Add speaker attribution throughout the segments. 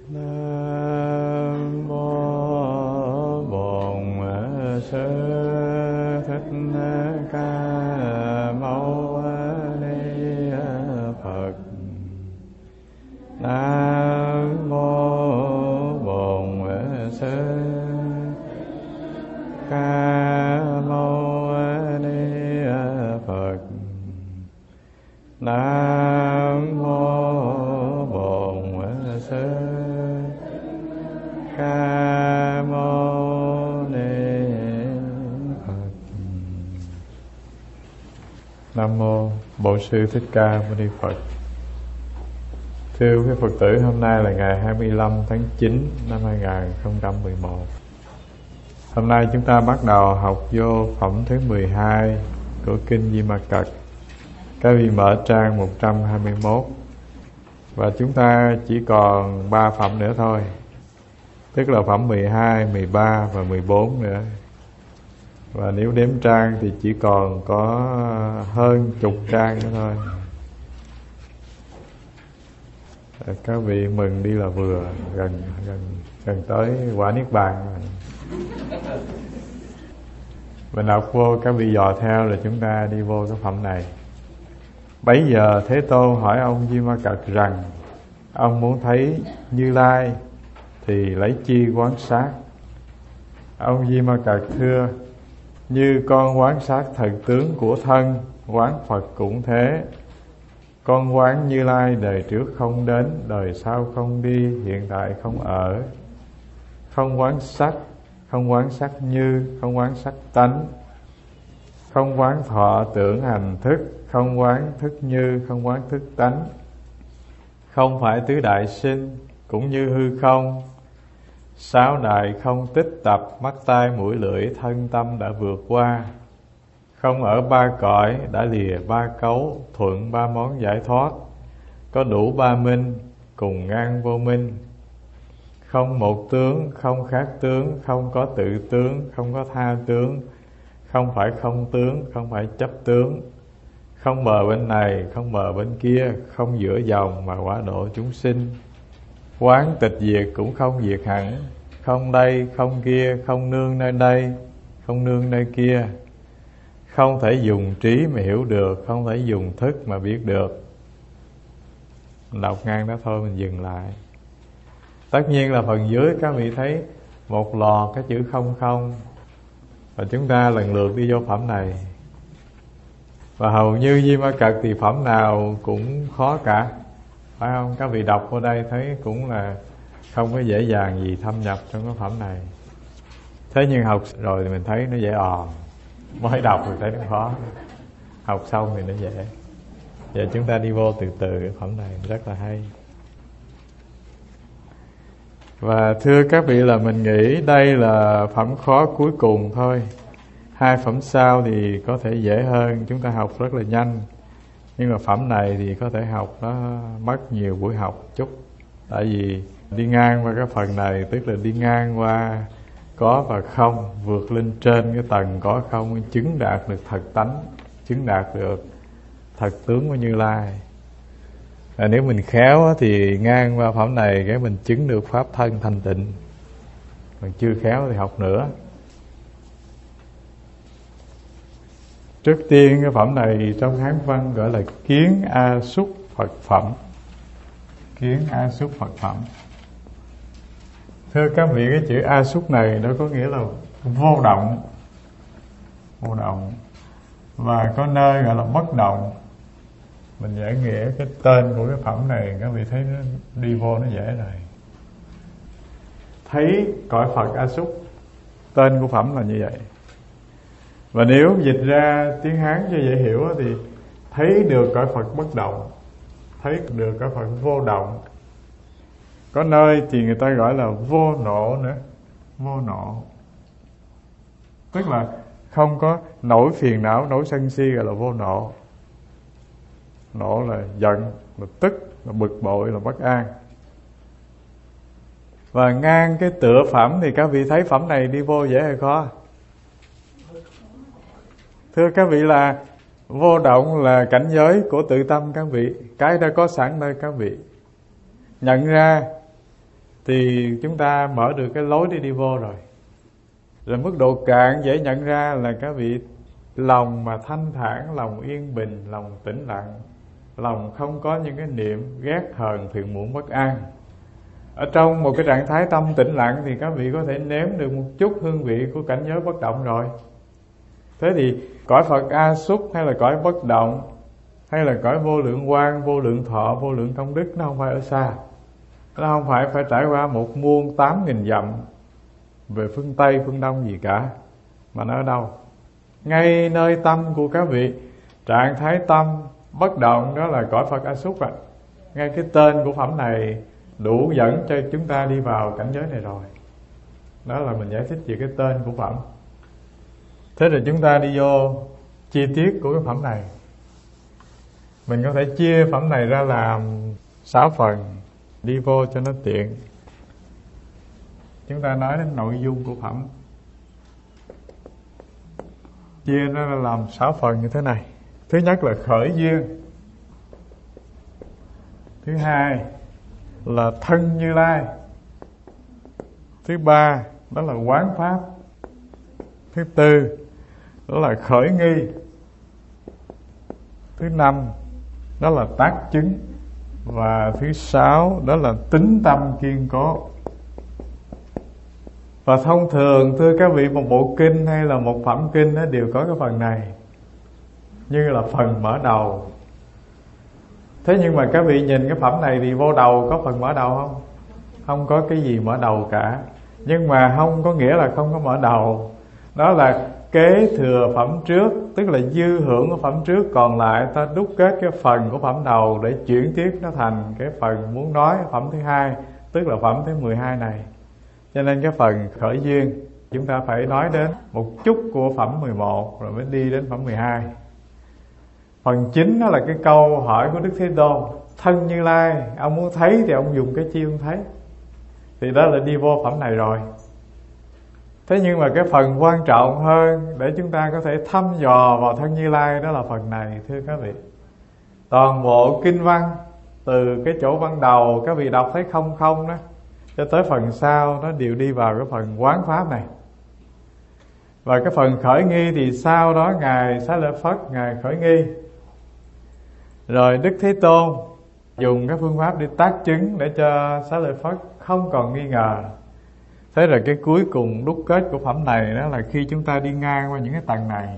Speaker 1: Nam mô Bổn Sư Thích Ca Mâu Ni Phật. Nam mô Bổn Sư Ca Mâu Ni Phật. Nam mô Bổn Sư Ca Mâu Ni Phật. Nam mô Bổn Sư Thích Ca Mâu Ni Phật. Thưa quý Phật tử, hôm nay là ngày 25 tháng 9 năm 2011. Hôm nay chúng ta bắt đầu học vô phẩm thứ 12 của Kinh Di Ma Cật. Các vị mở trang 121. Và chúng ta chỉ còn 3 phẩm nữa thôi. Tức là phẩm 12, 13 và 14 nữa. Và nếu đếm trang thì chỉ còn có hơn chục trang nữa thôi. Các vị mừng đi là vừa, gần tới quả niết bàn rồi. Mình đọc vô, các vị dò theo là chúng ta đi vô cái phẩm này. Bấy giờ Thế Tôn hỏi ông Di Ma Cật rằng: ông muốn thấy Như Lai thì lấy chi quán sát? Ông Di Ma Cật thưa: như con quán sát thần tướng của thân, quán Phật cũng thế. Con quán Như Lai đời trước không đến, đời sau không đi, hiện tại không ở. Không quán sắc, không quán sắc như, không quán sắc tánh. Không quán thọ tưởng hành thức, không quán thức như, không quán thức tánh. Không phải tứ đại sinh, cũng như hư không. Sáu đại không tích tập, mắt tai mũi lưỡi thân tâm đã vượt qua. Không ở ba cõi, đã lìa ba cấu, thuận ba món giải thoát. Có đủ ba minh, cùng ngang vô minh. Không một tướng, không khác tướng, không có tự tướng, không có tha tướng. Không phải không tướng, không phải chấp tướng. Không bờ bên này, không bờ bên kia, không giữa dòng mà quả độ chúng sinh. Quán tịch diệt cũng không diệt hẳn. Không đây, không kia, không nương nơi đây, không nương nơi kia. Không thể dùng trí mà hiểu được, không thể dùng thức mà biết được. Đọc ngang đó thôi mình dừng lại. Tất nhiên là phần dưới các vị thấy một loạt cái chữ không không. Và chúng ta lần lượt đi vô phẩm này. Và hầu như Di Ma Cật thì phẩm nào cũng khó cả, phải không? Các vị đọc ở đây thấy cũng là không có dễ dàng gì thâm nhập trong cái phẩm này. Thế nhưng học rồi thì mình thấy nó dễ òn. Mới đọc thì thấy nó khó, học xong thì nó dễ. Giờ chúng ta đi vô từ từ cái phẩm này rất là hay. Và thưa các vị, là mình nghĩ đây là phẩm khó cuối cùng thôi. 2 phẩm sau thì có thể dễ hơn, chúng ta học rất là nhanh. Nhưng mà phẩm này thì có thể học nó mất nhiều buổi học chút. Tại vì đi ngang qua cái phần này, tức là đi ngang qua có và không, vượt lên trên cái tầng có không, chứng đạt được thật tánh, chứng đạt được thật tướng của Như Lai. Nếu mình khéo thì ngang qua phẩm này cái mình chứng được pháp thân thanh tịnh. Còn chưa khéo thì học nữa. Trước tiên cái phẩm này trong Hán văn gọi là Kiến A Xúc Phật Phẩm. Kiến A Xúc Phật Phẩm. Thưa các vị, cái chữ A Xúc này nó có nghĩa là vô động. Vô động. Và có nơi gọi là bất động. Mình giải nghĩa cái tên của cái phẩm này, các vị thấy nó đi vô nó dễ rồi. Thấy cõi Phật A Xúc, tên của phẩm là như vậy. Và nếu dịch ra tiếng Hán cho dễ hiểu thì thấy được cõi Phật bất động, thấy được cõi Phật vô động. Có nơi thì người ta gọi là vô nộ nữa. Vô nộ, tức là không có nỗi phiền não, nỗi sân si, gọi là vô nộ. Nộ là giận, là tức, là bực bội, là bất an. Và ngang cái tựa phẩm thì các vị thấy phẩm này đi vô dễ hay khó? Thưa các vị, là vô động là cảnh giới của tự tâm các vị. Cái đã có sẵn nơi các vị. Nhận ra thì chúng ta mở được cái lối để đi vô rồi. Rồi mức độ cạn dễ nhận ra là các vị lòng mà thanh thản, lòng yên bình, lòng tĩnh lặng, lòng không có những cái niệm ghét hờn phiền muộn bất an. Ở trong một cái trạng thái tâm tĩnh lặng thì các vị có thể nếm được một chút hương vị của cảnh giới bất động rồi. Thế thì cõi Phật A Xúc hay là cõi bất động hay là cõi vô lượng quang, vô lượng thọ, vô lượng công đức, nó không phải ở xa. Nó không phải trải qua 1.800.000 dặm về phương Tây, phương Đông gì cả. Mà nó ở đâu? Ngay nơi tâm của các vị, trạng thái tâm bất động đó là cõi Phật A Xúc ạ. Ngay cái tên của phẩm này đủ dẫn cho chúng ta đi vào cảnh giới này rồi. Đó là mình giải thích về cái tên của phẩm. Thế rồi chúng ta đi vô chi tiết của cái phẩm này. Mình có thể chia phẩm này ra làm 6 phần, đi vô cho nó tiện. Chúng ta nói đến nội dung của phẩm, chia nó ra làm 6 phần như thế này. Thứ nhất là khởi duyên. Thứ hai là thân Như Lai. Thứ ba đó là quán pháp. Thứ tư đó là khởi nghi. Thứ năm đó là tác chứng. Và thứ sáu đó là tín tâm kiên cố. Và thông thường thưa các vị, một bộ kinh hay là một phẩm kinh nó đều có cái phần này như là phần mở đầu. Thế nhưng mà các vị nhìn cái phẩm này thì vô đầu có phần mở đầu không? Không có cái gì mở đầu cả. Nhưng mà không có nghĩa là không có mở đầu. Đó là kế thừa phẩm trước, tức là dư hưởng của phẩm trước, còn lại ta đúc kết cái phần của phẩm đầu để chuyển tiếp nó thành cái phần muốn nói phẩm thứ hai, tức là phẩm thứ 12 này. Cho nên cái phần khởi duyên chúng ta phải nói đến một chút của phẩm 11 rồi mới đi đến phẩm 12. Phần chính đó là cái câu hỏi của Đức Thế Tôn: thân Như Lai, ông muốn thấy thì ông dùng cái chi ông thấy. Thì đó là đi vô phẩm này rồi. Thế nhưng mà cái phần quan trọng hơn để chúng ta có thể thăm dò vào thân Như Lai, đó là phần này thưa các vị. Toàn bộ kinh văn từ cái chỗ văn đầu các vị đọc thấy không không đó cho tới phần sau nó đều đi vào cái phần quán pháp này. Và cái phần khởi nghi thì sau đó Ngài Xá Lợi Phất Ngài khởi nghi. Rồi Đức Thế Tôn dùng cái phương pháp đi tác chứng để cho Xá Lợi Phất không còn nghi ngờ. Thế rồi cái cuối cùng đúc kết của phẩm này đó là khi chúng ta đi ngang qua những cái tầng này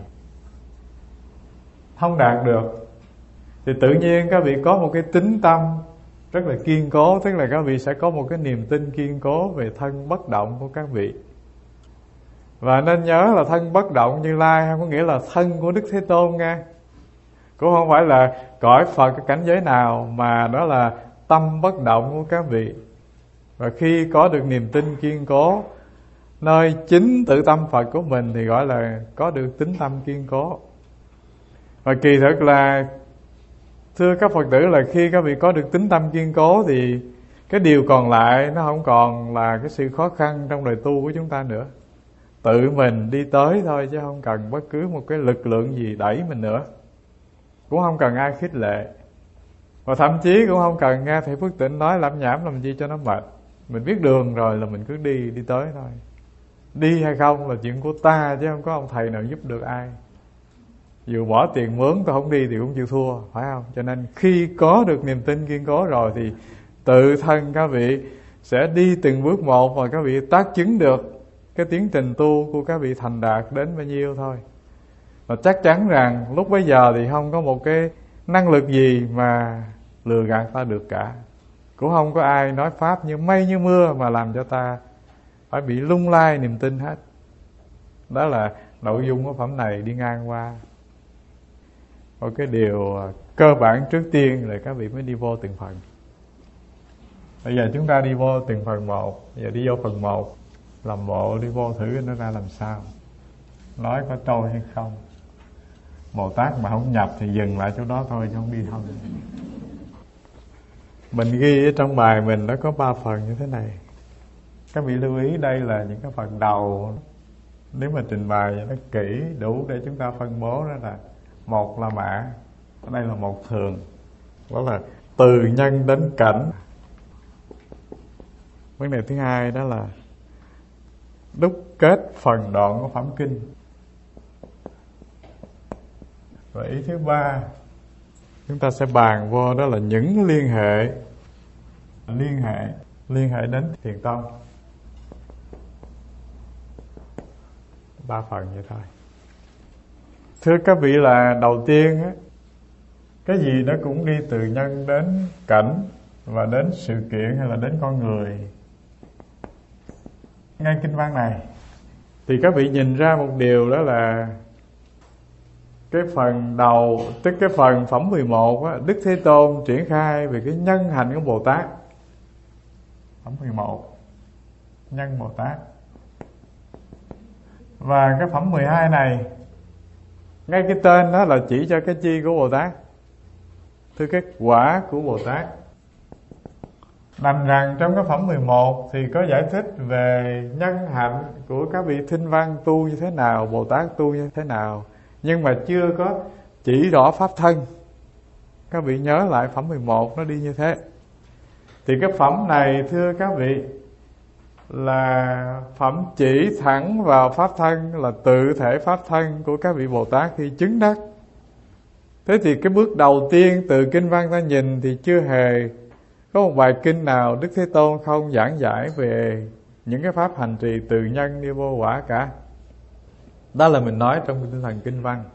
Speaker 1: không đạt được thì tự nhiên các vị có một cái tín tâm rất là kiên cố, tức là các vị sẽ có một cái niềm tin kiên cố về thân bất động của các vị. Và nên nhớ là thân bất động Như Lai không có nghĩa là thân của Đức Thế Tôn nha, cũng không phải là cõi Phật cái cảnh giới nào, mà đó là tâm bất động của các vị. Và khi có được niềm tin kiên cố nơi chính tự tâm Phật của mình thì gọi là có được tín tâm kiên cố. Và kỳ thực là thưa các Phật tử là khi các vị có được tín tâm kiên cố thì cái điều còn lại nó không còn là cái sự khó khăn trong đời tu của chúng ta nữa. Tự mình đi tới thôi chứ không cần bất cứ một cái lực lượng gì đẩy mình nữa, cũng không cần ai khích lệ, và thậm chí cũng không cần nghe thầy Phước Tịnh nói lẩm nhẩm làm gì cho nó mệt. Mình biết đường rồi là mình cứ đi tới thôi. Đi hay không là chuyện của ta chứ không có ông thầy nào giúp được ai. Dù bỏ tiền mướn tôi không đi thì cũng chịu thua, phải không? Cho nên khi có được niềm tin kiên cố rồi thì tự thân các vị sẽ đi từng bước một, và các vị tác chứng được cái tiến trình tu của các vị thành đạt đến bao nhiêu thôi. Và chắc chắn rằng lúc bấy giờ thì không có một cái năng lực gì mà lừa gạt ta được cả. Cũng không có ai nói pháp như mây như mưa mà làm cho ta phải bị lung lay niềm tin hết. Đó là nội dung của phẩm này đi ngang qua. Một cái điều cơ bản trước tiên là các vị mới đi vô từng phần. Bây giờ chúng ta đi vô từng phần một. Bây giờ đi vô phần 1, làm bộ đi vô thử nó ra làm sao, nói có trôi hay không. Bồ Tát mà không nhập thì dừng lại chỗ đó thôi chứ không đi không. Mình ghi ở trong bài mình nó có 3 phần như thế này. Các vị lưu ý đây là những cái phần đầu. Nếu mà trình bày nó kỹ đủ để chúng ta phân bố ra là 1 là mã, ở đây là 1 thường, đó là từ nhân đến cảnh. Vấn đề thứ hai đó là đúc kết phần đoạn của phẩm kinh. Và ý thứ ba chúng ta sẽ bàn vô đó là những liên hệ đến Thiền Tông. 3 phần vậy thôi. Thưa các vị, là đầu tiên á, cái gì nó cũng đi từ nhân đến cảnh và đến sự kiện hay là đến con người. Ngay kinh văn này thì các vị nhìn ra một điều, đó là cái phần đầu, tức cái phần phẩm 11 á, Đức Thế Tôn triển khai về cái nhân hành của Bồ Tát. Phẩm 11 nhân Bồ Tát. Và cái phẩm 12 này, ngay cái tên đó là chỉ cho cái chi của Bồ Tát, thưa cái quả của Bồ Tát. Đành rằng trong cái phẩm 11 thì có giải thích về nhân hạnh của các vị Thinh Văn tu như thế nào, Bồ Tát tu như thế nào, nhưng mà chưa có chỉ rõ pháp thân. Các vị nhớ lại phẩm 11 nó đi như thế. Thì cái phẩm này thưa các vị là phẩm chỉ thẳng vào pháp thân, là tự thể pháp thân của các vị Bồ Tát khi chứng đắc. Thế thì cái bước đầu tiên từ kinh văn ta nhìn thì chưa hề có một bài kinh nào Đức Thế Tôn không giảng giải về những cái pháp hành trì từ nhân đi vô quả cả. Đó là mình nói trong tinh thần kinh văn.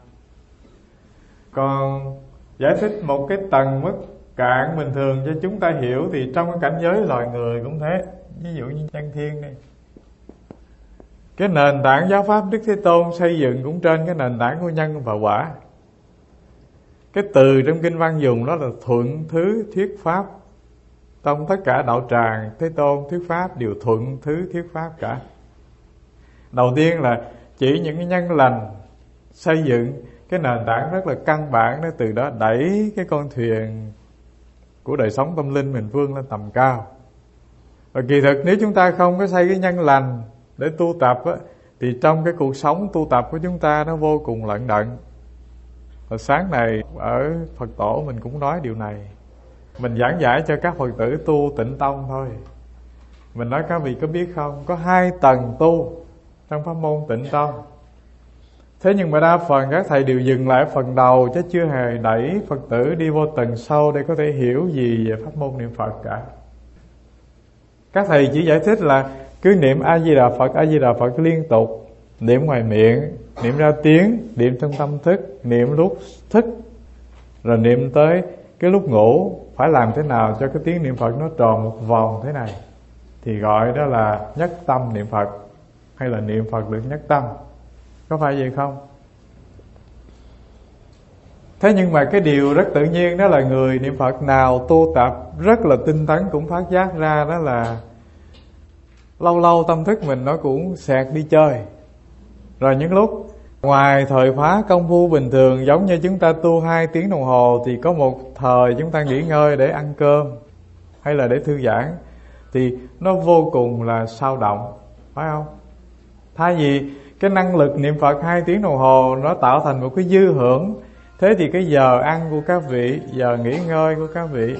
Speaker 1: Còn giải thích một cái tầng mức cạn bình thường cho chúng ta hiểu thì trong cái cảnh giới loài người cũng thế. Ví dụ như chân thiên đi, cái nền tảng giáo pháp Đức Thế Tôn xây dựng cũng trên cái nền tảng của nhân và quả. Cái từ trong kinh văn dùng đó là thuận thứ thuyết pháp. Trong tất cả đạo tràng Thế Tôn thuyết pháp đều thuận thứ thuyết pháp cả. Đầu tiên là chỉ những cái nhân lành, xây dựng cái nền tảng rất là căn bản, để từ đó đẩy cái con thuyền của đời sống tâm linh mình vươn lên tầm cao. Và kỳ thực nếu chúng ta không có xây cái nhân lành để tu tập á, thì trong cái cuộc sống tu tập của chúng ta nó vô cùng lận đận. Và sáng này ở Phật tổ mình cũng nói điều này. Mình giảng giải cho các Phật tử tu Tịnh Tông thôi. Mình nói các vị có biết không, có 2 tầng tu trong pháp môn Tịnh Tông. Thế nhưng mà đa phần các thầy đều dừng lại phần đầu, chứ chưa hề đẩy Phật tử đi vô tầng sâu để có thể hiểu gì về pháp môn niệm Phật cả. Các thầy chỉ giải thích là cứ niệm A-di-đà Phật, A-di-đà Phật liên tục, niệm ngoài miệng, niệm ra tiếng, niệm trong tâm thức, niệm lúc thức, rồi niệm tới cái lúc ngủ. Phải làm thế nào cho cái tiếng niệm Phật nó tròn một vòng thế này thì gọi đó là nhất tâm niệm Phật, hay là niệm Phật được nhất tâm. Có phải vậy không? Thế nhưng mà cái điều rất tự nhiên đó là người niệm Phật nào tu tập rất là tinh tấn cũng phát giác ra, đó là lâu lâu tâm thức mình nó cũng xẹt đi chơi. Rồi những lúc ngoài thời phá công phu bình thường, giống như chúng ta tu 2 tiếng đồng hồ, thì có một thời chúng ta nghỉ ngơi để ăn cơm hay là để thư giãn, thì nó vô cùng là sao động, phải không? Thay vì cái năng lực niệm Phật 2 tiếng đồng hồ nó tạo thành một cái dư hưởng, thế thì cái giờ ăn của các vị, giờ nghỉ ngơi của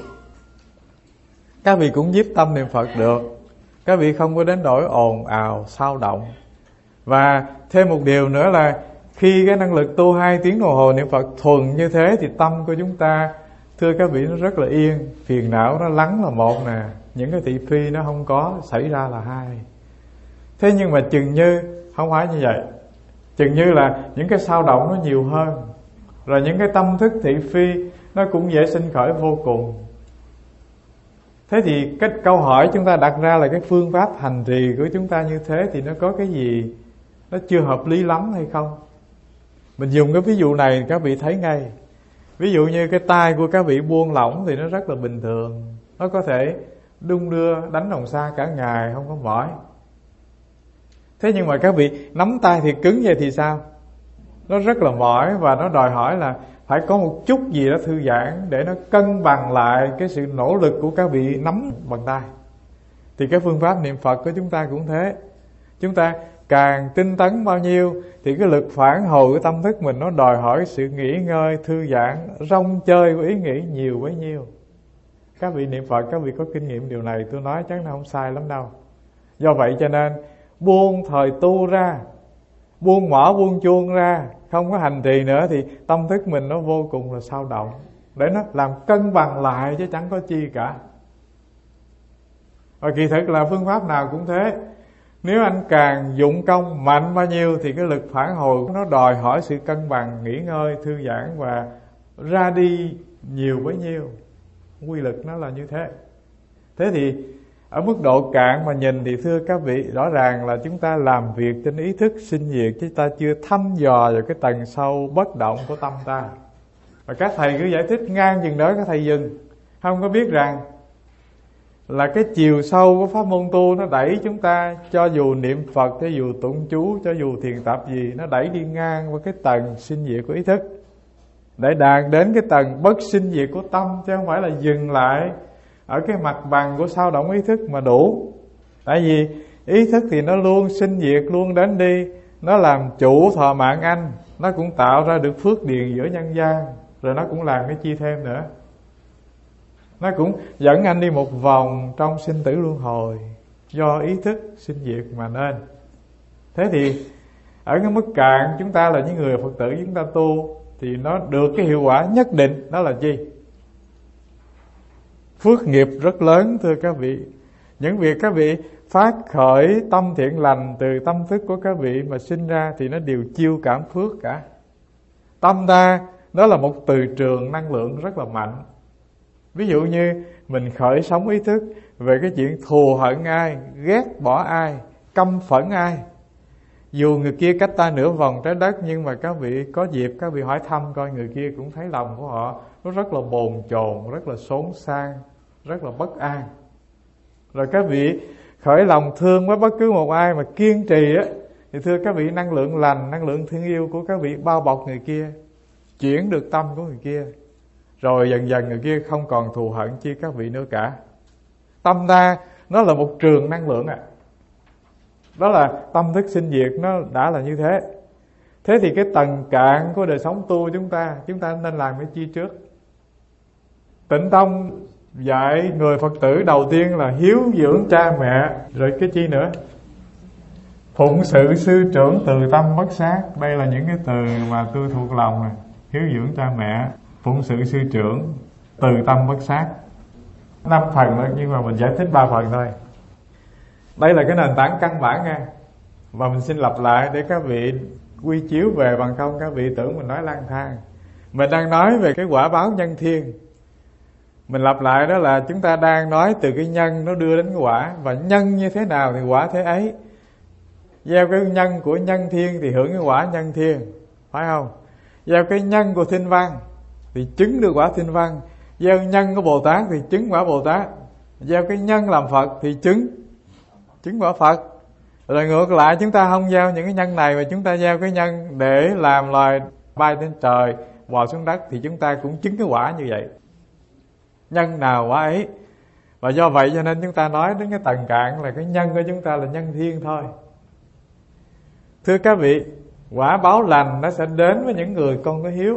Speaker 1: các vị cũng nhiếp tâm niệm Phật được. Các vị không có đến nỗi ồn ào, sao động. Và thêm một điều nữa là khi cái năng lực tu 2 tiếng đồng hồ niệm Phật thuần như thế thì tâm của chúng ta, thưa các vị, nó rất là yên. Phiền não nó lắng là một nè, những cái thị phi nó không có xảy ra là 2. Thế nhưng mà chừng như không phải như vậy, chừng như là những cái sao động nó nhiều hơn, rồi những cái tâm thức thị phi nó cũng dễ sinh khởi vô cùng. Thế thì cái câu hỏi chúng ta đặt ra là cái phương pháp hành trì của chúng ta như thế thì nó có cái gì nó chưa hợp lý lắm hay không? Mình dùng cái ví dụ này các vị thấy ngay. Ví dụ như cái tay của các vị buông lỏng thì nó rất là bình thường, nó có thể đung đưa đánh đồng xa cả ngày không có mỏi. Thế nhưng mà các vị nắm tay thì cứng vậy thì sao? Nó rất là mỏi và nó đòi hỏi là phải có một chút gì đó thư giãn để nó cân bằng lại cái sự nỗ lực của các vị nắm bằng tay. Thì cái phương pháp niệm Phật của chúng ta cũng thế. Chúng ta càng tinh tấn bao nhiêu thì cái lực phản hồi của tâm thức mình nó đòi hỏi sự nghỉ ngơi, thư giãn, rong chơi của ý nghĩ nhiều bấy nhiêu. Các vị niệm Phật, các vị có kinh nghiệm điều này, tôi nói chắc nó không sai lắm đâu. Do vậy cho nên buông thời tu ra, buông mỏ buông chuông ra, không có hành trì nữa, thì tâm thức mình nó vô cùng là sao động, để nó làm cân bằng lại chứ chẳng có chi cả. Và kỳ thực là phương pháp nào cũng thế. Nếu anh càng dụng công mạnh bao nhiêu thì cái lực phản hồi nó đòi hỏi sự cân bằng, nghỉ ngơi, thư giãn và ra đi nhiều bấy nhiêu. Quy luật nó là như thế. Thế thì ở mức độ cạn mà nhìn thì thưa các vị, rõ ràng là chúng ta làm việc trên ý thức sinh diệt, chứ ta chưa thăm dò vào cái tầng sâu bất động của tâm ta. Và các thầy cứ giải thích ngang chừng đó, các thầy dừng, không có biết rằng là cái chiều sâu của pháp môn tu nó đẩy chúng ta, cho dù niệm Phật, cho dù tụng chú, cho dù thiền tập gì, nó đẩy đi ngang qua cái tầng sinh diệt của ý thức, để đạt đến cái tầng bất sinh diệt của tâm, chứ không phải là dừng lại ở cái mặt bằng của sao động ý thức mà đủ. Tại vì ý thức thì nó luôn sinh diệt, luôn đến đi, nó làm chủ thọ mạng anh, nó cũng tạo ra được phước điền giữa nhân gian, rồi nó cũng làm cái chi thêm nữa. Nó cũng dẫn anh đi một vòng trong sinh tử luân hồi, do ý thức sinh diệt mà nên. Thế thì ở cái mức cạn, chúng ta là những người Phật tử, chúng ta tu thì nó được cái hiệu quả nhất định. Đó là gì? Phước nghiệp rất lớn thưa các vị. Những việc các vị phát khởi tâm thiện lành từ tâm thức của các vị mà sinh ra thì nó đều chiêu cảm phước cả. Tâm ta đó là một từ trường năng lượng rất là mạnh. Ví dụ như mình khởi sống ý thức về cái chuyện thù hận ai, ghét bỏ ai, căm phẫn ai, dù người kia cách ta nửa vòng trái đất, nhưng mà các vị có dịp các vị hỏi thăm coi, người kia cũng thấy lòng của họ nó rất là bồn chồn, rất là xốn sang, rất là bất an. Rồi các vị khởi lòng thương với bất cứ một ai mà kiên trì á, thì thưa các vị, năng lượng lành, năng lượng thương yêu của các vị bao bọc người kia, chuyển được tâm của người kia, rồi dần dần người kia không còn thù hận chi các vị nữa cả. Tâm ta nó là một trường năng lượng ạ. Đó là tâm thức sinh diệt, nó đã là như thế. Thế thì cái tầng cạn của đời sống tu chúng ta nên làm cái chi trước? Tịnh Tông dạy người Phật tử đầu tiên là hiếu dưỡng cha mẹ, rồi cái chi nữa? Phụng sự sư trưởng, từ tâm bất sát. Đây là những cái từ mà tôi thuộc lòng này. Hiếu dưỡng cha mẹ, phụng sự sư trưởng, từ tâm bất sát. 5 phần thôi, nhưng mà mình giải thích 3 phần thôi. Đây là cái nền tảng căn bản nha. Và mình xin lặp lại để các vị quy chiếu về, bằng không các vị tưởng mình nói lang thang. Mình đang nói về cái quả báo nhân thiên. Mình lặp lại đó là chúng ta đang nói từ cái nhân nó đưa đến cái quả, và nhân như thế nào thì quả thế ấy. Gieo cái nhân của nhân thiên thì hưởng cái quả nhân thiên, phải không? Gieo cái nhân của thiên văn thì chứng được quả thiên văn. Gieo nhân của Bồ Tát thì chứng quả Bồ Tát. Gieo cái nhân làm Phật thì chứng quả Phật. Rồi ngược lại, chúng ta không gieo những cái nhân này, mà chúng ta gieo cái nhân để làm loài bay trên trời, bò xuống đất, thì chúng ta cũng chứng cái quả như vậy. Nhân nào quả ấy. Và do vậy cho nên chúng ta nói đến cái tầng cạn là cái nhân của chúng ta là nhân thiên thôi. Thưa các vị, quả báo lành nó sẽ đến với những người con có hiếu.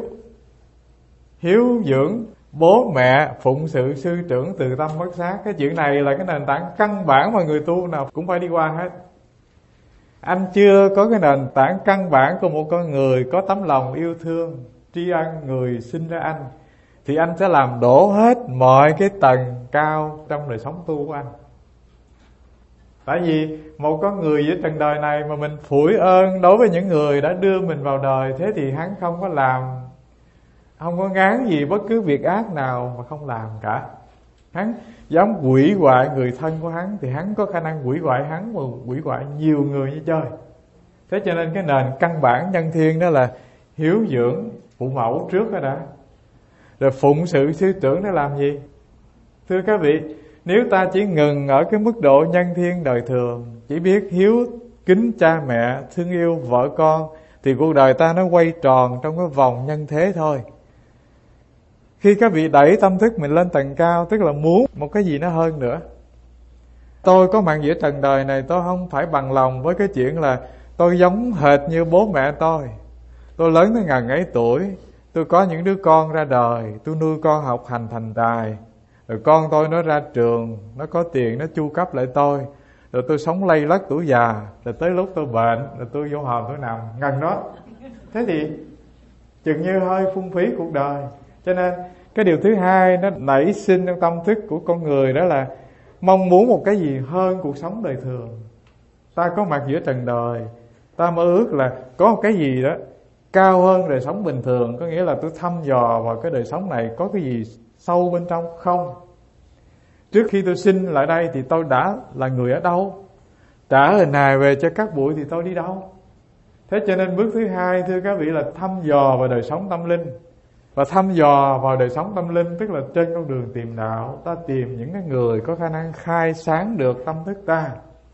Speaker 1: Hiếu dưỡng bố mẹ, phụng sự sư trưởng, từ tâm bất sát. Cái chuyện này là cái nền tảng căn bản mà người tu nào cũng phải đi qua hết. Anh chưa có cái nền tảng căn bản của một con người có tấm lòng yêu thương, tri ân người sinh ra anh, thì anh sẽ làm đổ hết mọi cái tầng cao trong đời sống tu của anh. Tại vì một con người với trần đời này mà mình phủi ơn đối với những người đã đưa mình vào đời, thế thì hắn không có làm, không có ngán gì bất cứ việc ác nào mà không làm cả. Hắn dám hủy hoại người thân của hắn thì hắn có khả năng hủy hoại hắn và hủy hoại nhiều người như chơi. Thế cho nên cái nền căn bản nhân thiên đó là hiếu dưỡng phụ mẫu trước đó đã. Rồi phụng sự sư trưởng để làm gì? Thưa các vị, nếu ta chỉ ngừng ở cái mức độ nhân thiên đời thường, chỉ biết hiếu kính cha mẹ, thương yêu vợ con, thì cuộc đời ta nó quay tròn trong cái vòng nhân thế thôi. Khi các vị đẩy tâm thức mình lên tầng cao, tức là muốn một cái gì nó hơn nữa. Tôi có mặt giữa trần đời này, tôi không phải bằng lòng với cái chuyện là tôi giống hệt như bố mẹ tôi. Tôi lớn tới ngần ấy tuổi, tôi có những đứa con ra đời, tôi nuôi con học hành thành tài, rồi con tôi nó ra trường, nó có tiền, nó chu cấp lại tôi, rồi tôi sống lây lất tuổi già, rồi tới lúc tôi bệnh, rồi tôi vô hòm tôi nằm ngần đó. Thế thì chừng như hơi phung phí cuộc đời. Cho nên cái điều thứ hai nó nảy sinh trong tâm thức của con người, đó là mong muốn một cái gì hơn cuộc sống đời thường. Ta có mặt giữa trần đời, ta mơ ước là có một cái gì đó cao hơn đời sống bình thường. Có nghĩa là tôi thăm dò vào cái đời sống này có cái gì sâu bên trong không. Trước khi tôi sinh lại đây thì tôi đã là người ở đâu, trả hình hài về cho các bụi thì tôi đi đâu. Thế cho nên bước thứ hai, thưa các vị, là thăm dò vào đời sống tâm linh. Và thăm dò vào đời sống tâm linh tức là trên con đường tìm đạo, ta tìm những cái người có khả năng khai sáng được tâm thức ta.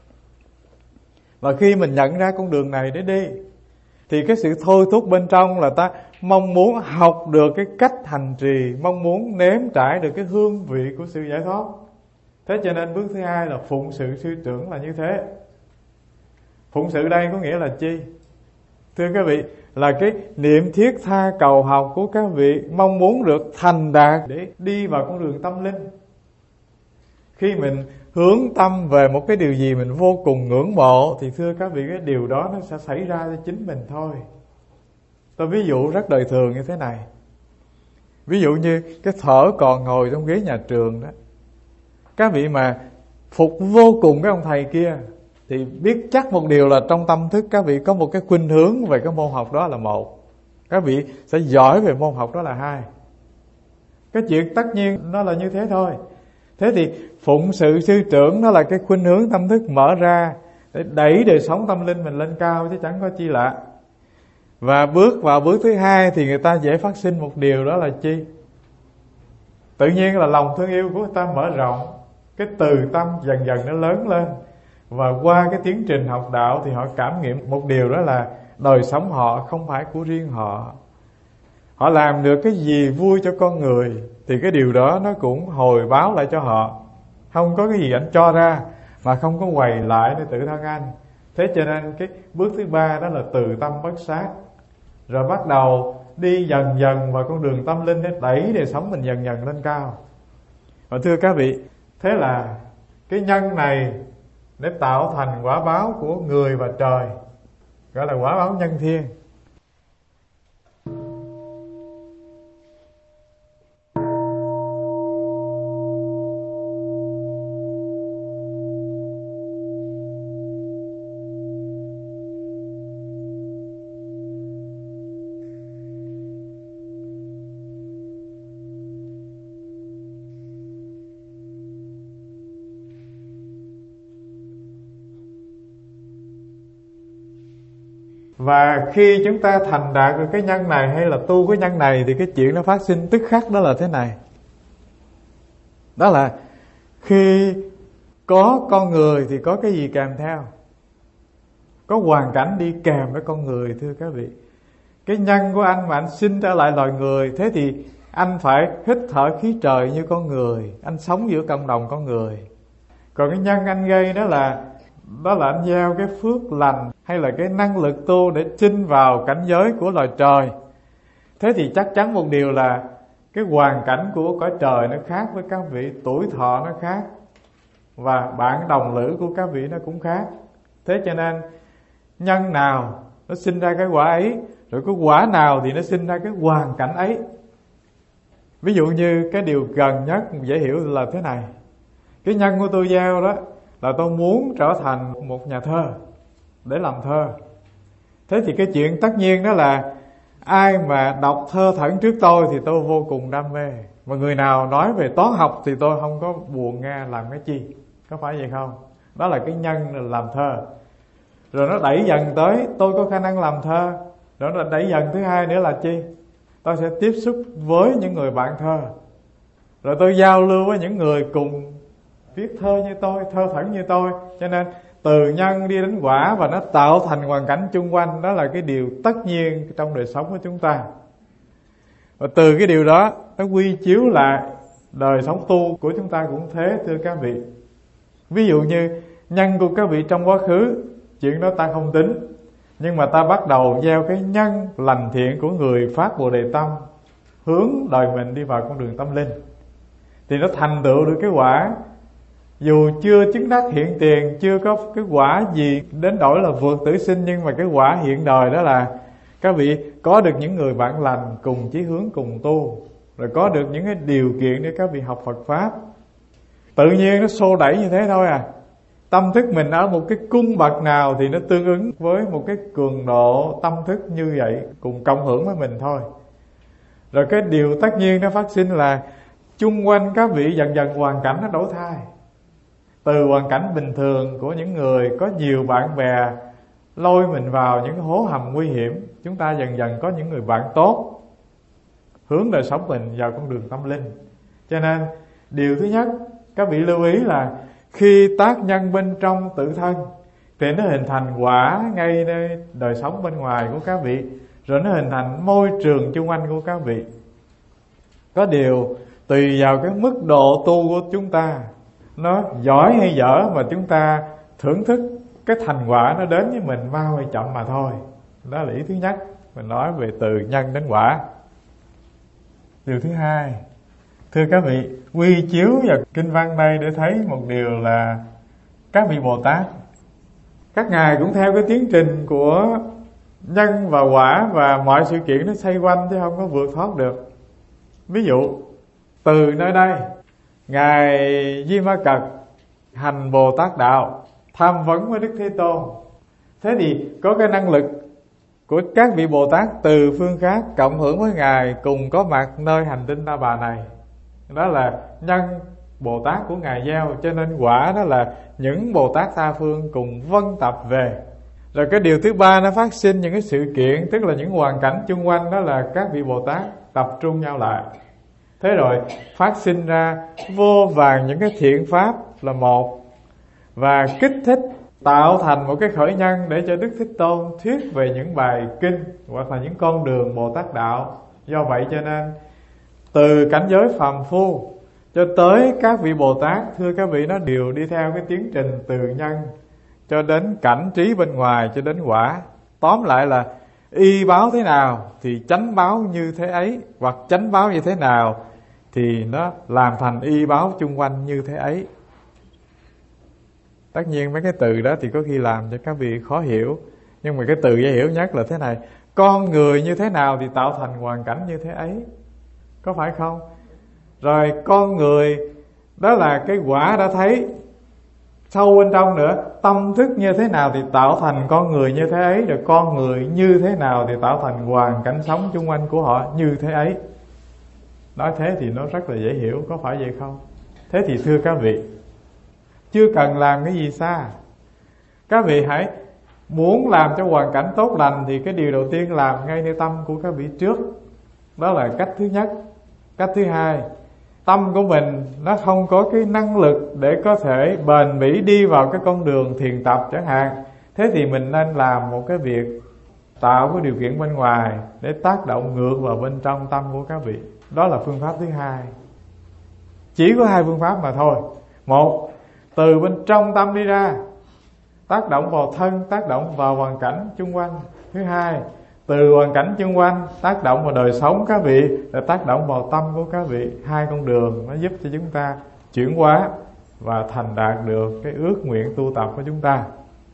Speaker 1: Và khi mình nhận ra con đường này để đi, thì cái sự thôi thúc bên trong là ta mong muốn học được cái cách hành trì, mong muốn nếm trải được cái hương vị của sự giải thoát. Thế cho nên bước thứ hai là phụng sự sư trưởng là như thế. Phụng sự đây có nghĩa là chi? Thưa các vị, là cái niệm thiết tha cầu học của các vị, mong muốn được thành đạt để đi vào con đường tâm linh. Khi mình hướng tâm về một cái điều gì mình vô cùng ngưỡng mộ, thì thưa các vị, cái điều đó nó sẽ xảy ra cho chính mình thôi. Tôi ví dụ rất đời thường như thế này. Ví dụ như cái thở còn ngồi trong ghế nhà trường đó, các vị mà phục vô cùng cái ông thầy kia, thì biết chắc một điều là trong tâm thức các vị có một cái khuynh hướng về cái môn học đó là một, các vị sẽ giỏi về môn học đó là hai. Cái chuyện tất nhiên nó là như thế thôi. Thế thì phụng sự sư trưởng nó là cái khuynh hướng tâm thức mở ra để đẩy đời sống tâm linh mình lên cao, chứ chẳng có chi lạ. Và bước vào bước thứ hai thì người ta dễ phát sinh một điều, đó là chi? Tự nhiên là lòng thương yêu của người ta mở rộng, cái từ tâm dần dần nó lớn lên. Và qua cái tiến trình học đạo thì họ cảm nghiệm một điều, đó là đời sống họ không phải của riêng họ. Họ làm được cái gì vui cho con người thì cái điều đó nó cũng hồi báo lại cho họ. Không có cái gì anh cho ra mà không có quầy lại để tự thân anh. Thế cho nên cái bước thứ ba đó là từ tâm bất sát. Rồi bắt đầu đi dần dần vào con đường tâm linh để đẩy đời sống mình dần dần lên cao. Và thưa các vị, thế là cái nhân này để tạo thành quả báo của người và trời, gọi là quả báo nhân thiên. Và khi chúng ta thành đạt được cái nhân này hay là tu cái nhân này thì cái chuyện nó phát sinh tức khắc đó là thế này. Đó là khi có con người thì có cái gì kèm theo? Có hoàn cảnh đi kèm với con người, thưa các vị. Cái nhân của anh mà anh sinh trở lại loài người, thế thì anh phải hít thở khí trời như con người, anh sống giữa cộng đồng con người. Còn cái nhân anh gây đó là anh gieo cái phước lành hay là cái năng lực tu để sinh vào cảnh giới của loài trời. Thế thì chắc chắn một điều là cái hoàn cảnh của cõi trời nó khác với các vị, tuổi thọ nó khác, và bạn đồng lữ của các vị nó cũng khác. Thế cho nên nhân nào nó sinh ra cái quả ấy, rồi cái quả nào thì nó sinh ra cái hoàn cảnh ấy. Ví dụ như cái điều gần nhất dễ hiểu là thế này. Cái nhân của tôi gieo đó là tôi muốn trở thành một nhà thơ để làm thơ. Thế thì cái chuyện tất nhiên đó là ai mà đọc thơ thẩn trước tôi thì tôi vô cùng đam mê. Mà người nào nói về toán học thì tôi không có buồn nghe làm cái chi. Có phải vậy không? Đó là cái nhân làm thơ. Rồi nó đẩy dần tới tôi có khả năng làm thơ. Rồi nó đẩy dần thứ hai nữa là chi? Tôi sẽ tiếp xúc với những người bạn thơ. Rồi tôi giao lưu với những người cùng viết thơ như tôi, thơ thẩn như tôi. Cho nên từ nhân đi đến quả và nó tạo thành hoàn cảnh chung quanh. Đó là cái điều tất nhiên trong đời sống của chúng ta. Và từ cái điều đó nó quy chiếu lại đời sống tu của chúng ta cũng thế, thưa các vị. Ví dụ như nhân của các vị trong quá khứ, chuyện đó ta không tính, nhưng mà ta bắt đầu gieo cái nhân lành thiện của người phát Bồ Đề Tâm, hướng đời mình đi vào con đường tâm linh. thì nó thành tựu được cái quả. Dù chưa chứng đắc hiện tiền, chưa có cái quả gì đến đổi là vượt tử sinh, nhưng mà cái quả hiện đời đó là các vị có được những người bạn lành cùng chí hướng cùng tu, rồi có được những cái điều kiện để các vị học Phật Pháp. Tự nhiên nó xô đẩy như thế thôi à. Tâm thức mình ở một cái cung bậc nào thì nó tương ứng với một cái cường độ tâm thức như vậy, cùng cộng hưởng với mình thôi. Rồi cái điều tất nhiên nó phát sinh là chung quanh các vị dần dần hoàn cảnh nó đổi thay. Từ hoàn cảnh bình thường của những người có nhiều bạn bè lôi mình vào những hố hầm nguy hiểm, chúng ta dần dần có những người bạn tốt hướng đời sống mình vào con đường tâm linh. Cho nên điều thứ nhất các vị lưu ý là khi tác nhân bên trong tự thân thì nó hình thành quả ngay nơi đời sống bên ngoài của các vị, rồi nó hình thành môi trường chung quanh của các vị. Có điều tùy vào cái mức độ tu của chúng ta, nó giỏi hay dở mà chúng ta thưởng thức cái thành quả nó đến với mình mau hay chậm mà thôi. Đó là ý thứ nhất, mình nói về từ nhân đến quả. Điều thứ hai, thưa các vị, quy chiếu vào kinh văn đây để thấy một điều là các vị Bồ Tát, các ngài cũng theo cái tiến trình của nhân và quả, và mọi sự kiện nó xoay quanh chứ không có vượt thoát được. Ví dụ từ nơi đây ngài Di Ma Cật hành Bồ Tát đạo, tham vấn với Đức Thế Tôn. Thế thì có cái năng lực của các vị Bồ Tát từ phương khác cộng hưởng với ngài cùng có mặt nơi hành tinh Ta Bà này. Đó là nhân Bồ Tát của ngài gieo, cho nên quả đó là những Bồ Tát tha phương cùng vân tập về. Rồi cái điều thứ ba nó phát sinh những cái sự kiện, tức là những hoàn cảnh chung quanh, đó là các vị Bồ Tát tập trung nhau lại. Thế rồi phát sinh ra vô vàn những cái thiện pháp là một, và kích thích tạo thành một cái khởi nhân để cho Đức Thích Tôn thuyết về những bài kinh hoặc là những con đường Bồ Tát đạo. Do vậy cho nên từ cảnh giới phàm phu cho tới các vị Bồ Tát, thưa các vị, nó đều đi theo cái tiến trình từ nhân cho đến cảnh trí bên ngoài cho đến quả. Tóm lại là y báo thế nào thì chánh báo như thế ấy, hoặc chánh báo như thế nào thì nó làm thành y báo chung quanh như thế ấy. Tất nhiên mấy cái từ đó thì có khi làm cho các vị khó hiểu, nhưng mà cái từ dễ hiểu nhất là thế này: con người như thế nào thì tạo thành hoàn cảnh như thế ấy, có phải không? Rồi con người đó là cái quả đã thấy, sâu bên trong nữa, tâm thức như thế nào thì tạo thành con người như thế ấy, rồi con người như thế nào thì tạo thành hoàn cảnh sống chung quanh của họ như thế ấy. Nói thế thì nó rất là dễ hiểu, có phải vậy không? Thế thì thưa các vị, chưa cần làm cái gì xa, các vị hãy muốn làm cho hoàn cảnh tốt lành thì cái điều đầu tiên làm ngay nơi tâm của các vị trước. Đó là cách thứ nhất. Cách thứ hai, tâm của mình nó không có cái năng lực để có thể bền bỉ đi vào cái con đường thiền tập chẳng hạn. Thế thì mình nên làm một cái việc tạo cái điều kiện bên ngoài để tác động ngược vào bên trong tâm của các vị. Đó là phương pháp thứ hai. Chỉ có hai phương pháp mà thôi. Một, từ bên trong tâm đi ra, tác động vào thân, tác động vào hoàn cảnh chung quanh. Thứ hai, từ hoàn cảnh chung quanh tác động vào đời sống các vị, để tác động vào tâm của các vị. Hai con đường nó giúp cho chúng ta chuyển hóa và thành đạt được cái ước nguyện tu tập của chúng ta.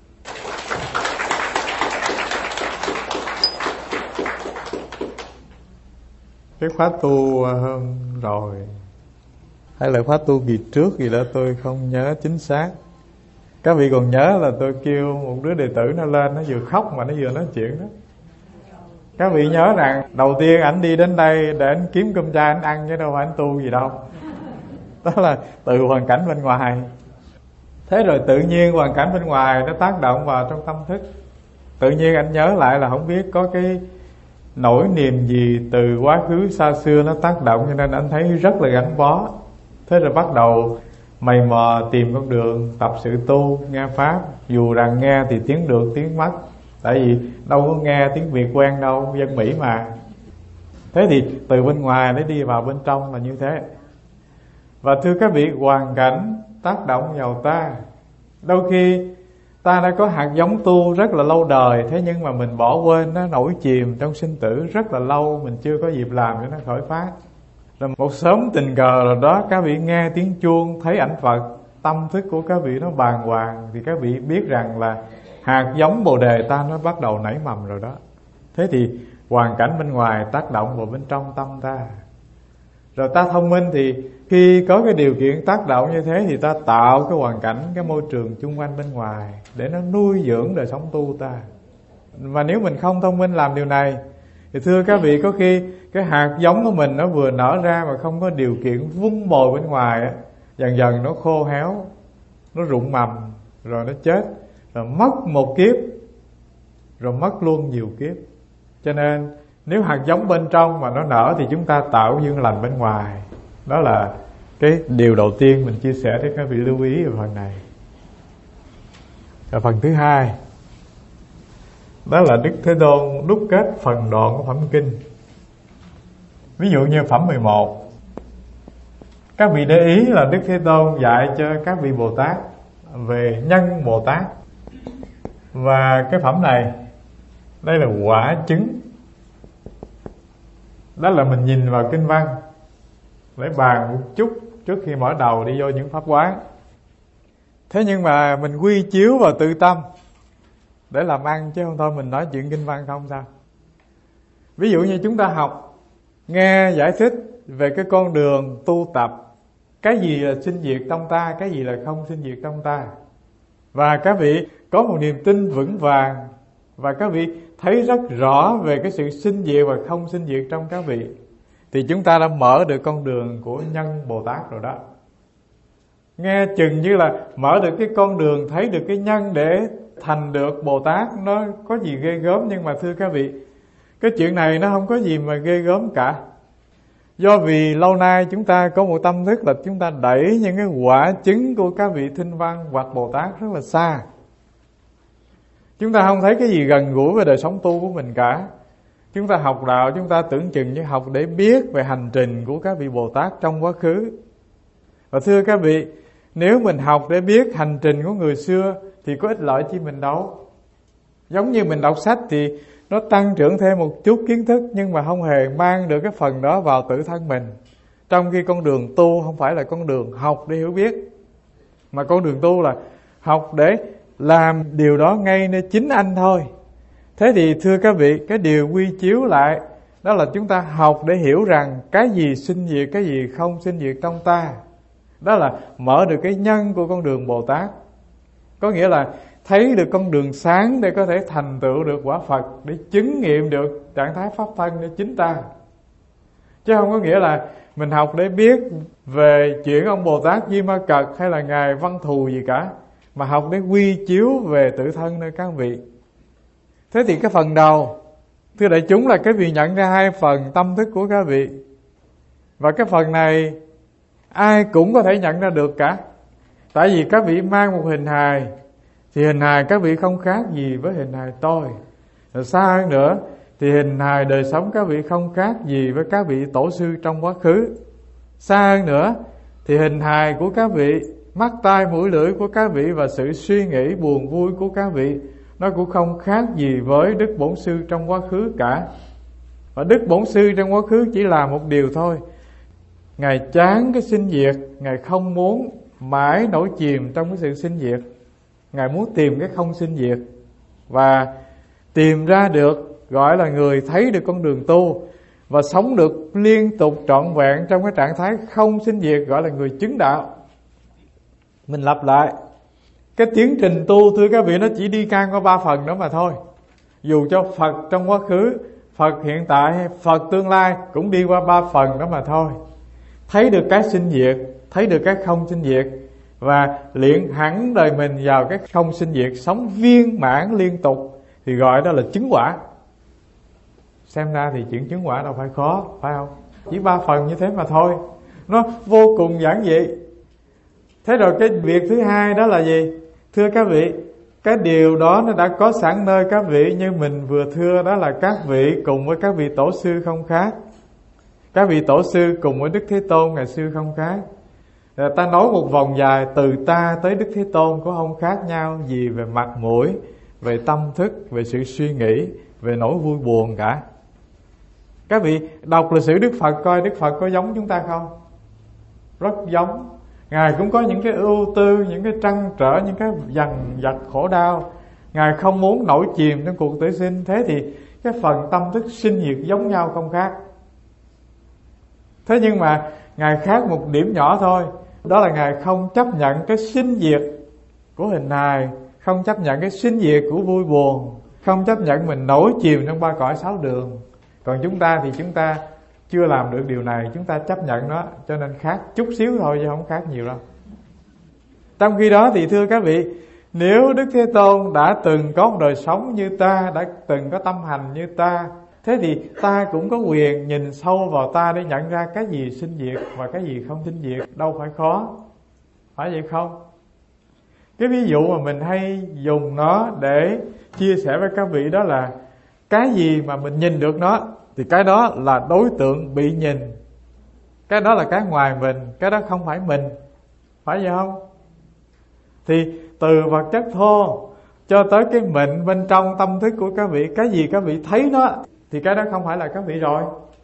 Speaker 1: Cái khóa tu hôm rồi hay là khóa tu kỳ trước gì đó tôi không nhớ chính xác. Các vị còn nhớ là tôi kêu một đứa đệ tử nó lên, nó vừa khóc mà nó vừa nói chuyện đó. Các vị nhớ rằng đầu tiên ảnh đi đến đây để ảnh kiếm cơm cha ảnh ăn chứ đâu phải ảnh tu gì đâu. Đó là từ hoàn cảnh bên ngoài. Thế rồi tự nhiên hoàn cảnh bên ngoài nó tác động vào trong tâm thức. Tự nhiên anh nhớ lại là không biết có cái nỗi niềm gì từ quá khứ xa xưa nó tác động, cho nên anh thấy rất là gắn bó. Thế rồi bắt đầu mày mò tìm con đường tập sự tu, nghe pháp. Dù rằng nghe thì tiếng được tiếng mất, tại vì đâu có nghe tiếng Việt quen đâu, dân Mỹ mà. Thế thì từ bên ngoài để đi vào bên trong là như thế. Và thưa các vị, hoàn cảnh tác động vào ta. Đôi khi ta đã có hạt giống tu rất là lâu đời, thế nhưng mà mình bỏ quên, nó nổi chìm trong sinh tử rất là lâu, mình chưa có dịp làm cho nó khởi phát. Rồi một sớm tình cờ rồi đó, các vị nghe tiếng chuông, thấy ảnh Phật, tâm thức của các vị nó bàng hoàng, thì các vị biết rằng là hạt giống Bồ Đề ta nó bắt đầu nảy mầm rồi đó. Thế thì hoàn cảnh bên ngoài tác động vào bên trong tâm ta. Rồi ta thông minh thì khi có cái điều kiện tác động như thế thì ta tạo cái hoàn cảnh, cái môi trường chung quanh bên ngoài để nó nuôi dưỡng đời sống tu ta. Mà nếu mình không thông minh làm điều này thì thưa các vị, có khi cái hạt giống của mình nó vừa nở ra mà không có điều kiện vun bồi bên ngoài á, dần dần nó khô héo, nó rụng mầm, rồi nó chết, rồi mất một kiếp, rồi mất luôn nhiều kiếp. Cho nên nếu hạt giống bên trong mà nó nở thì chúng ta tạo duyên lành bên ngoài. Đó là cái điều đầu tiên mình chia sẻ để các vị lưu ý ở phần này. Và phần thứ hai, đó là Đức Thế Tôn đúc kết phần đoạn của Phẩm Kinh. Ví dụ như Phẩm 11, các vị để ý là Đức Thế Tôn dạy cho các vị Bồ Tát về nhân Bồ Tát. Và cái phẩm này, đây là quả chứng. Đó là mình nhìn vào kinh văn để bàn một chút trước khi mở đầu đi vô những pháp quán. Thế nhưng mà mình quy chiếu vào tự tâm để làm ăn, chứ không thôi mình nói chuyện kinh văn không sao. Ví dụ như chúng ta học, nghe giải thích về cái con đường tu tập, cái gì là sinh diệt trong ta, cái gì là không sinh diệt trong ta, và các vị có một niềm tin vững vàng, và các vị thấy rất rõ về cái sự sinh diệt và không sinh diệt trong các vị, thì chúng ta đã mở được con đường của nhân Bồ Tát rồi đó. Nghe chừng như là mở được cái con đường, thấy được cái nhân để thành được Bồ Tát, nó có gì ghê gớm. Nhưng mà thưa các vị, cái chuyện này nó không có gì mà ghê gớm cả. Do vì lâu nay chúng ta có một tâm thức là chúng ta đẩy những cái quả chứng của các vị Thinh Văn hoặc Bồ Tát rất là xa. Chúng ta không thấy cái gì gần gũi với đời sống tu của mình cả. Chúng ta học đạo, chúng ta tưởng chừng như học để biết về hành trình của các vị Bồ Tát trong quá khứ. Và thưa các vị, nếu mình học để biết hành trình của người xưa thì có ích lợi chi mình đâu. Giống như mình đọc sách thì nó tăng trưởng thêm một chút kiến thức, nhưng mà không hề mang được cái phần đó vào tự thân mình. Trong khi con đường tu không phải là con đường học để hiểu biết, mà con đường tu là học để làm điều đó ngay nơi chính anh thôi. Thế thì thưa các vị, cái điều quy chiếu lại đó là chúng ta học để hiểu rằng cái gì sinh diệt, cái gì không sinh diệt trong ta. Đó là mở được cái nhân của con đường Bồ Tát. Có nghĩa là thấy được con đường sáng để có thể thành tựu được quả Phật, để chứng nghiệm được trạng thái pháp thân để chính ta. Chứ không có nghĩa là mình học để biết về chuyện ông Bồ Tát Di Ma Cật hay là Ngài Văn Thù gì cả, mà học để quy chiếu về tự thân nơi các vị. Thế thì cái phần đầu, thưa đại chúng, là cái vị nhận ra hai phần tâm thức của các vị. Và cái phần này ai cũng có thể nhận ra được cả. Tại vì các vị mang một hình hài, thì hình hài các vị không khác gì với hình hài tôi. Rồi xa hơn nữa thì hình hài đời sống các vị không khác gì với các vị tổ sư trong quá khứ. Xa hơn nữa thì hình hài của các vị, mắt tai mũi lưỡi của các vị và sự suy nghĩ buồn vui của các vị, nó cũng không khác gì với Đức Bổn Sư trong quá khứ cả. Và Đức Bổn Sư trong quá khứ chỉ làm một điều thôi. Ngài chán cái sinh diệt, Ngài không muốn mãi nổi chìm trong cái sự sinh diệt. Ngài muốn tìm cái không sinh diệt, và tìm ra được, gọi là người thấy được con đường tu và sống được liên tục trọn vẹn trong cái trạng thái không sinh diệt, gọi là người chứng đạo. Mình lặp lại, cái tiến trình tu thưa các vị, nó chỉ đi ngang qua 3 phần đó mà thôi. Dù cho Phật trong quá khứ, Phật hiện tại hay Phật tương lai cũng đi qua 3 phần đó mà thôi. Thấy được cái sinh diệt, thấy được cái không sinh diệt, và luyện hẳn đời mình vào cái không sinh diệt, sống viên mãn liên tục, thì gọi đó là chứng quả. Xem ra thì chuyện chứng quả đâu phải khó, phải không? Chỉ 3 phần như thế mà thôi. Nó vô cùng giản dị. Thế rồi cái việc thứ hai đó là gì? Thưa các vị, cái điều đó nó đã có sẵn nơi các vị, như mình vừa thưa, đó là các vị cùng với các vị tổ sư không khác. Các vị tổ sư cùng với Đức Thế Tôn ngày xưa không khác. Rồi ta nói một vòng dài, từ ta tới Đức Thế Tôn có không khác nhau gì về mặt mũi, về tâm thức, về sự suy nghĩ, về nỗi vui buồn cả. Các vị đọc lịch sử Đức Phật coi Đức Phật có giống chúng ta không? Rất giống. Ngài cũng có những cái ưu tư, những cái trăn trở, những cái dằn vặt khổ đau. Ngài không muốn nổi chìm trong cuộc tử sinh. Thế thì cái phần tâm thức sinh diệt giống nhau không khác. Thế nhưng mà Ngài khác một điểm nhỏ thôi. Đó là Ngài không chấp nhận cái sinh diệt của hình hài, không chấp nhận cái sinh diệt của vui buồn, không chấp nhận mình nổi chìm trong ba cõi sáu đường. Còn chúng ta thì chúng ta chưa làm được điều này, chúng ta chấp nhận nó, cho nên khác chút xíu thôi chứ không khác nhiều đâu. Trong khi đó thì thưa các vị, nếu Đức Thế Tôn đã từng có một đời sống như ta, đã từng có tâm hành như ta, thế thì ta cũng có quyền nhìn sâu vào ta để nhận ra cái gì sinh diệt và cái gì không sinh diệt. Đâu phải khó, phải vậy không? Cái ví dụ mà mình hay dùng nó để chia sẻ với các vị đó là cái gì mà mình nhìn được nó thì cái đó là đối tượng bị nhìn. Cái đó là cái ngoài mình, cái đó không phải mình. Phải vậy không? Thì từ vật chất thô cho tới cái mệnh bên trong tâm thức của các vị, cái gì các vị thấy nó thì cái đó không phải là các vị rồi.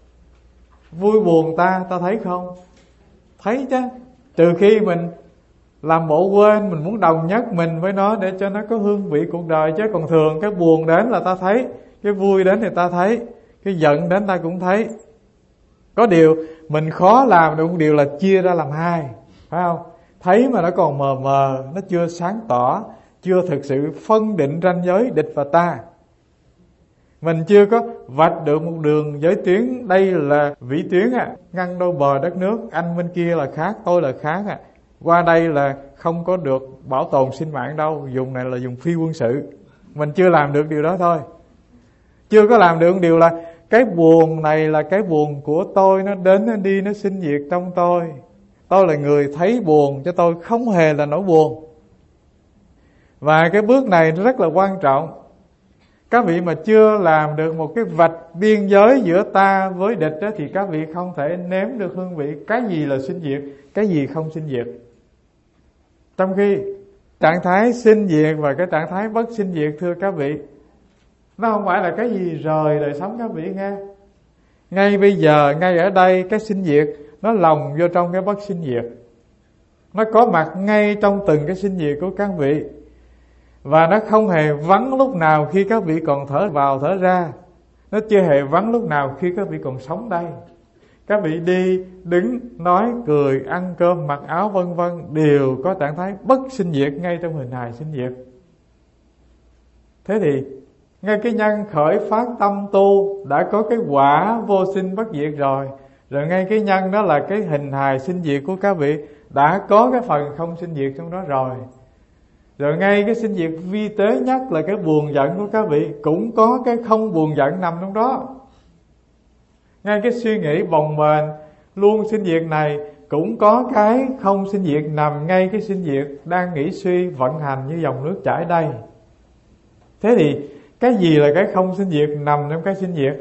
Speaker 1: Vui buồn ta thấy không? Thấy chứ. Trừ khi mình làm bộ quên, mình muốn đồng nhất mình với nó để cho nó có hương vị cuộc đời. Chứ còn thường cái buồn đến là ta thấy, cái vui đến thì ta thấy, cái giận đến ta cũng thấy. Có điều mình khó làm được một điều là chia ra làm hai, phải không? Thấy mà nó còn mờ mờ, nó chưa sáng tỏ, chưa thực sự phân định ranh giới địch và ta. Mình chưa có vạch được một đường giới tuyến, đây là vĩ tuyến ngăn đôi bờ đất nước, anh bên kia là khác, tôi là khác qua đây là không có được bảo tồn sinh mạng đâu, dùng này là dùng phi quân sự. Mình chưa làm được điều đó thôi. Chưa có làm được điều là cái buồn này là cái buồn của tôi, nó đến nó đi, nó sinh diệt trong tôi. Tôi là người thấy buồn, chứ tôi không hề là nỗi buồn. Và cái bước này rất là quan trọng. Các vị mà chưa làm được một cái vạch biên giới giữa ta với địch đó, thì các vị không thể nếm được hương vị cái gì là sinh diệt, cái gì không sinh diệt. Trong khi trạng thái sinh diệt và cái trạng thái bất sinh diệt, thưa các vị, nó không phải là cái gì rời đời sống các vị nghe. Ngay bây giờ, ngay ở đây, cái sinh diệt nó lồng vô trong cái bất sinh diệt. Nó có mặt ngay trong từng cái sinh diệt của các vị. Và nó không hề vắng lúc nào khi các vị còn thở vào thở ra. Nó chưa hề vắng lúc nào khi các vị còn sống đây. Các vị đi, đứng, nói, cười, ăn cơm, mặc áo vân vân đều có trạng thái bất sinh diệt ngay trong hình hài sinh diệt. Thế thì ngay cái nhân khởi phát tâm tu đã có cái quả vô sinh bất diệt rồi. Rồi ngay cái nhân đó là cái hình hài sinh diệt của các vị đã có cái phần không sinh diệt trong đó rồi. Rồi ngay cái sinh diệt vi tế nhất là cái buồn giận của các vị cũng có cái không buồn giận nằm trong đó. Ngay cái suy nghĩ bồng bềnh luôn sinh diệt này cũng có cái không sinh diệt nằm ngay cái sinh diệt đang nghĩ suy vận hành như dòng nước chảy đây. Thế thì cái gì là cái không sinh diệt nằm trong cái sinh diệt?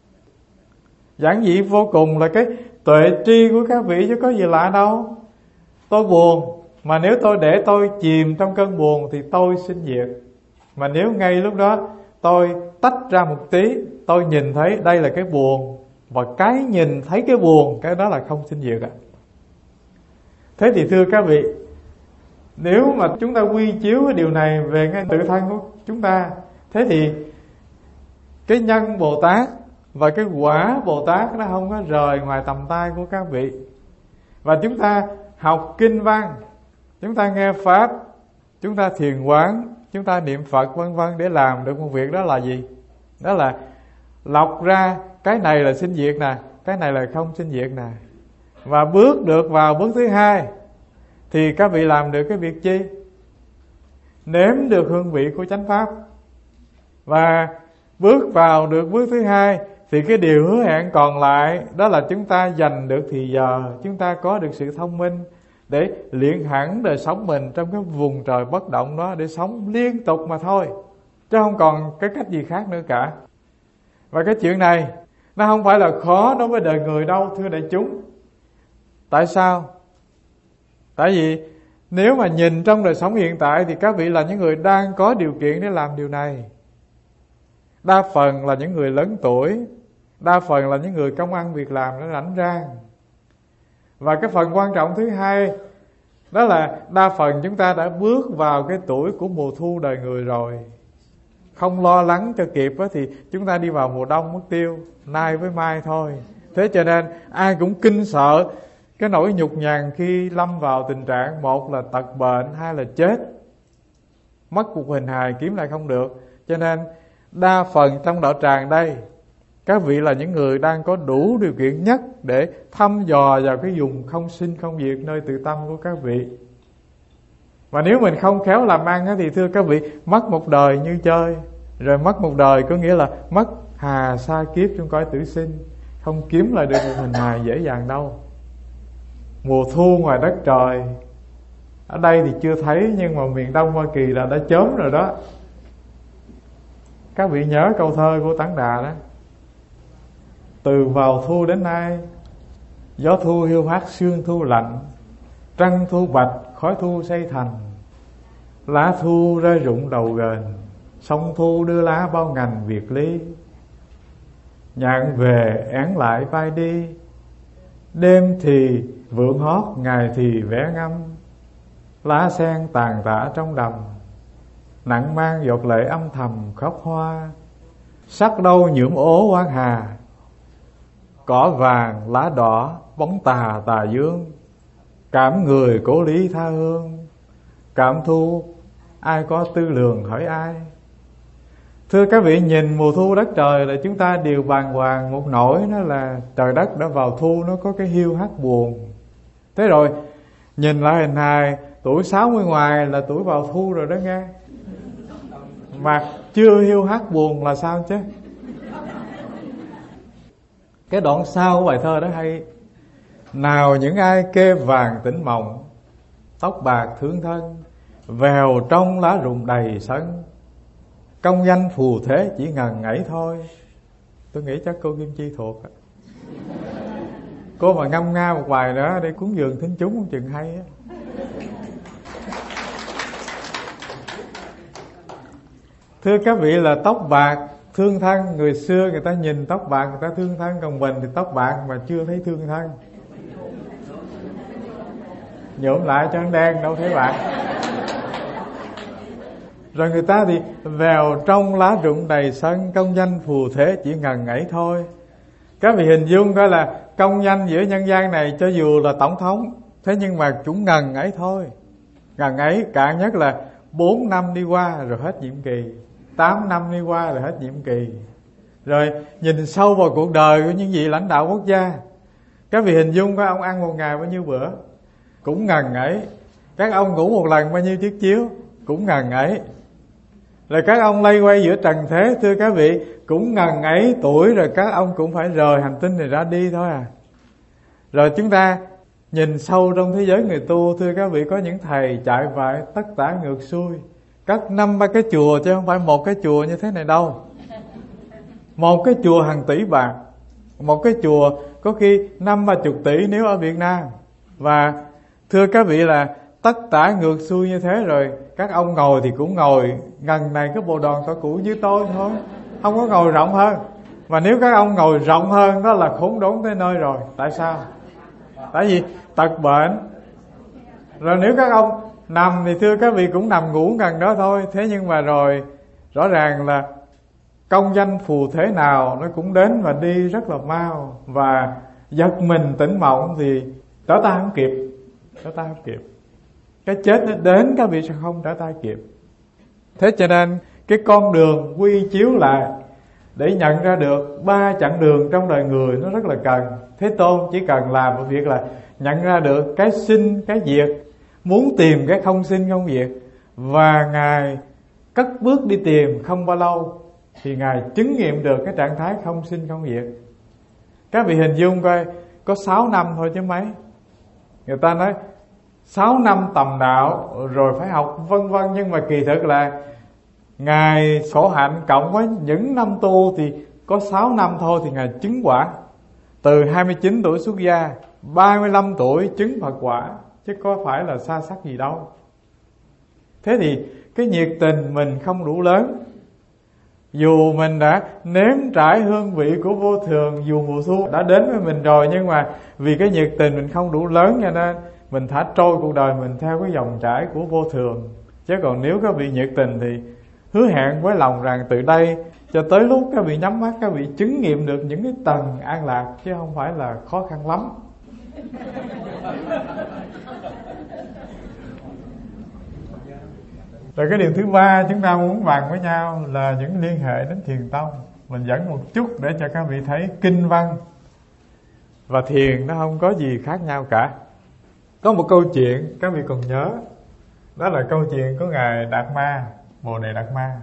Speaker 1: Giản dị vô cùng là cái tuệ tri của các vị chứ có gì lạ đâu. Tôi buồn, mà nếu tôi để tôi chìm trong cơn buồn thì tôi sinh diệt. Mà nếu ngay lúc đó tôi tách ra một tí, tôi nhìn thấy đây là cái buồn, và cái nhìn thấy cái buồn, cái đó là không sinh diệt Thế thì thưa các vị, nếu mà chúng ta quy chiếu cái điều này về ngay tự thân của chúng ta, thế thì cái nhân Bồ Tát và cái quả Bồ Tát nó không có rời ngoài tầm tay của các vị. Và chúng ta học kinh văn, chúng ta nghe pháp, chúng ta thiền quán, chúng ta niệm Phật vân vân để làm được một việc đó là gì? Đó là lọc ra cái này là sinh diệt nè, cái này là không sinh diệt nè. Và bước được vào bước thứ hai thì các vị làm được cái việc chi? Nếm được hương vị của chánh pháp. Và bước vào được bước thứ hai thì cái điều hứa hẹn còn lại đó là chúng ta dành được thì giờ, chúng ta có được sự thông minh để luyện hẳn đời sống mình trong cái vùng trời bất động đó, để sống liên tục mà thôi, chứ không còn cái cách gì khác nữa cả. Và cái chuyện này nó không phải là khó đối với đời người đâu, thưa đại chúng. Tại sao? Tại vì nếu mà nhìn trong đời sống hiện tại thì các vị là những người đang có điều kiện để làm điều này. Đa phần là những người lớn tuổi, đa phần là những người công ăn việc làm nó rảnh rang. Và cái phần quan trọng thứ hai đó là đa phần chúng ta đã bước vào cái tuổi của mùa thu đời người rồi. Không lo lắng cho kịp thì chúng ta đi vào mùa đông mất tiêu, nay với mai thôi. Thế cho nên ai cũng kinh sợ cái nỗi nhục nhằn khi lâm vào tình trạng một là tật bệnh, hai là chết, mất cuộc hình hài kiếm lại không được. Cho nên đa phần trong đạo tràng đây, các vị là những người đang có đủ điều kiện nhất để thăm dò vào cái vùng không sinh không diệt nơi tự tâm của các vị. Và nếu mình không khéo làm ăn thì thưa các vị, mất một đời như chơi. Rồi mất một đời có nghĩa là mất hà sa kiếp trong cõi tử sinh, không kiếm lại được một hình hài dễ dàng đâu. Mùa thu ngoài đất trời, ở đây thì chưa thấy, nhưng mà miền Đông Hoa Kỳ là đã chớm rồi đó. Các vị nhớ câu thơ của Tấn Đà đó: từ vào thu đến nay, gió thu hiu hắt sương thu lạnh, trăng thu bạch khói thu xây thành, lá thu rơi rụng đầu gần, sông thu đưa lá bao ngành biệt ly. Nhạn về én lại vai đi, đêm thì vượng hót, ngày thì vẽ ngâm, lá sen tàn tả trong đầm, nặng mang giọt lệ âm thầm khóc hoa. Sắc đâu nhuộm ố quan hà, cỏ vàng lá đỏ bóng tà tà dương. Cảm người cố lý tha hương, cảm thu ai có tư lường hỏi ai. Thưa các vị, nhìn mùa thu đất trời là chúng ta đều bàng hoàng một nỗi, đó là trời đất đã vào thu, nó có cái hiu hắt buồn. Thế rồi nhìn lại hình hài tuổi 60 ngoài là tuổi vào thu rồi đó nghe. Mà chưa hiu hắt buồn là sao chứ? Cái đoạn sau của bài thơ đó hay: nào những ai kê vàng tỉnh mộng, tóc bạc thương thân, vèo trong lá rụng đầy sân, công danh phù thế chỉ ngần ấy thôi. Tôi nghĩ chắc cô Kim Chi thuộc. Cô mà ngâm nga một bài nữa để cúng dường thính chúng không chừng hay á. Thưa các vị, là tóc bạc thương thân. Người xưa người ta nhìn tóc bạc người ta thương thân, còn mình thì tóc bạc mà chưa thấy thương thân. Nhuộm lại cho nó đen đâu thấy bạc. Rồi người ta thì vèo trong lá rụng đầy sân, công danh phù thế chỉ ngần ấy thôi. Các vị hình dung coi là công danh giữa nhân gian này, cho dù là tổng thống, thế nhưng mà cũng ngần ấy thôi. Ngần ấy cạn nhất là 4 năm đi qua rồi hết nhiệm kỳ, 8 năm đi qua rồi hết nhiệm kỳ. Rồi nhìn sâu vào cuộc đời của những vị lãnh đạo quốc gia, các vị hình dung coi ông ăn một ngày bao nhiêu bữa, cũng ngần ấy. Các ông ngủ một lần bao nhiêu chiếc chiếu, cũng ngần ấy. Rồi các ông lay quay giữa trần thế, thưa các vị, cũng ngần ấy tuổi rồi các ông cũng phải rời hành tinh này ra đi thôi à. Rồi chúng ta nhìn sâu trong thế giới người tu, thưa các vị, có những thầy chạy vại tất tả ngược xuôi, cất 5-3 cái chùa chứ không phải một cái chùa như thế này đâu. Một cái chùa hàng tỷ bạc, một cái chùa có khi 50-30 tỷ nếu ở Việt Nam. Và thưa các vị, là tất tả ngược xuôi như thế rồi các ông ngồi thì cũng ngồi gần này cái bộ đoàn to cũ như tôi thôi, không có ngồi rộng hơn. Và nếu các ông ngồi rộng hơn đó là khốn đốn tới nơi rồi. Tại sao? Tại vì tật bệnh. Rồi nếu các ông nằm thì thưa các vị cũng nằm ngủ gần đó thôi. Thế nhưng mà rồi rõ ràng là công danh phù thế nào nó cũng đến và đi rất là mau. Và giật mình tỉnh mộng thì trở tay không kịp. Trở tay không kịp. Cái chết nó đến các vị sẽ không trở tay kịp. Thế cho nên cái con đường quy chiếu lại để nhận ra được 3 chặng đường trong đời người nó rất là cần. Thế Tôn chỉ cần làm một việc là nhận ra được cái sinh, cái diệt, muốn tìm cái không sinh không diệt. Và Ngài cất bước đi tìm, không bao lâu thì Ngài chứng nghiệm được cái trạng thái không sinh không diệt. Các vị hình dung coi, có 6 năm thôi chứ mấy. Người ta nói 6 năm tầm đạo rồi phải học vân vân, nhưng mà kỳ thực là Ngài khổ hạnh cộng với những năm tu thì có 6 năm thôi thì Ngài chứng quả. Từ 29 tuổi xuất gia, 35 tuổi chứng Phật quả, chứ có phải là xa xắc gì đâu. Thế thì cái nhiệt tình mình không đủ lớn, Dù mình đã nếm trải hương vị của vô thường, dù mùa thu đã đến với mình rồi, nhưng mà vì cái nhiệt tình mình không đủ lớn, cho nên mình thả trôi cuộc đời mình theo cái dòng chảy của vô thường. Chứ còn nếu các vị nhiệt tình thì hứa hẹn với lòng rằng từ đây cho tới lúc các vị nhắm mắt, các vị chứng nghiệm được những cái tầng an lạc, chứ không phải là khó khăn lắm. Rồi cái điều thứ ba chúng ta muốn bàn với nhau là những liên hệ đến thiền tông. Mình dẫn một chút để cho các vị thấy kinh văn và thiền nó không có gì khác nhau cả. Có một câu chuyện các vị còn nhớ, đó là câu chuyện của Ngài Đạt Ma, Bồ Đề Đạt Ma.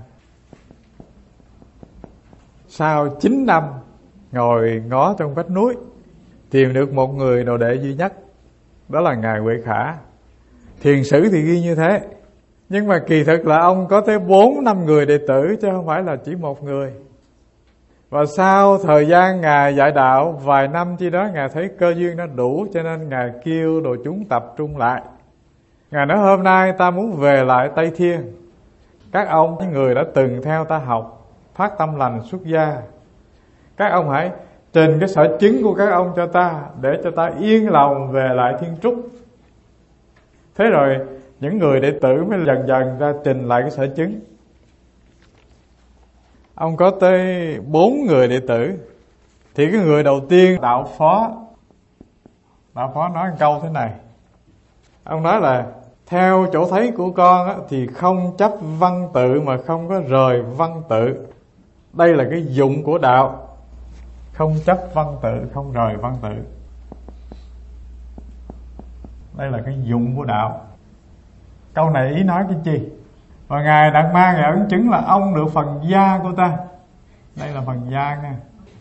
Speaker 1: Sau 9 năm ngồi ngó trong vách núi, tìm được một người đồ đệ duy nhất, đó là Ngài Huệ Khả. Thiền sử thì ghi như thế, nhưng mà kỳ thực là ông có tới 4-5 người đệ tử, chứ không phải là chỉ một người. Và sau thời gian Ngài dạy đạo vài năm chi đó, Ngài thấy cơ duyên nó đủ, cho nên Ngài kêu đồ chúng tập trung lại. Ngài nói hôm nay ta muốn về lại Tây Thiên. Các ông, những người đã từng theo ta học, phát tâm lành xuất gia, các ông hãy trình cái sở chứng của các ông cho ta, để cho ta yên lòng về lại Thiên Trúc. Thế rồi những người đệ tử mới dần dần ra trình lại cái sở chứng. Ông có tới 4 người đệ tử. Thì cái người đầu tiên, Đạo Phó nói một câu thế này. Ông nói là theo chỗ thấy của con á, thì không chấp văn tự mà không có rời văn tự. Đây là cái dụng của đạo. Không chấp văn tự, không rời văn tự. Đây là cái dụng của đạo. Câu này ý nói cái chi? Và Ngài Đạt Ma, Ngài ấn chứng là ông được phần gia của ta. Đây là phần gia nha.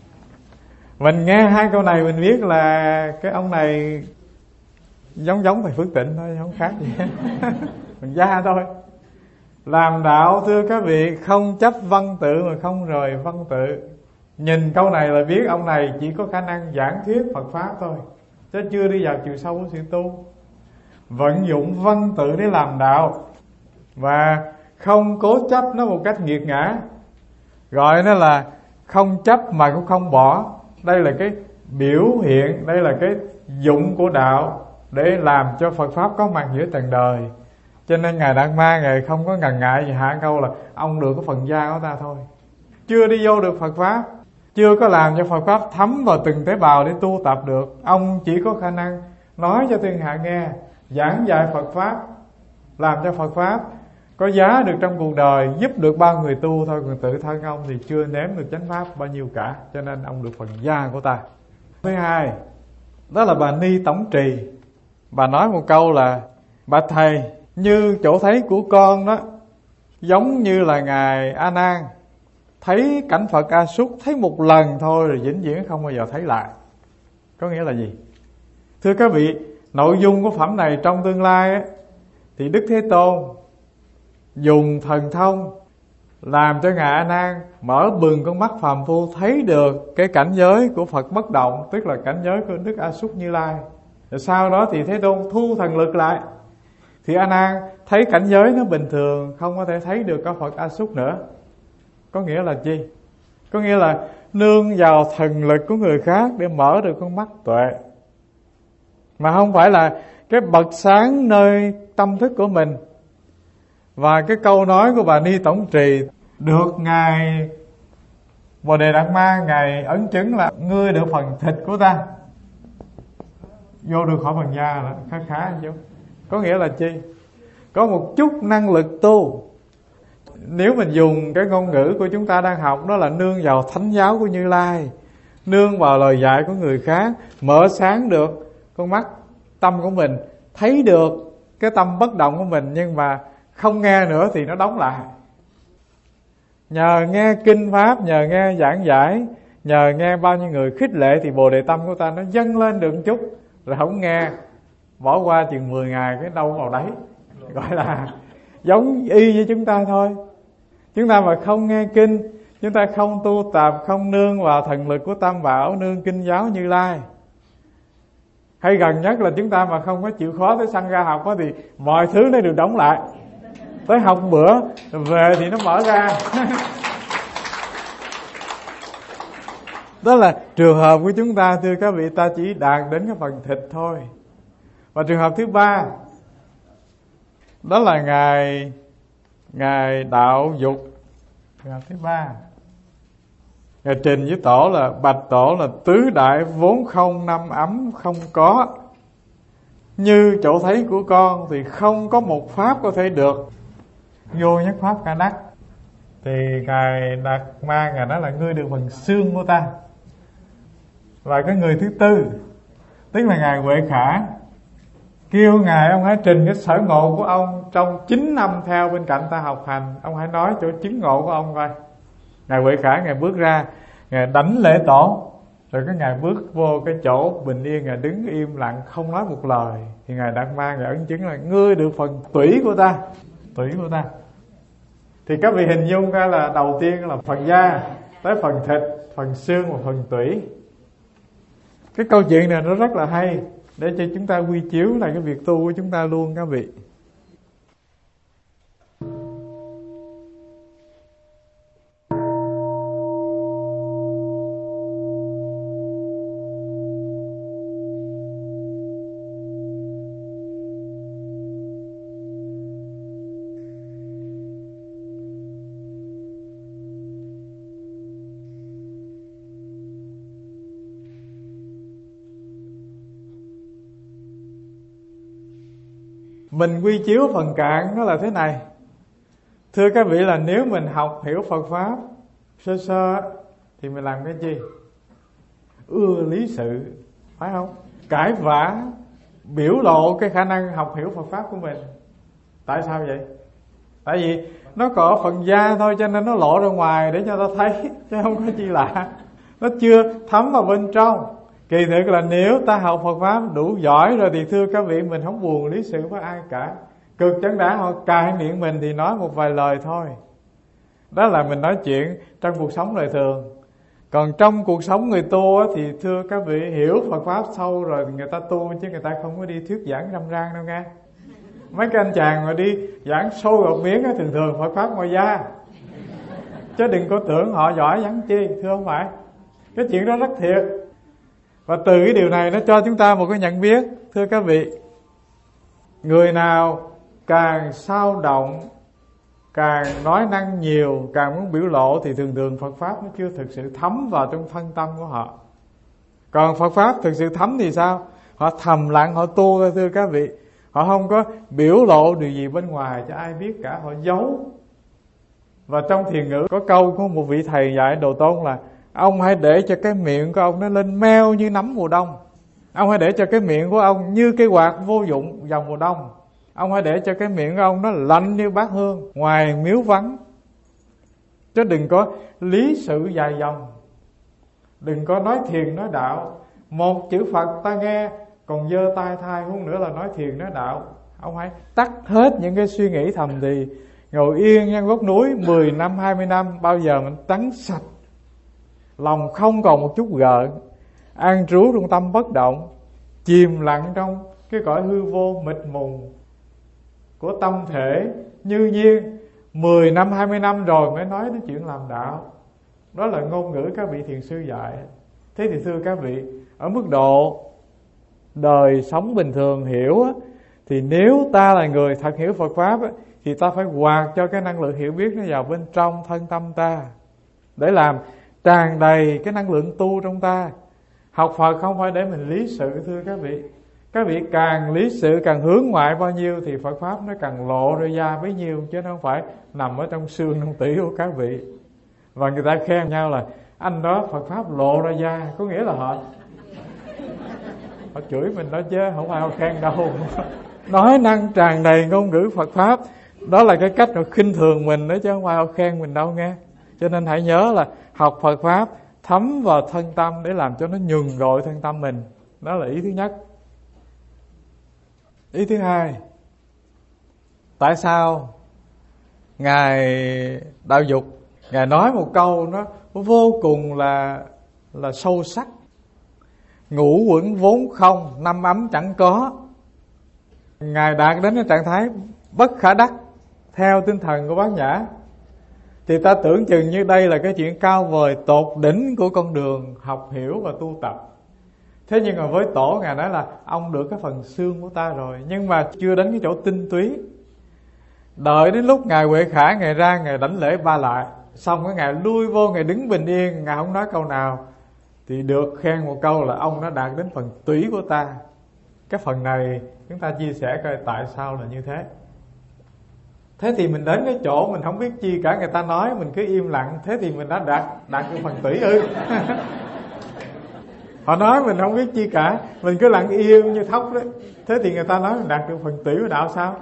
Speaker 1: Mình nghe hai câu này mình biết là cái ông này giống thầy Phước Tịnh thôi, không khác gì. Phần gia thôi. Làm đạo thưa các vị, không chấp văn tự mà không rời văn tự. Nhìn câu này là biết ông này chỉ có khả năng giảng thuyết Phật Pháp thôi, chứ chưa đi vào chiều sâu của sự tu. Vận dụng văn tự để làm đạo, và không cố chấp nó một cách nghiệt ngã. Gọi nó là không chấp mà cũng không bỏ. Đây là cái biểu hiện, đây là cái dụng của đạo để làm cho Phật Pháp có mặt giữa trần đời. Cho nên Ngài Đạt Ma, Ngài không có ngần ngại gì hạ câu là ông được cái phần gia của ta thôi. Chưa đi vô được Phật Pháp, chưa có làm cho Phật Pháp thấm vào từng tế bào để tu tập được. Ông chỉ có khả năng nói cho thiên hạ nghe, giảng dạy Phật Pháp, làm cho Phật Pháp có giá được trong cuộc đời, giúp được bao người tu thôi. Còn tự thân ông thì chưa nếm được chánh Pháp bao nhiêu cả. Cho nên ông được phần gia của ta. Thứ hai, đó là bà Ni Tổng Trì. Bà nói một câu là: bạch thầy, như chỗ thấy của con đó, giống như là Ngài A Nan thấy cảnh Phật A Súc, thấy một lần thôi rồi vĩnh viễn không bao giờ thấy lại. Có nghĩa là gì? Thưa các vị, nội dung của phẩm này trong tương lai á, thì Đức Thế Tôn dùng thần thông làm cho Ngài A Nan mở bừng con mắt phàm phu, thấy được cái cảnh giới của Phật bất động, tức là cảnh giới của Đức A Súc Như Lai. Rồi sau đó thì Thế Tôn thu thần lực lại, thì A Nan thấy cảnh giới nó bình thường, không có thể thấy được có Phật A Súc nữa. Có nghĩa là chi? Có nghĩa là nương vào thần lực của người khác để mở được con mắt tuệ, mà không phải là cái bật sáng nơi tâm thức của mình. Và cái câu nói của bà Ni Tổng Trì được Ngài Bồ Đề Đạt Ma Ngài ấn chứng là ngươi được phần thịt của ta, vô được khỏi phần da là khá chứ. Có nghĩa là chi? Có một chút năng lực tu. Nếu mình dùng cái ngôn ngữ của chúng ta đang học, đó là nương vào thánh giáo của Như Lai, nương vào lời dạy của người khác, mở sáng được con mắt tâm của mình, thấy được cái tâm bất động của mình, nhưng mà không nghe nữa thì nó đóng lại. Nhờ nghe kinh Pháp, nhờ nghe giảng giải, nhờ nghe bao nhiêu người khích lệ thì bồ đề tâm của ta nó dâng lên được một chút. Rồi không nghe, bỏ qua chừng 10 ngày cái đâu vào đấy. Gọi là giống y với chúng ta thôi. Chúng ta mà không nghe kinh, chúng ta không tu tập, không nương vào thần lực của Tam Bảo, nương kinh giáo Như Lai, hay gần nhất là chúng ta mà không có chịu khó tới sanh ra học đó, thì mọi thứ nó đều đóng lại. Tới học bữa về thì nó mở ra. Đó là trường hợp của chúng ta, thưa các vị, ta chỉ đạt đến cái phần thịt thôi. Và trường hợp thứ ba, đó là Ngài đạo dục. Trường hợp thứ ba, Ngài trình với Tổ là: bạch Tổ, là tứ đại vốn không, năm ấm không có. Như chỗ thấy của con thì không có một pháp có thể được, vô nhất pháp cả đắc. Thì Ngài Đạt Ma, Ngài nói là ngươi được phần xương của ta. Và cái người thứ tư, tức là Ngài Huệ Khả, kêu Ngài ông hãy trình cái sở ngộ của ông trong 9 năm theo bên cạnh ta học hành. Ông hãy nói chỗ chứng ngộ của ông coi. Ngài Huệ Khả, Ngài bước ra, Ngài đánh lễ Tổ. Rồi cái Ngài bước vô cái chỗ bình yên, Ngài đứng im lặng không nói một lời. Thì Ngài Đạt Ma, Ngài ấn chứng là ngươi được phần tủy của ta. Tủy của ta. Thì các vị hình dung ra là đầu tiên là phần da, tới phần thịt, phần xương và phần tủy. Cái câu chuyện này nó rất là hay, để cho chúng ta quy chiếu lại cái việc tu của chúng ta luôn các vị. Mình quy chiếu phần cạn nó là thế này. Thưa các vị, là nếu mình học hiểu Phật Pháp sơ sơ thì mình làm cái gì? Ưa lý sự, phải không? Cãi vã, biểu lộ cái khả năng học hiểu Phật Pháp của mình. Tại sao vậy? Tại vì nó có phần da thôi, cho nên nó lộ ra ngoài để cho ta thấy, chứ không có chi lạ. Nó chưa thấm vào bên trong. Kỳ thực là nếu ta học Phật Pháp đủ giỏi rồi thì thưa các vị, mình không buồn lý sự với ai cả. Cực chẳng đã họ cài miệng mình thì nói một vài lời thôi. Đó là mình nói chuyện trong cuộc sống đời thường. Còn trong cuộc sống người tu thì thưa các vị, hiểu Phật Pháp sâu rồi thì người ta tu, chứ người ta không có đi thuyết giảng râm ran đâu nghe. Mấy cái anh chàng mà đi giảng sôi gọt miếng thường thường Phật Pháp ngoài da. Chứ đừng có tưởng họ giỏi giảng chi, thưa không phải. Cái chuyện đó rất thiệt. Và từ cái điều này nó cho chúng ta một cái nhận biết. Thưa các vị, người nào càng sao động, càng nói năng nhiều, càng muốn biểu lộ thì thường thường Phật Pháp nó chưa thực sự thấm vào trong thân tâm của họ. Còn Phật Pháp thực sự thấm thì sao? Họ thầm lặng, họ tu thôi thưa các vị. Họ không có biểu lộ điều gì bên ngoài cho ai biết cả, họ giấu. Và trong thiền ngữ có câu của một vị thầy dạy Đồ Tôn là: ông hãy để cho cái miệng của ông nó lên meo như nấm mùa đông. Ông hãy để cho cái miệng của ông như cái quạt vô dụng vào mùa đông. Ông hãy để cho cái miệng của ông nó lạnh như bát hương ngoài miếu vắng. Chứ đừng có lý sự dài dòng, đừng có nói thiền nói đạo. Một chữ Phật ta nghe còn giơ tay thai, huống nữa là nói thiền nói đạo. Ông hãy tắt hết những cái suy nghĩ thầm thì, ngồi yên trên gốc núi 10 năm 20 năm, bao giờ mình tắn sạch, lòng không còn một chút gợn, an trú trong tâm bất động, chìm lặng trong cái cõi hư vô mịt mùng của tâm thể như nhiên. 10 năm 20 năm rồi mới nói đến chuyện làm đạo. Đó là ngôn ngữ các vị thiền sư dạy. Thế thì thưa các vị, ở mức độ đời sống bình thường hiểu thì nếu ta là người thật hiểu Phật Pháp thì ta phải quạt cho cái năng lượng hiểu biết nó vào bên trong thân tâm ta, để làm tràn đầy cái năng lượng tu trong ta. Học Phật không phải để mình lý sự thưa các vị. Các vị càng lý sự, càng hướng ngoại bao nhiêu thì Phật Pháp nó càng lộ ra da bấy nhiêu, chứ nó không phải nằm ở trong xương trong tủy của các vị. Và người ta khen nhau là anh đó Phật Pháp lộ ra da, có nghĩa là họ chửi mình đó chứ không phải họ khen đâu. Nói năng tràn đầy ngôn ngữ Phật Pháp, đó là cái cách họ khinh thường mình đó, chứ không phải họ khen mình đâu nghe. Cho nên hãy nhớ là học Phật Pháp thấm vào thân tâm để làm cho nó nhuần rội thân tâm mình. Đó là ý thứ nhất. Ý thứ hai, tại sao Ngài Đạo Dục Ngài nói một câu nó vô cùng là sâu sắc: ngũ uẩn vốn không, năm ấm chẳng có. Ngài đạt đến cái trạng thái bất khả đắc theo tinh thần của Bát Nhã. thì ta tưởng chừng như đây là cái chuyện cao vời tột đỉnh của con đường học hiểu và tu tập. Thế nhưng mà với Tổ, Ngài nói là ông được cái phần xương của ta rồi, nhưng mà chưa đến cái chỗ tinh túy. Đợi đến lúc Ngài Huệ Khả Ngài ra, Ngài đảnh lễ ba lại, xong cái Ngài lui vô, Ngài đứng bình yên, Ngài không nói câu nào, thì được khen một câu là ông đã đạt đến phần túy của ta. Cái phần này chúng ta chia sẻ coi tại sao là như thế. Thế thì mình đến cái chỗ mình không biết chi cả, người ta nói mình cứ im lặng, thế thì mình đã đạt được phần túy ư? Họ nói mình không biết chi cả, mình cứ lặng im như thóc đấy, thế thì người ta nói mình đạt được phần túy của đạo sao?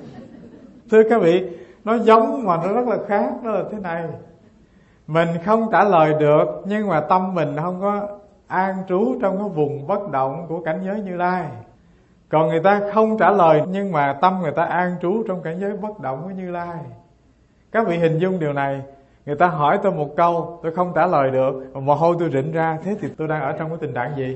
Speaker 1: Thưa các vị, nó giống mà nó rất là khác. Đó là thế này, mình không trả lời được, nhưng mà tâm mình không có an trú trong cái vùng bất động của cảnh giới Như Lai. Còn người ta không trả lời, nhưng mà tâm người ta an trú trong cảnh giới bất động của Như Lai. Các vị hình dung điều này. Người ta hỏi tôi một câu, tôi không trả lời được, mồ hôi tôi rịn ra, thế thì tôi đang ở trong cái tình trạng gì?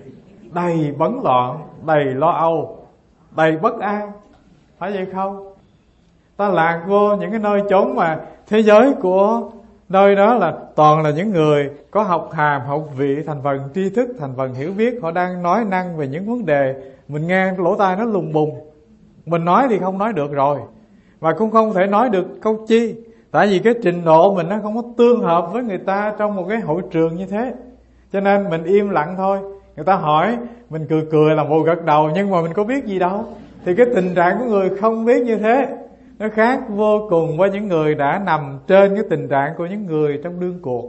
Speaker 1: Đầy bấn loạn, đầy lo âu, đầy bất an, phải vậy không? Ta lạc vô những cái nơi chốn mà thế giới của nơi đó là toàn là những người có học hàm, học vị, thành phần tri thức, thành phần hiểu biết. Họ đang nói năng về những vấn đề, mình nghe lỗ tai nó lùng bùng. Mình nói thì không nói được rồi, mà cũng không thể nói được câu chi. Tại vì cái trình độ mình nó không có tương hợp với người ta trong một cái hội trường như thế. Cho nên mình im lặng thôi. Người ta hỏi, mình cười cười làm bộ gật đầu, nhưng mà mình có biết gì đâu. Thì cái tình trạng của người không biết như thế nó khác vô cùng với những người đã nằm trên cái tình trạng của những người trong đương cuộc.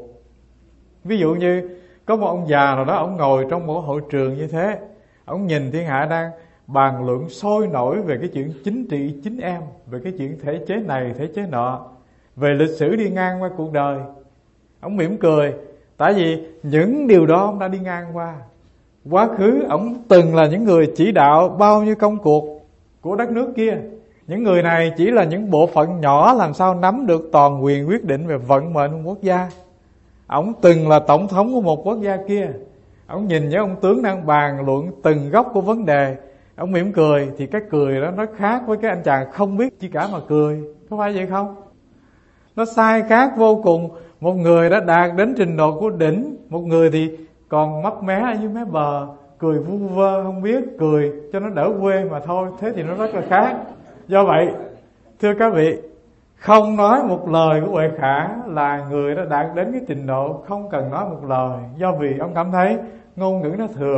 Speaker 1: Ví dụ như có một ông già nào đó, ông ngồi trong một hội trường như thế, ông nhìn thiên hạ đang bàn luận sôi nổi về cái chuyện chính trị chính em, về cái chuyện thể chế này thể chế nọ, về lịch sử đi ngang qua cuộc đời. Ông mỉm cười, tại vì những điều đó ông đã đi ngang qua. Quá khứ ông từng là những người chỉ đạo bao nhiêu công cuộc của đất nước kia. Những người này chỉ là những bộ phận nhỏ làm sao nắm được toàn quyền quyết định về vận mệnh của quốc gia. Ông từng là tổng thống của một quốc gia kia. Ông nhìn với ông tướng đang bàn luận từng góc của vấn đề, ông mỉm cười, thì cái cười đó nó khác với cái anh chàng không biết chi cả mà cười. Có phải vậy không? Nó sai khác vô cùng. Một người đã đạt đến trình độ của đỉnh, một người thì còn mấp mé ở dưới mé bờ, cười vu vơ không biết, cười cho nó đỡ quê mà thôi. Thế thì nó rất là khác. Do vậy, thưa các vị, không nói một lời của Huệ Khả là người đã đạt đến cái trình độ không cần nói một lời. Do vì ông cảm thấy ngôn ngữ nó thừa,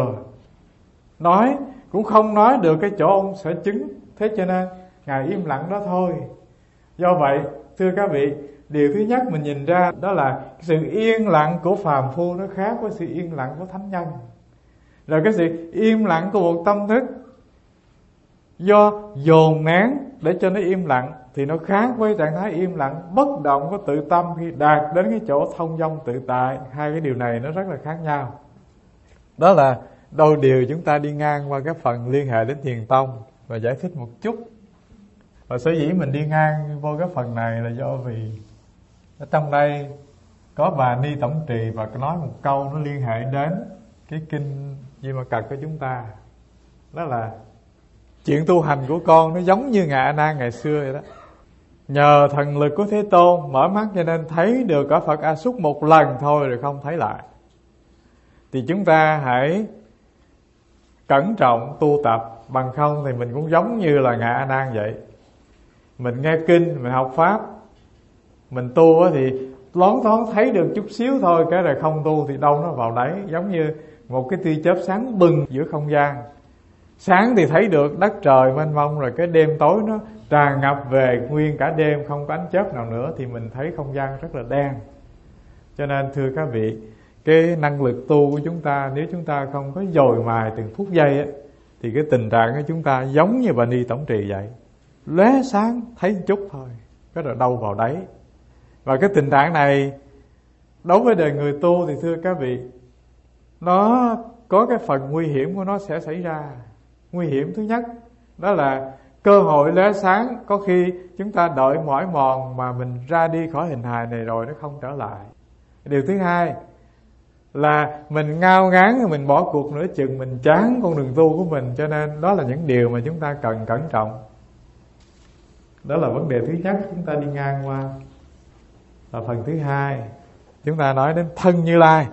Speaker 1: nói cũng không nói được cái chỗ ông sẽ chứng. Thế cho nên Ngài im lặng đó thôi. Do vậy, thưa các vị, điều thứ nhất mình nhìn ra đó là sự yên lặng của phàm phu nó khác với sự yên lặng của thánh nhân. Rồi cái sự im lặng của một tâm thức do dồn nén để cho nó im lặng thì nó khác với trạng thái im lặng bất động của tự tâm khi đạt đến cái chỗ thông dong tự tại. Hai cái điều này nó rất là khác nhau. Đó là đôi điều chúng ta đi ngang qua cái phần liên hệ đến Thiền Tông và giải thích một chút. Và sở dĩ mình đi ngang vô cái phần này là do vì ở trong đây có bà Ni Tổng Trì và nói một câu nó liên hệ đến cái kinh Di Ma Cật của chúng ta. Đó là chuyện tu hành của con nó giống như Ngài A Nan ngày xưa vậy đó. Nhờ thần lực của Thế Tôn mở mắt cho nên thấy được cả Phật A Xúc một lần thôi rồi không thấy lại. Thì chúng ta hãy cẩn trọng tu tập, bằng không thì mình cũng giống như là Ngài A Nan vậy. Mình nghe kinh, mình học pháp, mình tu thì loáng thoáng thấy được chút xíu thôi, cái rồi không tu thì đâu nó vào đấy. Giống như một cái tia chớp sáng bừng giữa không gian. Sáng thì thấy được đất trời mênh mông, rồi cái đêm tối nó tràn ngập về nguyên cả đêm, không có ánh chớp nào nữa, thì mình thấy không gian rất là đen. Cho nên thưa các vị, cái năng lực tu của chúng ta, nếu chúng ta không có dồi mài từng phút giây ấy, thì cái tình trạng của chúng ta giống như bà Ni Tổng Trì vậy. Lóe sáng thấy một chút thôi, cái rồi đâu vào đấy. Và cái tình trạng này đối với đời người tu thì thưa các vị, nó có cái phần nguy hiểm của nó sẽ xảy ra. Nguy hiểm thứ nhất đó là cơ hội lóe sáng, có khi chúng ta đợi mỏi mòn mà mình ra đi khỏi hình hài này rồi nó không trở lại. Điều thứ hai là mình ngao ngán rồi mình bỏ cuộc nửa chừng, mình chán con đường tu của mình. Cho nên đó là những điều mà chúng ta cần cẩn trọng. Đó là vấn đề thứ nhất chúng ta đi ngang qua. là phần thứ hai. Chúng ta nói đến thân Như Lai.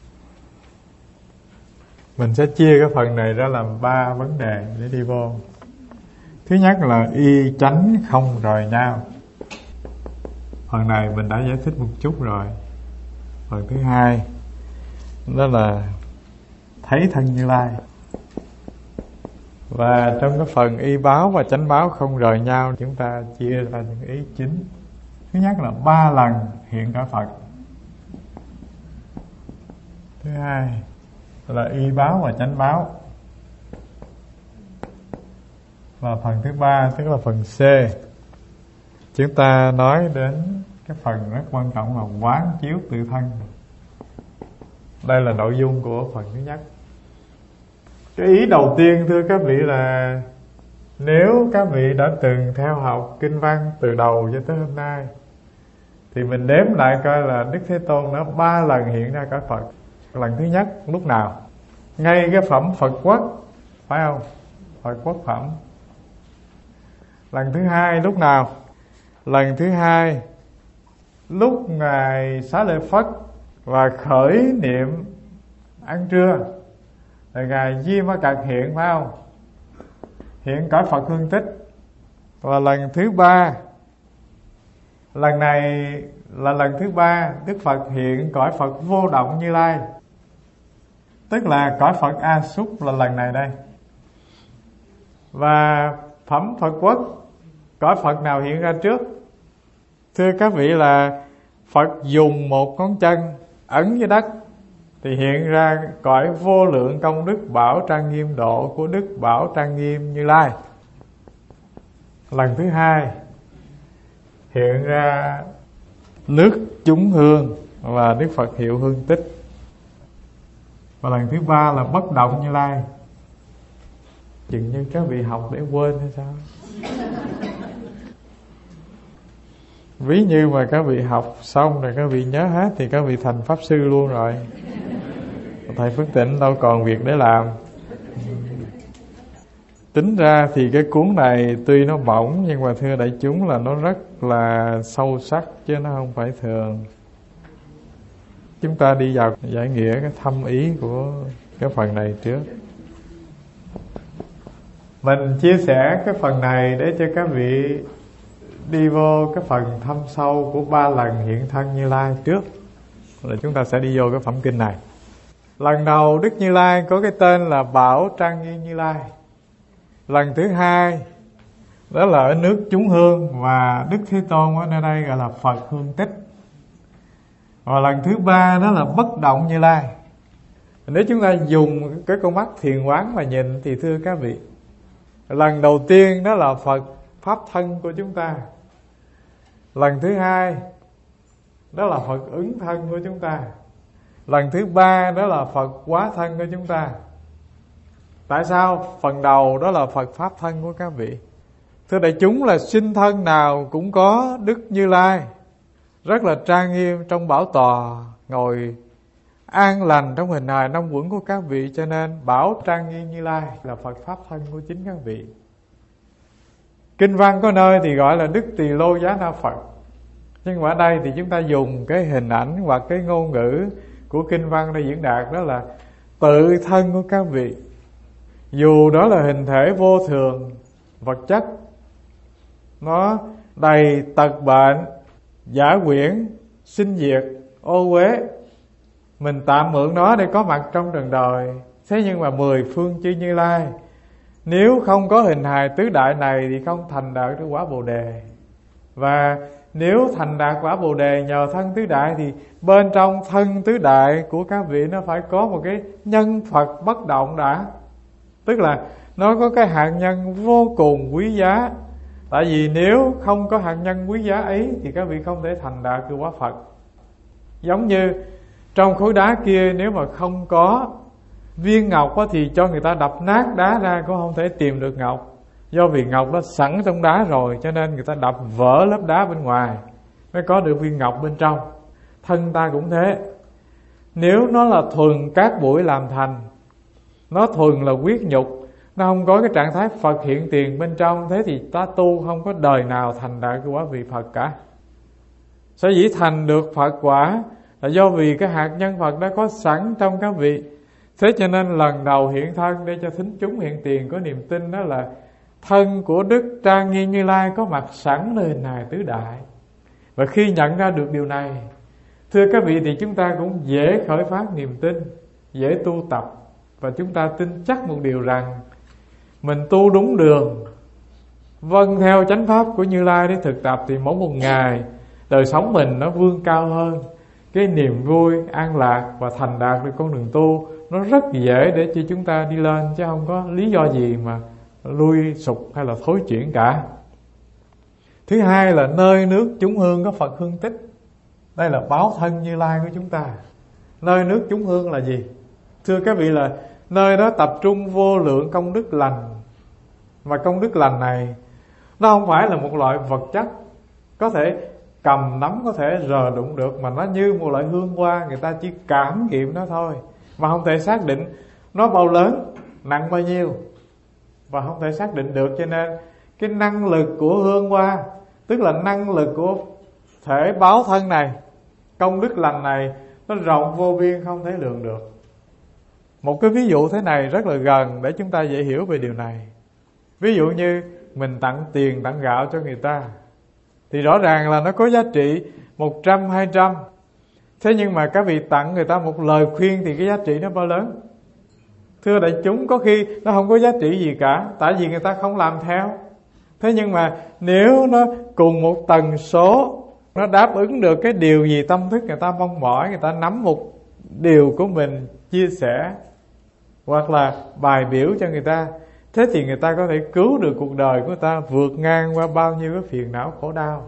Speaker 1: Mình sẽ chia cái phần này ra làm 3 vấn đề để đi vô. Thứ nhất là y chánh không rời nhau. Phần này mình đã giải thích một chút rồi. Phần thứ hai đó là thấy thân Như Lai. Và trong cái phần y báo và chánh báo không rời nhau, chúng ta chia ra những ý chính. Thứ nhất là 3 lần hiện cả Phật. Thứ hai là y báo và chánh báo. Và phần thứ ba tức là phần C, chúng ta nói đến cái phần rất quan trọng là quán chiếu tự thân. Đây là nội dung của phần thứ nhất. Cái ý đầu tiên thưa các vị là nếu các vị đã từng theo học kinh văn từ đầu cho tới hôm nay thì mình đếm lại coi là Đức Thế Tôn đã 3 lần hiện ra cõi Phật. Lần thứ nhất lúc nào? Ngay cái phẩm Phật Quốc, phải không? Phật Quốc phẩm. Lần thứ hai lúc nào? Lần thứ hai lúc Ngài Xá Lợi Phất và khởi niệm ăn trưa là Ngài Di Ma Cật hiện, phải không? Hiện cõi Phật Hương Tích. Và lần thứ ba, lần này là lần thứ ba Đức Phật hiện cõi Phật Vô Động Như Lai, tức là cõi Phật A Súc là lần này đây. Và phẩm Phật Quốc, cõi Phật nào hiện ra trước? Thưa các vị là Phật dùng một ngón chân ấn dưới đất thì hiện ra cõi Vô Lượng Công Đức Bảo Trang Nghiêm Độ của Đức Bảo Trang Nghiêm Như Lai. Lần thứ hai hiện ra nước chúng hương và Đức Phật hiệu Hương Tích. Và lần thứ ba là Bất Động Như Lai. Chừng như các vị học để quên hay sao? Ví như mà các vị học xong rồi các vị nhớ hết thì các vị thành Pháp Sư luôn rồi. Thầy Phước Tịnh đâu còn việc để làm. Tính ra thì cái cuốn này tuy nó bổng nhưng mà thưa đại chúng là nó rất là sâu sắc chứ nó không phải thường. Chúng ta đi vào giải nghĩa cái thâm ý của cái phần này trước. Mình chia sẻ cái phần này để cho các vị đi vô cái phần thâm sâu của 3 lần hiện thân Như Lai trước, rồi chúng ta sẽ đi vô cái phẩm kinh này. Lần đầu Đức Như Lai có cái tên là Bảo Trang Nghiêm Như Lai. Lần thứ hai đó là ở nước chúng hương và Đức Thế Tôn ở nơi đây gọi là Phật Hương Tích. Và lần thứ ba đó là Bất Động Như Lai. Nếu chúng ta dùng cái con mắt thiền quán mà nhìn thì thưa các vị, lần đầu tiên đó là Phật Pháp thân của chúng ta. Lần thứ hai đó là Phật ứng thân của chúng ta. Lần thứ ba đó là Phật hóa thân của chúng ta. Tại sao? Phần đầu đó là Phật Pháp thân của các vị. Thưa đại chúng là sinh thân nào cũng có Đức Như Lai rất là trang nghiêm trong bảo tòa, ngồi an lành trong hình hài năm uẩn của các vị, cho nên Bảo Trang Nghiêm Như Lai là Phật Pháp thân của chính các vị. Kinh văn có nơi thì gọi là Đức Tỳ Lô Giá Na Phật, nhưng mà ở đây thì chúng ta dùng cái hình ảnh hoặc cái ngôn ngữ của kinh văn để diễn đạt, đó là tự thân của các vị. Dù đó là hình thể vô thường, vật chất, nó đầy tật bệnh, giả quyển, sinh diệt, ô uế, mình tạm mượn nó để có mặt trong trần đời. Thế nhưng mà 10 phương chư Như Lai nếu không có hình hài tứ đại này thì không thành đạt được quả Bồ Đề. Và nếu thành đạt quả Bồ Đề nhờ thân tứ đại thì bên trong thân tứ đại của các vị nó phải có một cái nhân Phật bất động đã. Tức là nó có cái hạt nhân vô cùng quý giá. Tại vì nếu không có hạt nhân quý giá ấy thì các vị không thể thành đạt được quả Phật. Giống như trong khối đá kia nếu mà không có viên ngọc thì cho người ta đập nát đá ra cũng không thể tìm được ngọc. Do vì ngọc nó sẵn trong đá rồi, cho nên người ta đập vỡ lớp đá bên ngoài mới có được viên ngọc bên trong. Thân ta cũng thế. Nếu nó là thuần cát bụi làm thành, nó thuần là huyết nhục, nó không có cái trạng thái Phật hiện tiền bên trong, thế thì ta tu không có đời nào thành đạt cái quả vị Phật cả. Sở dĩ thành được Phật quả là do vì cái hạt nhân Phật đã có sẵn trong các vị. Thế cho nên lần đầu hiện thân để cho thính chúng hiện tiền có niềm tin, đó là thân của Đức Trang Nghiêm Như Lai có mặt sẵn nơi này tứ đại. Và khi nhận ra được điều này, thưa các vị, thì chúng ta cũng dễ khởi phát niềm tin, dễ tu tập. Và chúng ta tin chắc một điều rằng mình tu đúng đường, vâng theo chánh pháp của Như Lai để thực tập, thì mỗi một ngày đời sống mình nó vươn cao hơn. Cái niềm vui, an lạc và thành đạt được con đường tu nó rất dễ để cho chúng ta đi lên, chứ không có lý do gì mà lui sụp hay là thối chuyển cả. Thứ hai là nơi nước chúng hương có Phật hương tích. Đây là báo thân Như Lai của chúng ta. Nơi nước chúng hương là gì? Thưa các vị, là nơi đó tập trung vô lượng công đức lành. Mà công đức lành này nó không phải là một loại vật chất có thể cầm nắm, có thể rờ đụng được, mà nó như một loại hương hoa, người ta chỉ cảm nghiệm nó thôi, mà không thể xác định nó bao lớn, nặng bao nhiêu, và không thể xác định được. Cho nên cái năng lực của hương hoa, tức là năng lực của thể báo thân này, công đức lành này, nó rộng vô biên, không thể lường được. Một cái ví dụ thế này rất là gần để chúng ta dễ hiểu về điều này. Ví dụ như mình tặng tiền, tặng gạo cho người ta, thì rõ ràng là nó có giá trị 100, 200. Thế nhưng mà các vị tặng người ta một lời khuyên thì cái giá trị nó bao lớn? Thưa đại chúng, có khi nó không có giá trị gì cả, tại vì người ta không làm theo. Thế nhưng mà nếu nó cùng một tần số, nó đáp ứng được cái điều gì tâm thức người ta mong mỏi, người ta nắm một điều của mình chia sẻ hoặc là bài biểu cho người ta, thế thì người ta có thể cứu được cuộc đời của người ta, vượt ngang qua bao nhiêu cái phiền não khổ đau.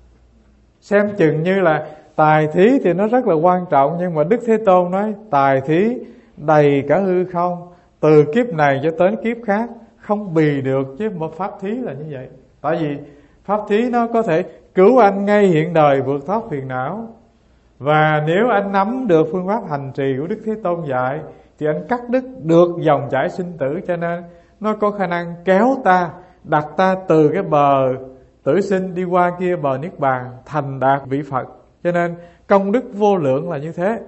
Speaker 1: Xem chừng như là tài thí thì nó rất là quan trọng, nhưng mà Đức Thế Tôn nói tài thí đầy cả hư không, từ kiếp này cho đến kiếp khác không bì được. Chứ một pháp thí là như vậy. Tại vì pháp thí nó có thể cứu anh ngay hiện đời vượt thoát phiền não. Và nếu anh nắm được phương pháp hành trì của Đức Thế Tôn dạy, thì anh cắt đứt được dòng chảy sinh tử. Cho nên nó có khả năng kéo ta, đặt ta từ cái bờ tử sinh đi qua kia bờ niết bàn, thành đạt vị Phật. Cho nên công đức vô lượng là như thế.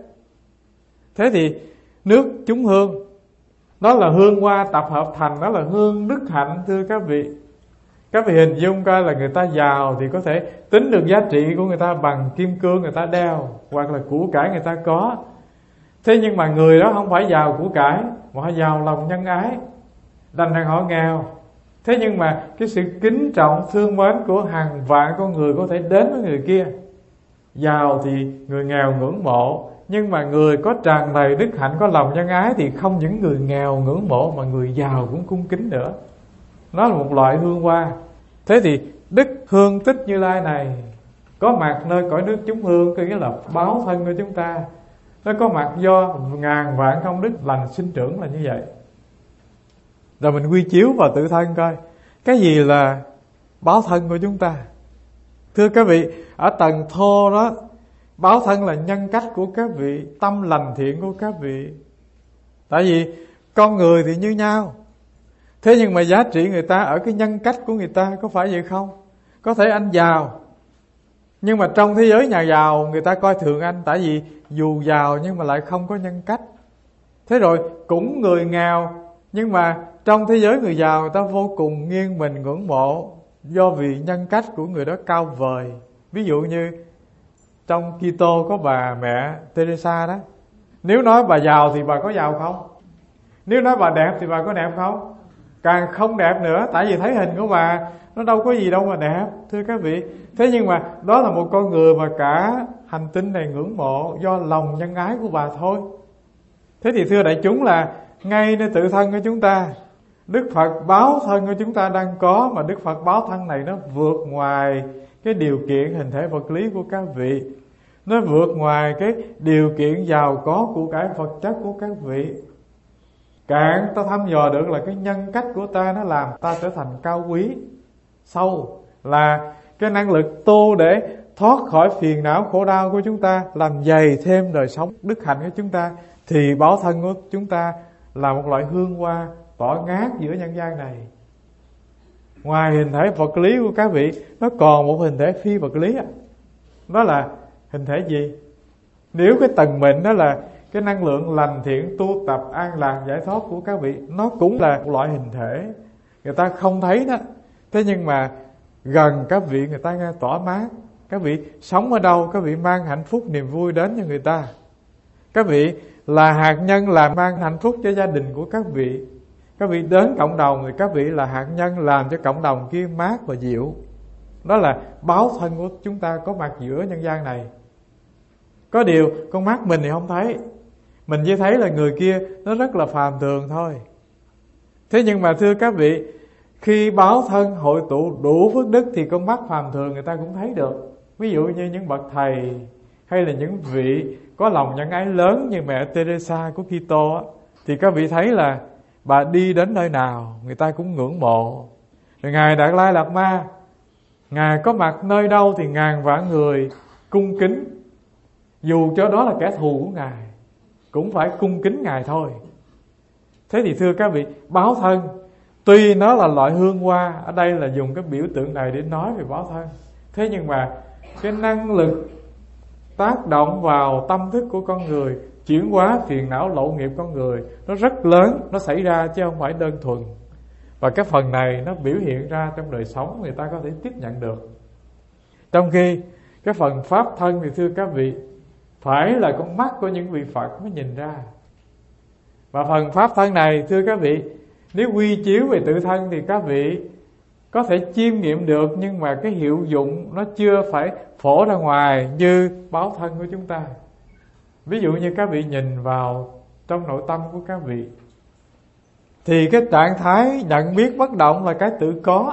Speaker 1: Thế thì nước chúng hương, đó là hương hoa tập hợp thành, đó là hương đức hạnh. Thưa các vị, các vị hình dung coi là người ta giàu thì có thể tính được giá trị của người ta bằng kim cương người ta đeo, hoặc là của cải người ta có. Thế nhưng mà người đó không phải giàu của cải, mà họ giàu lòng nhân ái, đành rằng họ nghèo. Thế nhưng mà cái sự kính trọng thương mến của hàng vạn con người có thể đến với người kia. Giàu thì người nghèo ngưỡng mộ, nhưng mà người có tràn đầy đức hạnh, có lòng nhân ái thì không những người nghèo ngưỡng mộ mà người giàu cũng cung kính nữa. Nó là một loại hương hoa. Thế thì đức hương tích Như Lai này có mặt nơi cõi nước chúng hương, có nghĩa là báo thân của chúng ta. Nó có mặt do ngàn vạn công đức lành sinh trưởng là như vậy. Rồi mình quy chiếu vào tự thân coi cái gì là báo thân của chúng ta. Thưa các vị, ở tầng thô đó, báo thân là nhân cách của các vị, tâm lành thiện của các vị. Tại vì con người thì như nhau, thế nhưng mà giá trị người ta ở cái nhân cách của người ta, có phải vậy không? Có thể anh giàu, nhưng mà trong thế giới nhà giàu người ta coi thường anh, tại vì dù giàu nhưng mà lại không có nhân cách. Thế rồi cũng người nghèo, nhưng mà trong thế giới người giàu người ta vô cùng nghiêng mình ngưỡng mộ, do vì nhân cách của người đó cao vời. Ví dụ như trong Kitô có bà mẹ Teresa đó. Nếu nói bà giàu thì bà có giàu không? Nếu nói bà đẹp thì bà có đẹp không? Càng không đẹp nữa, tại vì thấy hình của bà nó đâu có gì đâu mà đẹp, thưa các vị. Thế nhưng mà đó là một con người mà cả hành tinh này ngưỡng mộ do lòng nhân ái của bà thôi. Thế thì thưa đại chúng, là ngay nơi tự thân của chúng ta, Đức Phật báo thân của chúng ta đang có, mà Đức Phật báo thân này nó vượt ngoài cái điều kiện hình thể vật lý của các vị. Nó vượt ngoài cái điều kiện giàu có của cải vật chất của các vị. Càng ta thăm dò được là cái nhân cách của ta, nó làm ta trở thành cao quý. Sâu là cái năng lực tu để thoát khỏi phiền não khổ đau của chúng ta, làm dày thêm đời sống đức hạnh của chúng ta. Thì báo thân của chúng ta là một loại hương hoa tỏa ngát giữa nhân gian này. Ngoài hình thể vật lý của các vị, nó còn một hình thể phi vật lý. Đó là hình thể gì? Nếu cái tầng mệnh đó là cái năng lượng lành thiện, tu tập, an lạc, giải thoát của các vị, nó cũng là một loại hình thể. Người ta không thấy đó. Thế nhưng mà gần các vị, người ta nghe tỏa mát. Các vị sống ở đâu, các vị mang hạnh phúc, niềm vui đến cho người ta. Các vị là hạt nhân làm mang hạnh phúc cho gia đình của các vị. Các vị đến cộng đồng thì các vị là hạt nhân làm cho cộng đồng kia mát và dịu. Đó là báo thân của chúng ta có mặt giữa nhân gian này. Có điều con mắt mình thì không thấy. Mình chỉ thấy là người kia nó rất là phàm thường thôi. Thế nhưng mà thưa các vị, khi báo thân hội tụ đủ phước đức thì con mắt phàm thường người ta cũng thấy được. Ví dụ như những bậc thầy hay là những vị có lòng nhân ái lớn như mẹ Teresa của Kitô, thì các vị thấy là bà đi đến nơi nào người ta cũng ngưỡng mộ. Rồi Ngài Đạt Lai Lạt Ma, Ngài có mặt nơi đâu thì ngàn vạn người cung kính. Dù cho đó là kẻ thù của Ngài cũng phải cung kính Ngài thôi. Thế thì thưa các vị, báo thân tuy nó là loại hương hoa, ở đây là dùng cái biểu tượng này để nói về báo thân, thế nhưng mà cái năng lực tác động vào tâm thức của con người, chuyển hóa phiền não lậu nghiệp con người, nó rất lớn, nó xảy ra chứ không phải đơn thuần. Và cái phần này nó biểu hiện ra trong đời sống, người ta có thể tiếp nhận được. Trong khi cái phần pháp thân thì thưa các vị, phải là con mắt của những vị Phật mới nhìn ra. Và phần pháp thân này thưa các vị, nếu quy chiếu về tự thân thì các vị có thể chiêm nghiệm được, nhưng mà cái hiệu dụng nó chưa phải phổ ra ngoài như báo thân của chúng ta. Ví dụ như các vị nhìn vào trong nội tâm của các vị, thì cái trạng thái nhận biết bất động là cái tự có.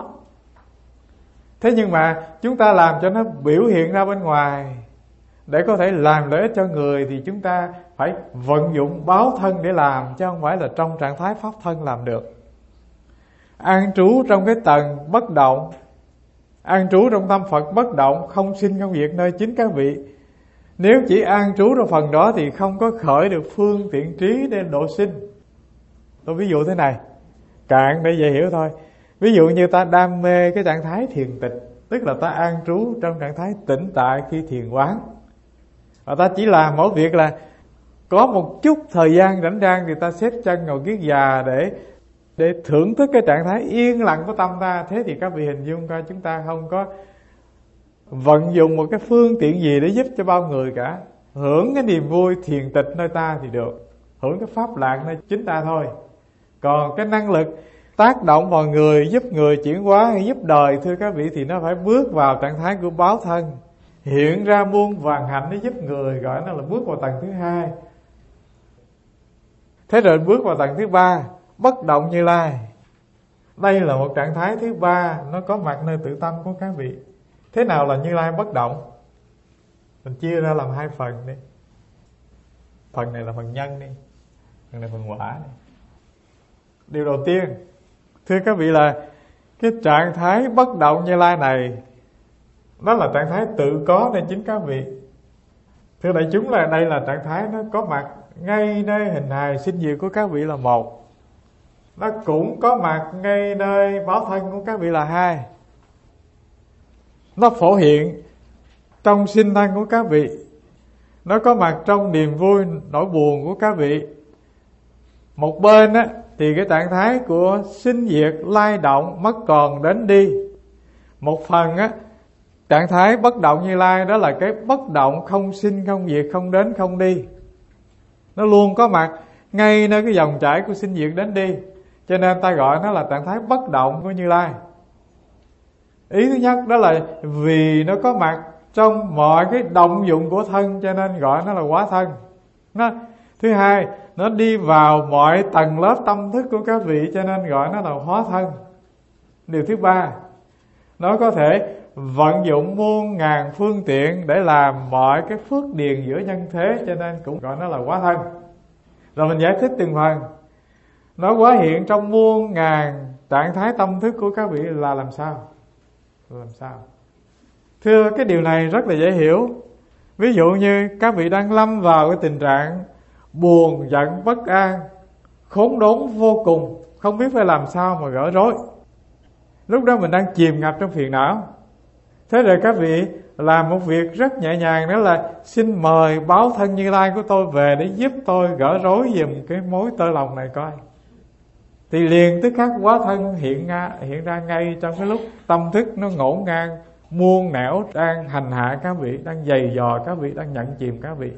Speaker 1: Thế nhưng mà chúng ta làm cho nó biểu hiện ra bên ngoài, để có thể làm lợi ích cho người thì chúng ta phải vận dụng báo thân để làm, chứ không phải là trong trạng thái pháp thân làm được. An trú trong cái tầng bất động, an trú trong tâm Phật bất động, không sinh không diệt nơi chính các vị. Nếu chỉ an trú trong phần đó thì không có khởi được phương tiện trí để độ sinh. Tôi ví dụ thế này, cạn để dễ hiểu thôi. Ví dụ như ta đam mê cái trạng thái thiền tịch, tức là ta an trú trong trạng thái tĩnh tại khi thiền quán, và ta chỉ làm mỗi việc là có một chút thời gian rảnh rang thì ta xếp chân ngồi kiết già để thưởng thức cái trạng thái yên lặng của tâm ta. Thế thì các vị hình dung coi, chúng ta không có vận dụng một cái phương tiện gì để giúp cho bao người cả. Hưởng cái niềm vui thiền tịch nơi ta thì được, hưởng cái pháp lạc nơi chính ta thôi. Còn cái năng lực tác động vào người, giúp người chuyển hóa hay giúp đời thưa các vị, thì nó phải bước vào trạng thái của báo thân, hiện ra muôn vàn hạnh để giúp người, gọi nó là bước vào tầng thứ hai. Thế rồi bước vào tầng thứ ba, bất động Như Lai. Đây là một trạng thái thứ ba, nó có mặt nơi tự tâm của các vị. Thế nào là Như Lai bất động? Mình chia ra làm hai phần đi. Phần này là phần nhân đi, phần này phần quả đi. Điều đầu tiên, thưa các vị, là cái trạng thái bất động Như Lai này, nó là trạng thái tự có nên chính các vị. Thưa đại chúng, là đây là trạng thái nó có mặt ngay nơi hình hài sinh diệt của các vị là một, nó cũng có mặt ngay nơi báo thân của các vị là hai. Nó phổ hiện trong sinh thân của các vị, nó có mặt trong niềm vui nỗi buồn của các vị. Một bên á, thì cái trạng thái của sinh diệt, lay động, mất còn, đến đi. Một phần á, trạng thái bất động Như Lai đó là cái bất động, không sinh, không diệt, không đến, không đi. Nó luôn có mặt ngay nơi cái dòng chảy của sinh diệt đến đi, cho nên ta gọi nó là trạng thái bất động của Như Lai. Ý thứ nhất đó là vì nó có mặt trong mọi cái động dụng của thân, cho nên gọi nó là hóa thân. Thứ hai, nó đi vào mọi tầng lớp tâm thức của các vị, cho nên gọi nó là hóa thân. Điều thứ ba, nó có thể vận dụng muôn ngàn phương tiện để làm mọi cái phước điền giữa nhân thế, cho nên cũng gọi nó là hóa thân. Rồi mình giải thích từng phần. Nó hóa hiện trong muôn ngàn trạng thái tâm thức của các vị là làm sao? Làm sao? Thưa, cái điều này rất là dễ hiểu. Ví dụ như các vị đang lâm vào cái tình trạng buồn, giận, bất an, khốn đốn vô cùng, không biết phải làm sao mà gỡ rối. Lúc đó mình đang chìm ngập trong phiền não. Thế rồi các vị làm một việc rất nhẹ nhàng, đó là xin mời báo thân Như Lai của tôi về để giúp tôi gỡ rối giùm cái mối tơ lòng này coi. Thì liền tức khắc hóa thân hiện ra ngay trong cái lúc tâm thức nó ngổn ngang muôn nẻo, đang hành hạ các vị, đang giày dò các vị, đang nhận chìm các vị.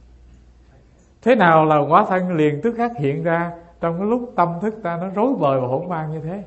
Speaker 1: Thế nào là hóa thân liền tức khắc hiện ra trong cái lúc tâm thức ta nó rối bời và hỗn mang như thế?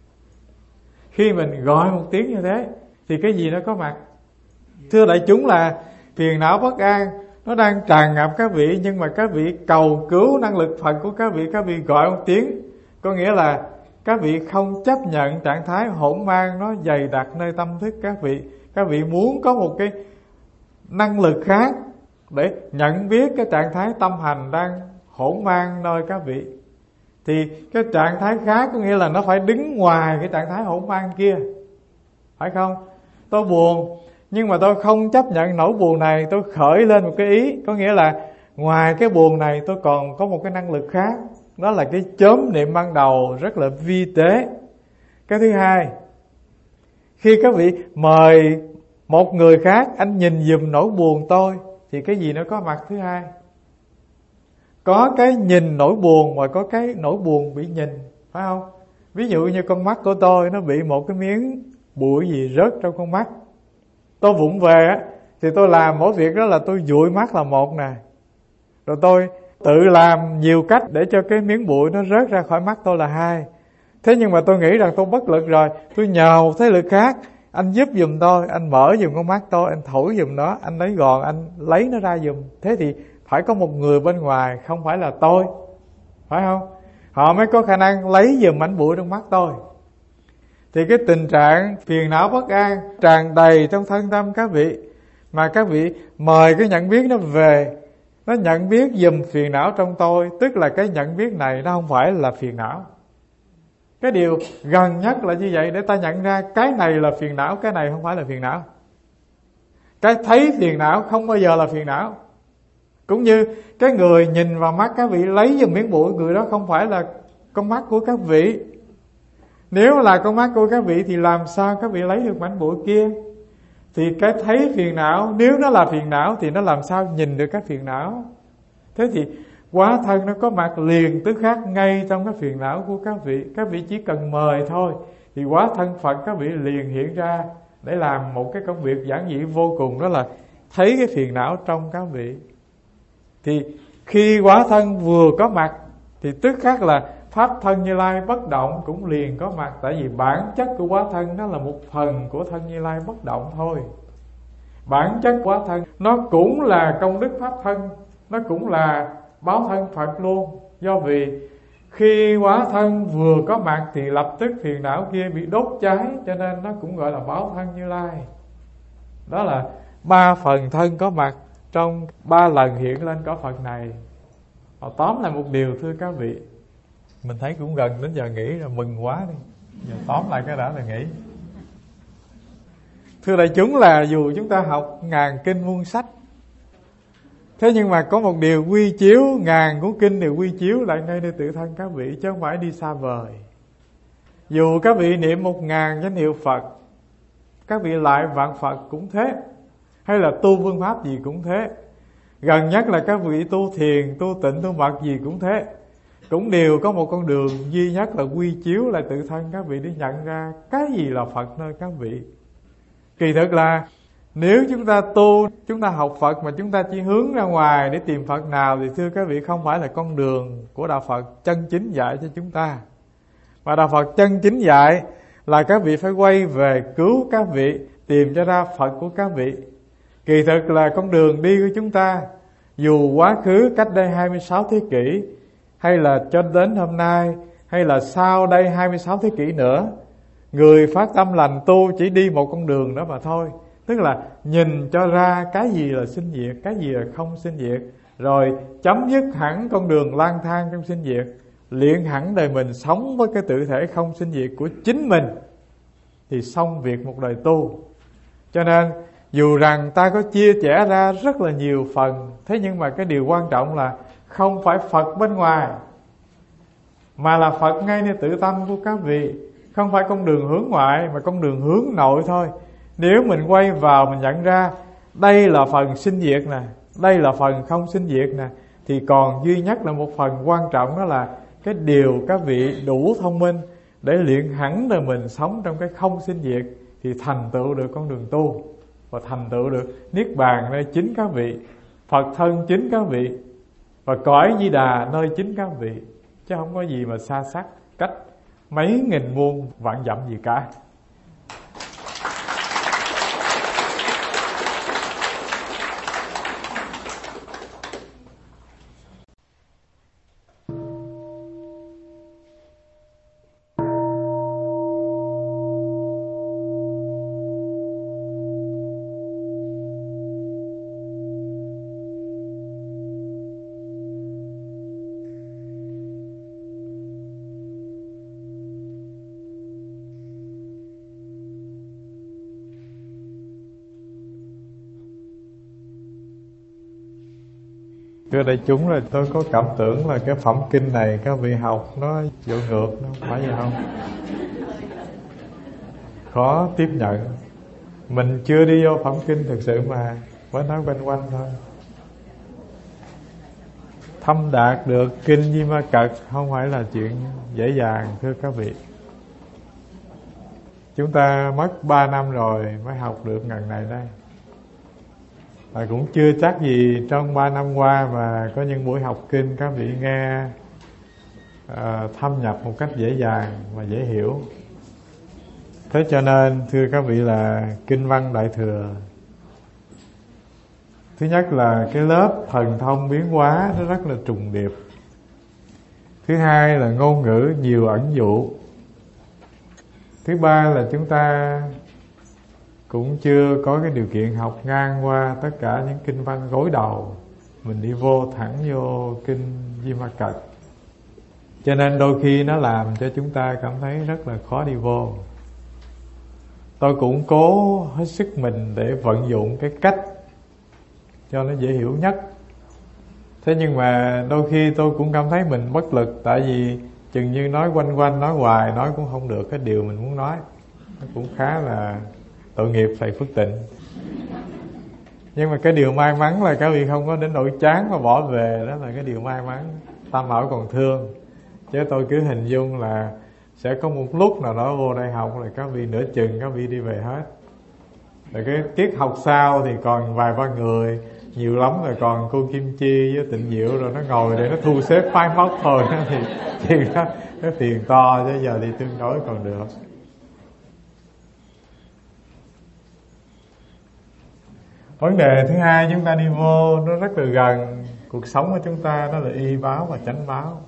Speaker 1: Khi mình gọi một tiếng như thế thì cái gì nó có mặt? Thưa đại chúng, là phiền não bất an nó đang tràn ngập các vị, nhưng mà các vị cầu cứu năng lực Phật của các vị gọi một tiếng, có nghĩa là các vị không chấp nhận trạng thái hỗn mang nó dày đặc nơi tâm thức các vị muốn có một cái năng lực khác để nhận biết cái trạng thái tâm hành đang hỗn mang nơi các vị. Thì cái trạng thái khác có nghĩa là nó phải đứng ngoài cái trạng thái hỗn mang kia, phải không? Tôi buồn nhưng mà tôi không chấp nhận nỗi buồn này, tôi khởi lên một cái ý, có nghĩa là ngoài cái buồn này tôi còn có một cái năng lực khác. Đó là cái chớm niệm ban đầu rất là vi tế. Cái thứ hai, khi các vị mời một người khác anh nhìn giùm nỗi buồn tôi, thì cái gì nó có mặt thứ hai? Có cái nhìn nỗi buồn và có cái nỗi buồn bị nhìn, phải không? Ví dụ như con mắt của tôi nó bị một cái miếng bụi gì rớt trong con mắt, tôi vụng về á thì tôi làm mỗi việc đó là tôi dụi mắt là một nè, rồi tôi tự làm nhiều cách để cho cái miếng bụi nó rớt ra khỏi mắt tôi là hai. Thế nhưng mà tôi nghĩ rằng tôi bất lực rồi, tôi nhờ một thế lực khác, anh giúp giùm tôi, anh mở giùm con mắt tôi, anh thổi giùm nó, anh lấy gòn anh lấy nó ra giùm. Thế thì phải có một người bên ngoài, không phải là tôi, phải không? Họ mới có khả năng lấy giùm mảnh bụi trong mắt tôi. Thì cái tình trạng phiền não bất an tràn đầy trong thân tâm các vị, mà các vị mời cái nhận biết nó về, nó nhận biết giùm phiền não trong tôi, tức là cái nhận biết này nó không phải là phiền não. Cái điều gần nhất là như vậy, để ta nhận ra cái này là phiền não, cái này không phải là phiền não. Cái thấy phiền não không bao giờ là phiền não. Cũng như cái người nhìn vào mắt các vị lấy giùm miếng bụi, người đó không phải là con mắt của các vị. Nếu là con mắt của các vị thì làm sao các vị lấy được mảnh bụi kia? Thì cái thấy phiền não, nếu nó là phiền não thì nó làm sao nhìn được cái phiền não? Thế thì hóa thân nó có mặt liền tức khắc ngay trong cái phiền não của các vị. Các vị chỉ cần mời thôi thì hóa thân Phật các vị liền hiện ra để làm một cái công việc giản dị vô cùng, đó là thấy cái phiền não trong các vị. Thì khi hóa thân vừa có mặt thì tức khắc là pháp thân Như Lai bất động cũng liền có mặt. Tại vì bản chất của hóa thân nó là một phần của thân Như Lai bất động thôi. Bản chất hóa thân nó cũng là công đức pháp thân, nó cũng là báo thân Phật luôn. Do vì khi hóa thân vừa có mặt thì lập tức phiền não kia bị đốt cháy, cho nên nó cũng gọi là báo thân Như Lai. Đó là 3 phần thân có mặt trong 3 lần hiện lên cõi Phật này. Tóm lại một điều thưa các vị, mình thấy cũng gần đến giờ nghỉ rồi, mừng quá đi. Giờ tóm lại cái đã là nghỉ. Thưa đại chúng, là dù chúng ta học ngàn kinh muôn sách, thế nhưng mà có một điều quy chiếu, ngàn cuốn kinh đều quy chiếu lại nơi tự thân các vị, chứ không phải đi xa vời. Dù các vị niệm 1000 danh hiệu Phật, các vị lại vạn Phật cũng thế, hay là tu phương pháp gì cũng thế. Gần nhất là các vị tu thiền, tu tịnh, tu mật gì cũng thế, cũng đều có một con đường duy nhất là quy chiếu lại tự thân các vị để nhận ra cái gì là Phật nơi các vị. Kỳ thực là nếu chúng ta tu, chúng ta học Phật mà chúng ta chỉ hướng ra ngoài để tìm Phật nào, thì thưa các vị không phải là con đường của Đạo Phật chân chính dạy cho chúng ta. Mà Đạo Phật chân chính dạy là các vị phải quay về cứu các vị, tìm cho ra Phật của các vị. Kỳ thực là con đường đi của chúng ta, dù quá khứ cách đây 26 thế kỷ, hay là cho đến hôm nay, hay là sau đây 26 thế kỷ nữa, người phát tâm lành tu chỉ đi một con đường đó mà thôi. Tức là nhìn cho ra cái gì là sinh diệt, cái gì là không sinh diệt, rồi chấm dứt hẳn con đường lang thang trong sinh diệt, luyện hẳn đời mình sống với cái tự thể không sinh diệt của chính mình, thì xong việc một đời tu. Cho nên dù rằng ta có chia sẻ ra rất là nhiều phần, thế nhưng mà cái điều quan trọng là không phải Phật bên ngoài, mà là Phật ngay nơi tự tâm của các vị. Không phải con đường hướng ngoại, mà con đường hướng nội thôi. Nếu mình quay vào mình nhận ra đây là phần sinh diệt nè, đây là phần không sinh diệt nè, thì còn duy nhất là một phần quan trọng, đó là cái điều các vị đủ thông minh để luyện hẳn đời mình sống trong cái không sinh diệt, thì thành tựu được con đường tu và thành tựu được niết bàn nơi chính các vị, Phật thân chính các vị, và cõi Di Đà nơi chính các vị, chứ không có gì mà xa xắc cách mấy nghìn muôn vạn dặm gì cả. Thưa đại chúng, là tôi có cảm tưởng là cái phẩm kinh này các vị học nó dạo ngược, nó không phải vậy không? Khó tiếp nhận. Mình chưa đi vô phẩm kinh thực sự mà mới nói quanh quanh thôi. Thâm đạt được kinh Di Ma Cật không phải là chuyện dễ dàng, thưa các vị. Chúng ta mất 3 năm rồi mới học được ngần này đây. Và cũng chưa chắc gì trong 3 năm qua mà có những buổi học kinh các vị nghe thâm nhập một cách dễ dàng và dễ hiểu. Thế cho nên thưa các vị là kinh văn Đại Thừa, thứ nhất là cái lớp thần thông biến hóa nó rất là trùng điệp. Thứ hai là ngôn ngữ nhiều ẩn dụ. Thứ ba là chúng ta cũng chưa có cái điều kiện học ngang qua tất cả những kinh văn gối đầu, mình đi vô thẳng vô kinh Di Ma Cật, cho nên đôi khi nó làm cho chúng ta cảm thấy rất là khó đi vô. Tôi cũng cố hết sức mình để vận dụng cái cách cho nó dễ hiểu nhất. Thế nhưng mà đôi khi tôi cũng cảm thấy mình bất lực, tại vì chừng như nói quanh quanh, nói hoài, nói cũng không được cái điều mình muốn nói. Nó cũng khá là tội nghiệp thầy Phước Tịnh. Nhưng mà cái điều may mắn là các vị không có đến nỗi chán và bỏ về, đó là cái điều may mắn. Tam Bảo còn thương, chứ tôi cứ hình dung là sẽ có một lúc nào đó vô đây học là các vị nửa chừng các vị đi về hết. Rồi cái tiết học sau thì còn vài ba người, nhiều lắm rồi còn cô Kim Chi với Tịnh Diệu, rồi nó ngồi để nó thu xếp phái móc thôi. Thì chuyện đó cái tiền to, chứ giờ thì tương đối còn được. Vấn đề thứ hai chúng ta đi vô nó rất là gần cuộc sống của chúng ta, đó là y báo và chánh báo.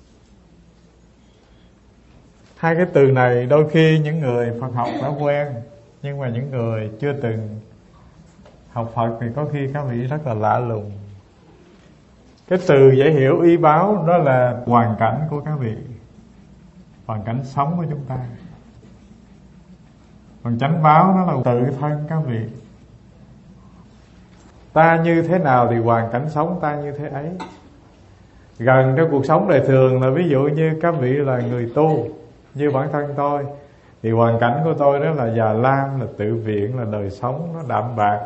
Speaker 1: Hai cái từ này đôi khi những người Phật học đã quen, nhưng mà những người chưa từng học Phật thì có khi các vị rất là lạ lùng. Cái từ dễ hiểu y báo đó là hoàn cảnh của các vị, hoàn cảnh sống của chúng ta. Còn chánh báo đó là tự thân các vị. Ta như thế nào thì hoàn cảnh sống ta như thế ấy. Gần trong cuộc sống đời thường là ví dụ như các vị là người tu, như bản thân tôi thì hoàn cảnh của tôi đó là già lam, là tự viện, là đời sống nó đạm bạc.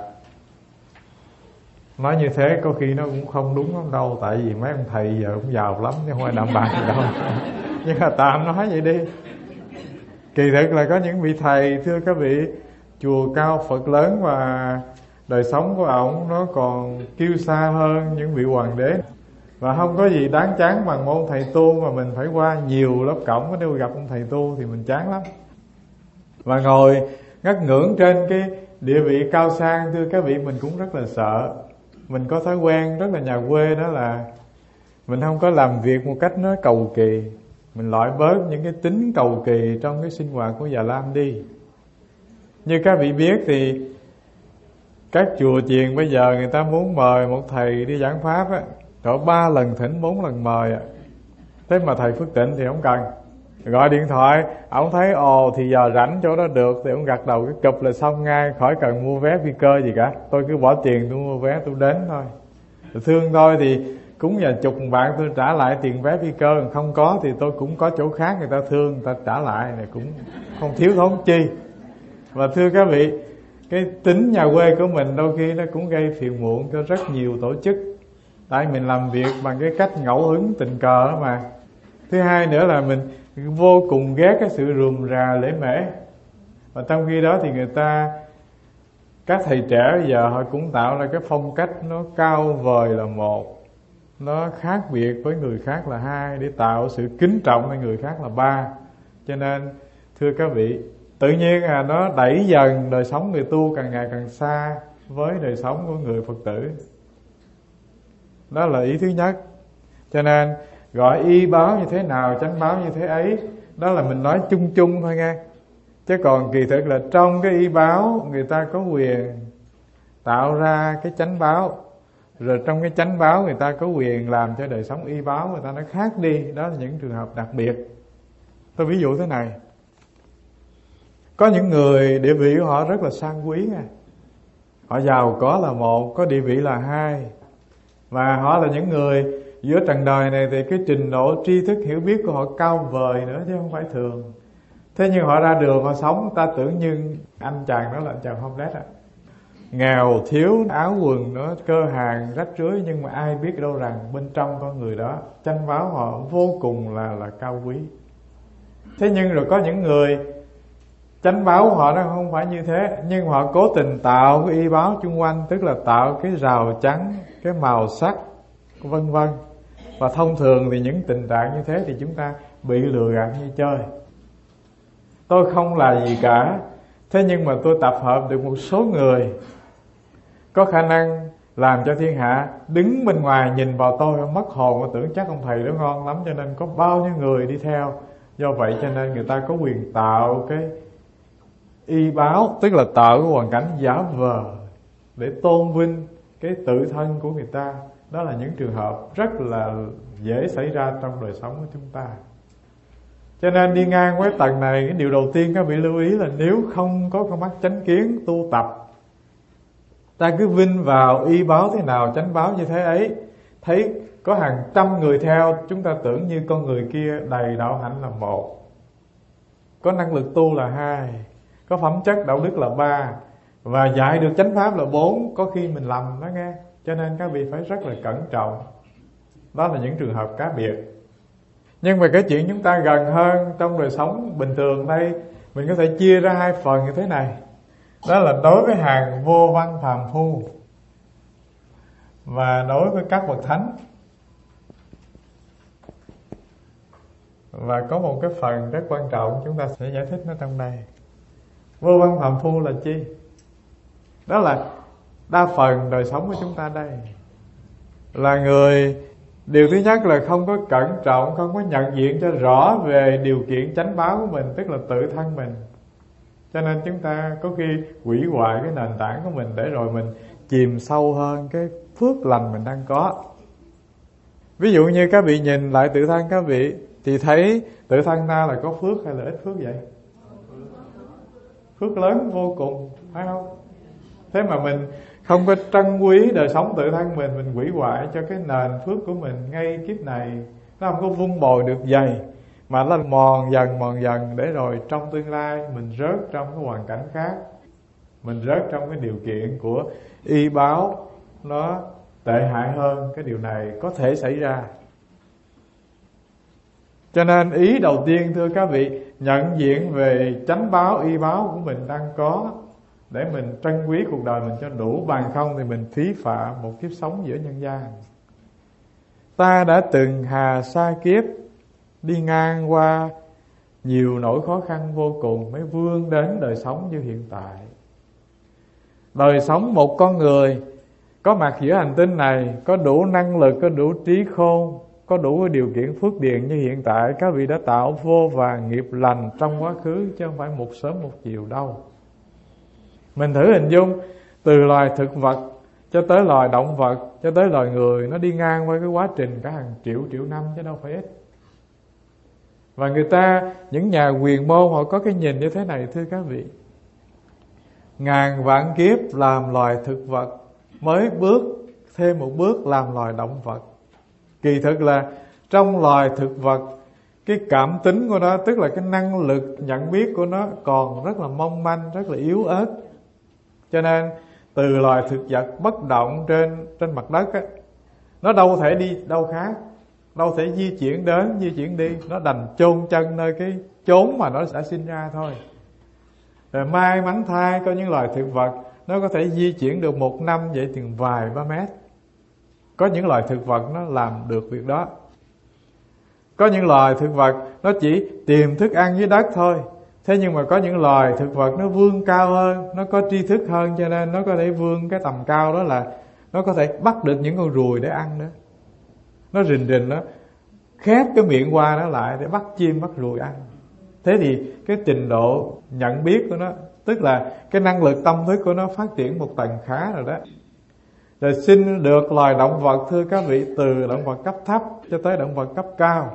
Speaker 1: Nói như thế có khi nó cũng không đúng lắm đâu, tại vì mấy ông thầy giờ cũng giàu lắm chứ không phải đạm bạc gì đâu. Nhưng mà tạm nói vậy đi. Kỳ thực là có những vị thầy, thưa các vị, chùa cao Phật lớn và đời sống của ổng nó còn kiêu sa hơn những vị hoàng đế. Và không có gì đáng chán bằng một ông thầy tu mà mình phải qua nhiều lớp cổng để gặp ông thầy tu thì mình chán lắm. Và ngồi ngất ngưỡng trên cái địa vị cao sang, thưa các vị, mình cũng rất là sợ. Mình có thói quen rất là nhà quê, đó là mình không có làm việc một cách nó cầu kỳ. Mình loại bớt những cái tính cầu kỳ trong cái sinh hoạt của Già Lam đi. Như các vị biết thì các chùa chiền bây giờ người ta muốn mời một thầy đi giảng pháp á, cỡ 3 lần thỉnh 4 lần mời. Thế mà thầy Phước Tịnh thì không cần. Gọi điện thoại, ông thấy ồ thì giờ rảnh chỗ đó được thì ông gật đầu cái cụp là xong ngay, khỏi cần mua vé phi cơ gì cả. Tôi cứ bỏ tiền tôi mua vé tôi đến thôi. Thương tôi thì cúng nhà chục bạn tôi trả lại tiền vé phi cơ, không có thì tôi cũng có chỗ khác người ta thương, người ta trả lại này cũng không thiếu thốn chi. Và thưa các vị, Cái tính nhà quê của mình đôi khi nó cũng gây phiền muộn cho rất nhiều tổ chức, tại mình làm việc bằng cái cách ngẫu hứng tình cờ đó mà. Thứ hai nữa là mình vô cùng ghét cái sự rườm rà lễ mễ. Và trong khi đó thì người ta, các thầy trẻ bây giờ họ cũng tạo ra cái phong cách nó cao vời là một, nó khác biệt với người khác là hai, để tạo sự kính trọng với người khác là ba. Cho nên thưa các vị, tự nhiên nó đẩy dần đời sống người tu càng ngày càng xa với đời sống của người Phật tử. Đó là ý thứ nhất. Cho nên gọi y báo như thế nào, chánh báo như thế ấy, đó là mình nói chung chung thôi nghe. Chứ còn kỳ thực là trong cái y báo người ta có quyền tạo ra cái chánh báo, rồi trong cái chánh báo người ta có quyền làm cho đời sống y báo người ta nó khác đi. Đó là những trường hợp đặc biệt. Tôi ví dụ thế này. Có những người địa vị của họ rất là sang quý nha. Họ giàu có là một, có địa vị là hai. Và họ là những người giữa trần đời này thì cái trình độ tri thức hiểu biết của họ cao vời nữa chứ không phải thường. Thế nhưng họ ra đường họ sống, ta tưởng như anh chàng đó là anh chàng homeless á, nghèo thiếu áo quần nữa, cơ hàng rách rưới, nhưng mà ai biết đâu rằng bên trong con người đó chánh báo họ vô cùng là cao quý. Thế nhưng rồi có những người chánh báo của họ nó không phải như thế, nhưng họ cố tình tạo cái y báo chung quanh, tức là tạo cái rào chắn, cái màu sắc vân vân. Và thông thường thì những tình trạng như thế thì chúng ta bị lừa gạt như chơi. Tôi không là gì cả, thế nhưng mà tôi tập hợp được một số người có khả năng làm cho thiên hạ đứng bên ngoài nhìn vào tôi mất hồn và tưởng chắc ông thầy đó ngon lắm, cho nên có bao nhiêu người đi theo. Do vậy cho nên người ta có quyền tạo cái y báo, tức là tạo cái hoàn cảnh giả vờ để tôn vinh cái tự thân của người ta. Đó là những trường hợp rất là dễ xảy ra trong đời sống của chúng ta. Cho nên đi ngang với tầng này, cái điều đầu tiên các vị lưu ý là nếu không có con mắt chánh kiến tu tập, ta cứ vinh vào y báo thế nào, chánh báo như thế ấy, thấy có hàng trăm người theo, chúng ta tưởng như con người kia đầy đạo hạnh là một, có năng lực tu là hai, có phẩm chất đạo đức là ba, và dạy được chánh pháp là bốn. Có khi mình lầm đó nghe. Cho nên các vị phải rất là cẩn trọng. Đó là những trường hợp cá biệt. Nhưng mà cái chuyện chúng ta gần hơn trong đời sống bình thường đây, mình có thể chia ra hai phần như thế này. Đó là đối với hàng vô văn phàm phu và đối với các bậc thánh. Và có một cái phần rất quan trọng chúng ta sẽ giải thích nó trong đây. Vô văn phàm phu là chi? Đó là đa phần đời sống của chúng ta đây là người, điều thứ nhất là không có cẩn trọng, không có nhận diện cho rõ về điều kiện chánh báo của mình, tức là tự thân mình. Cho nên chúng ta có khi hủy hoại cái nền tảng của mình để rồi mình chìm sâu hơn cái phước lành mình đang có. Ví dụ như các vị nhìn lại tự thân các vị thì thấy tự thân ta là có phước hay là ít phước vậy? Phước lớn vô cùng, phải không? Thế mà mình không có trân quý đời sống tự thân mình hủy hoại cho cái nền phước của mình ngay kiếp này. Nó không có vun bồi được dày, mà nó mòn dần để rồi trong tương lai mình rớt trong cái hoàn cảnh khác, mình rớt trong cái điều kiện của y báo nó tệ hại hơn. Cái điều này có thể xảy ra. Cho nên ý đầu tiên thưa các vị, nhận diện về chánh báo, y báo của mình đang có để mình trân quý cuộc đời mình cho đủ, bằng không thì mình phí phạm một kiếp sống giữa nhân gian. Ta đã từng hà sa kiếp, đi ngang qua nhiều nỗi khó khăn vô cùng mới vươn đến đời sống như hiện tại. Đời sống một con người có mặt giữa hành tinh này, có đủ năng lực, có đủ trí khôn, có đủ điều kiện phước điền như hiện tại, các vị đã tạo vô vàn nghiệp lành trong quá khứ, chứ không phải một sớm một chiều đâu. Mình thử hình dung từ loài thực vật cho tới loài động vật cho tới loài người, nó đi ngang qua cái quá trình cả hàng triệu năm chứ đâu phải ít. Và người ta, những nhà quyền môn họ có cái nhìn như thế này thưa các vị. Ngàn vạn kiếp làm loài thực vật mới bước thêm một bước làm loài động vật. Kỳ thực là trong loài thực vật, cái cảm tính của nó, tức là cái năng lực nhận biết của nó còn rất là mong manh, rất là yếu ớt. Cho nên từ loài thực vật bất động trên mặt đất á, nó đâu thể đi đâu khác, đâu thể di chuyển đến di chuyển đi, nó đành chôn chân nơi cái chốn mà nó đã sinh ra thôi. Rồi may mắn thay có những loài thực vật nó có thể di chuyển được 1 năm vậy chừng vài ba mét. Có những loài thực vật nó làm được việc đó. Có những loài thực vật nó chỉ tìm thức ăn dưới đất thôi. Thế nhưng mà có những loài thực vật nó vươn cao hơn, nó có tri thức hơn, cho nên nó có thể vươn cái tầm cao đó là nó có thể bắt được những con ruồi để ăn đó. Nó rình nó khép cái miệng qua nó lại để bắt chim bắt ruồi ăn. Thế thì cái trình độ nhận biết của nó, tức là cái năng lực tâm thức của nó phát triển một tầng khá rồi đó. Rồi sinh được loài động vật, thưa các vị, từ động vật cấp thấp cho tới động vật cấp cao.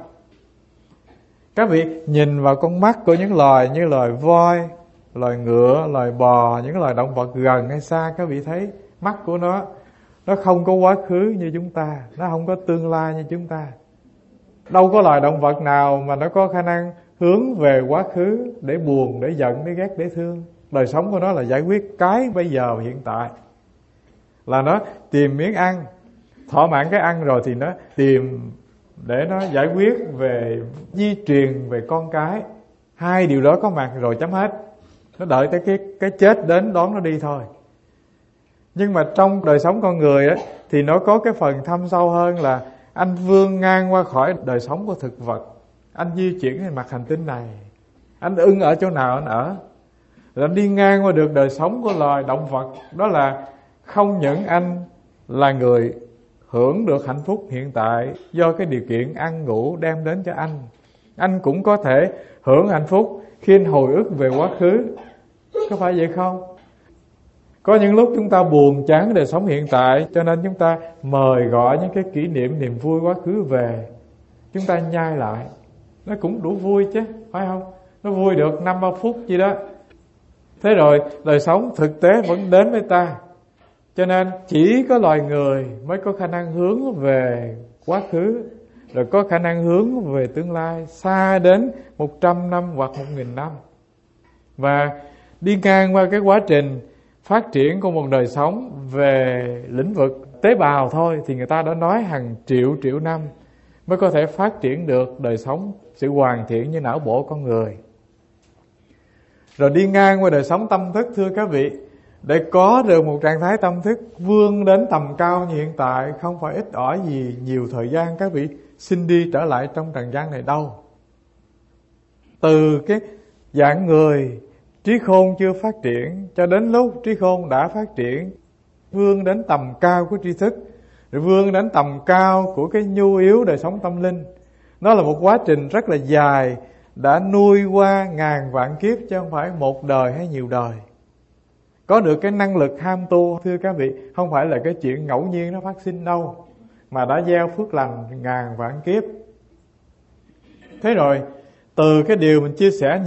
Speaker 1: Các vị nhìn vào con mắt của những loài như loài voi, loài ngựa, loài bò, những loài động vật gần hay xa, các vị thấy mắt của nó không có quá khứ như chúng ta, nó không có tương lai như chúng ta. Đâu có loài động vật nào mà nó có khả năng hướng về quá khứ để buồn, để giận, để ghét, để thương. Đời sống của nó là giải quyết cái bây giờ hiện tại. Là nó tìm miếng ăn, thỏa mãn cái ăn rồi thì nó tìm để nó giải quyết về di truyền, về con cái. Hai điều đó có mặt rồi chấm hết. Nó đợi tới cái chết đến đón nó đi thôi. Nhưng mà trong đời sống con người á, thì nó có cái phần thâm sâu hơn là anh vươn ngang qua khỏi đời sống của thực vật. Anh di chuyển trên mặt hành tinh này, anh ưng ở chỗ nào anh ở. Rồi anh đi ngang qua được đời sống của loài động vật. Đó là không những anh là người hưởng được hạnh phúc hiện tại do cái điều kiện ăn ngủ đem đến cho anh cũng có thể hưởng hạnh phúc khi anh hồi ức về quá khứ. Có phải vậy không? Có những lúc chúng ta buồn chán đời sống hiện tại, cho nên chúng ta mời gọi những cái kỷ niệm, niềm vui quá khứ về, chúng ta nhai lại. Nó cũng đủ vui chứ, phải không? Nó vui được 5-3 phút gì đó. Thế rồi đời sống thực tế vẫn đến với ta. Cho nên chỉ có loài người mới có khả năng hướng về quá khứ, rồi có khả năng hướng về tương lai xa đến 100 năm hoặc 1000 năm. Và đi ngang qua cái quá trình phát triển của một đời sống về lĩnh vực tế bào thôi thì người ta đã nói hàng triệu năm mới có thể phát triển được đời sống, sự hoàn thiện như não bộ con người. Rồi đi ngang qua đời sống tâm thức, thưa các vị, để có được một trạng thái tâm thức vươn đến tầm cao như hiện tại không phải ít ỏi gì nhiều thời gian các vị xin đi trở lại trong trần gian này đâu. Từ cái dạng người trí khôn chưa phát triển cho đến lúc trí khôn đã phát triển, vươn đến tầm cao của tri thức, rồi vươn đến tầm cao của cái nhu yếu đời sống tâm linh. Nó là một quá trình rất là dài, đã nuôi qua ngàn vạn kiếp chứ không phải một đời hay nhiều đời. Có được cái năng lực ham tu, thưa các vị, không phải là cái chuyện ngẫu nhiên nó phát sinh đâu, mà đã gieo phước lành ngàn vạn kiếp. Thế rồi từ cái điều mình chia sẻ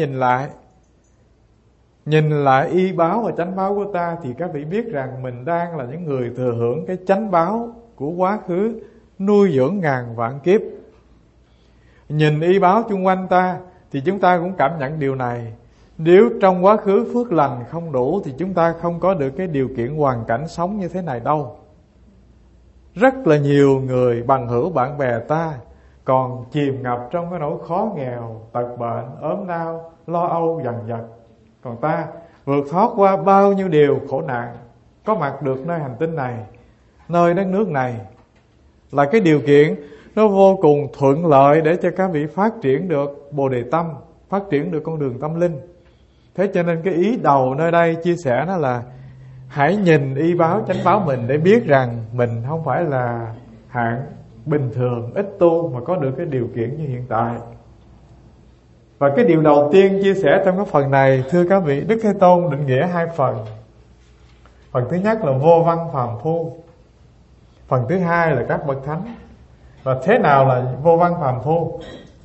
Speaker 1: nhìn lại y báo và chánh báo của ta, thì các vị biết rằng mình đang là những người thừa hưởng cái chánh báo của quá khứ nuôi dưỡng ngàn vạn kiếp. Nhìn y báo chung quanh ta thì chúng ta cũng cảm nhận điều này. Nếu trong quá khứ phước lành không đủ thì chúng ta không có được cái điều kiện hoàn cảnh sống như thế này đâu. Rất là nhiều người bằng hữu bạn bè ta còn chìm ngập trong cái nỗi khó nghèo, tật bệnh, ốm đau, lo âu dần dần. Còn ta vượt thoát qua bao nhiêu điều khổ nạn, có mặt được nơi hành tinh này, nơi đất nước này, là cái điều kiện nó vô cùng thuận lợi để cho các vị phát triển được Bồ Đề Tâm, phát triển được con đường tâm linh. Thế cho nên cái ý đầu nơi đây chia sẻ đó là hãy nhìn y báo chánh báo mình để biết rằng mình không phải là hạng bình thường, ít tu mà có được cái điều kiện như hiện tại. Và cái điều đầu tiên chia sẻ trong cái phần này, thưa các vị, Đức Thế Tôn định nghĩa 2 phần. Phần thứ nhất là vô văn phàm phu, phần thứ hai là các bậc thánh. Và thế nào là vô văn phàm phu?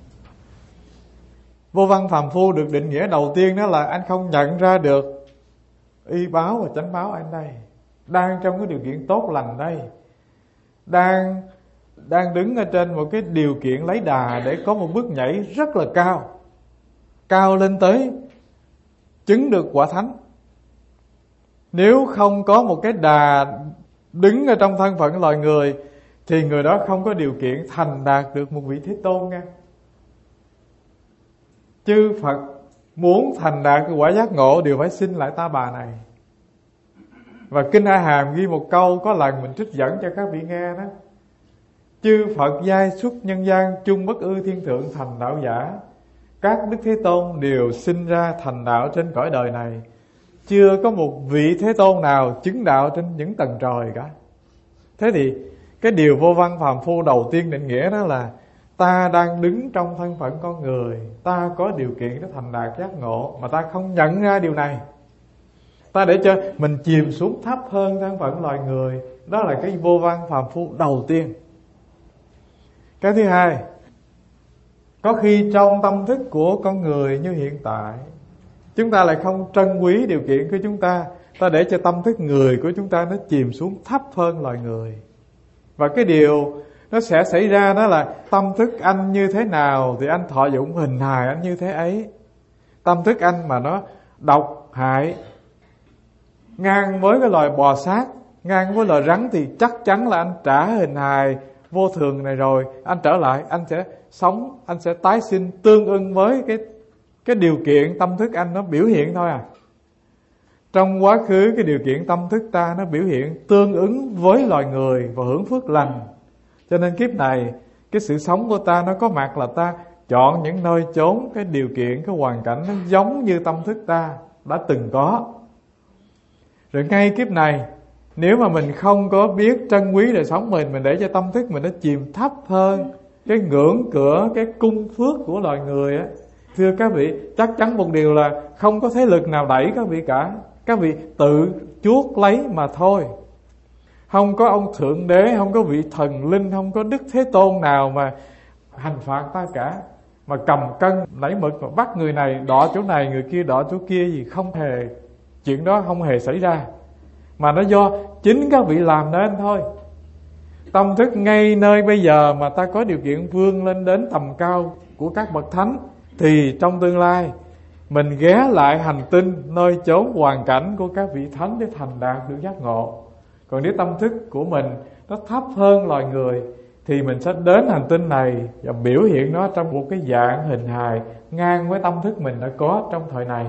Speaker 1: Vô văn phàm phu được định nghĩa đầu tiên đó là anh không nhận ra được y báo và chánh báo anh đây, đang trong cái điều kiện tốt lành đây, đang đứng ở trên một cái điều kiện lấy đà để có một bước nhảy rất là cao lên tới chứng được quả thánh. Nếu không có một cái đà đứng ở trong thân phận loài người thì người đó không có điều kiện thành đạt được một vị Thế Tôn nha. Chư Phật muốn thành đạt cái quả giác ngộ đều phải xin lại ta bà này. Và Kinh A Hàm ghi một câu, có lần mình trích dẫn cho các vị nghe đó: chư Phật giai xuất nhân gian, chung bất ư thiên thượng thành đạo giả. Các Đức Thế Tôn đều sinh ra thành đạo trên cõi đời này. Chưa có một vị Thế Tôn nào chứng đạo trên những tầng trời cả. Thế thì cái điều vô văn phàm phu đầu tiên định nghĩa đó là ta đang đứng trong thân phận con người, ta có điều kiện để thành đạt giác ngộ mà ta không nhận ra điều này. Ta để cho mình chìm xuống thấp hơn thân phận loài người. Đó là cái vô văn phàm phu đầu tiên. Cái thứ hai, có khi trong tâm thức của con người như hiện tại, chúng ta lại không trân quý điều kiện của chúng ta. Ta để cho tâm thức người của chúng ta nó chìm xuống thấp hơn loài người. Và cái điều nó sẽ xảy ra đó là tâm thức anh như thế nào thì anh thọ dụng hình hài anh như thế ấy. Tâm thức anh mà nó độc hại, ngang với cái loài bò sát, ngang với loài rắn, thì chắc chắn là anh trả hình hài vô thường này rồi, anh trở lại, anh sẽ sống, anh sẽ tái sinh tương ưng với cái điều kiện tâm thức anh nó biểu hiện thôi à. Trong quá khứ cái điều kiện tâm thức ta nó biểu hiện tương ứng với loài người và hưởng phước lành. Cho nên kiếp này cái sự sống của ta nó có mặt là ta chọn những nơi chốn, cái điều kiện, cái hoàn cảnh nó giống như tâm thức ta đã từng có. Rồi ngay kiếp này, nếu mà mình không có biết trân quý đời sống mình để cho tâm thức mình nó chìm thấp hơn cái ngưỡng cửa, cái cung phước của loài người á, thưa các vị, chắc chắn một điều là không có thế lực nào đẩy các vị cả. Các vị tự chuốc lấy mà thôi. Không có ông Thượng Đế, không có vị thần linh, không có Đức Thế Tôn nào mà hành phạt ta cả. Mà cầm cân nảy mực mà bắt người này đọ chỗ này, người kia đọ chỗ kia gì, không hề. Chuyện đó không hề xảy ra. Mà nó do chính các vị làm nên thôi. Tâm thức ngay nơi bây giờ mà ta có điều kiện vươn lên đến tầm cao của các bậc thánh, thì trong tương lai mình ghé lại hành tinh, nơi chốn hoàn cảnh của các vị thánh để thành đạt được giác ngộ. Còn nếu tâm thức của mình nó thấp hơn loài người thì mình sẽ đến hành tinh này và biểu hiện nó trong một cái dạng hình hài ngang với tâm thức mình đã có trong thời này.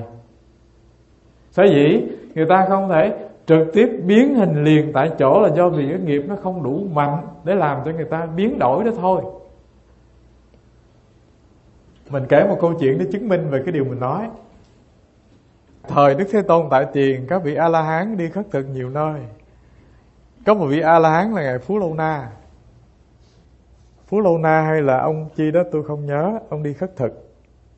Speaker 1: Sở dĩ người ta không thể trực tiếp biến hình liền tại chỗ là do vì cái nghiệp nó không đủ mạnh để làm cho người ta biến đổi đó thôi. Mình kể một câu chuyện để chứng minh về cái điều mình nói. Thời Đức Thế Tôn tại tiền, các vị A-la-hán đi khất thực nhiều nơi. Có một vị A-la-hán là Ngài Phú Lâu Na. Phú Lâu Na hay là ông chi đó tôi không nhớ, ông đi khất thực.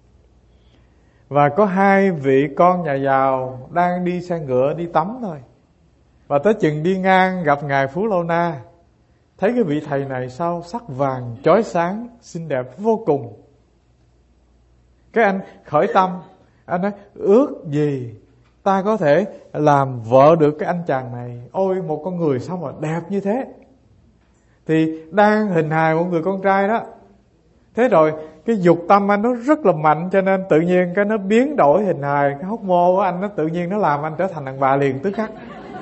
Speaker 1: Và có hai vị con nhà giàu đang đi xe ngựa đi tắm thôi. Và tới chừng đi ngang gặp Ngài Phú Lâu Na, thấy cái vị thầy này sao sắc vàng chói sáng, xinh đẹp vô cùng. Cái anh khởi tâm, anh nói ước gì ta có thể làm vợ được cái anh chàng này. Ôi một con người sao mà đẹp như thế. Thì đang hình hài một người con trai đó. Thế rồi cái dục tâm anh nó rất là mạnh, cho nên tự nhiên cái nó biến đổi hình hài. Cái hốc môn của anh nó tự nhiên nó làm anh trở thành đàn bà liền tức khắc.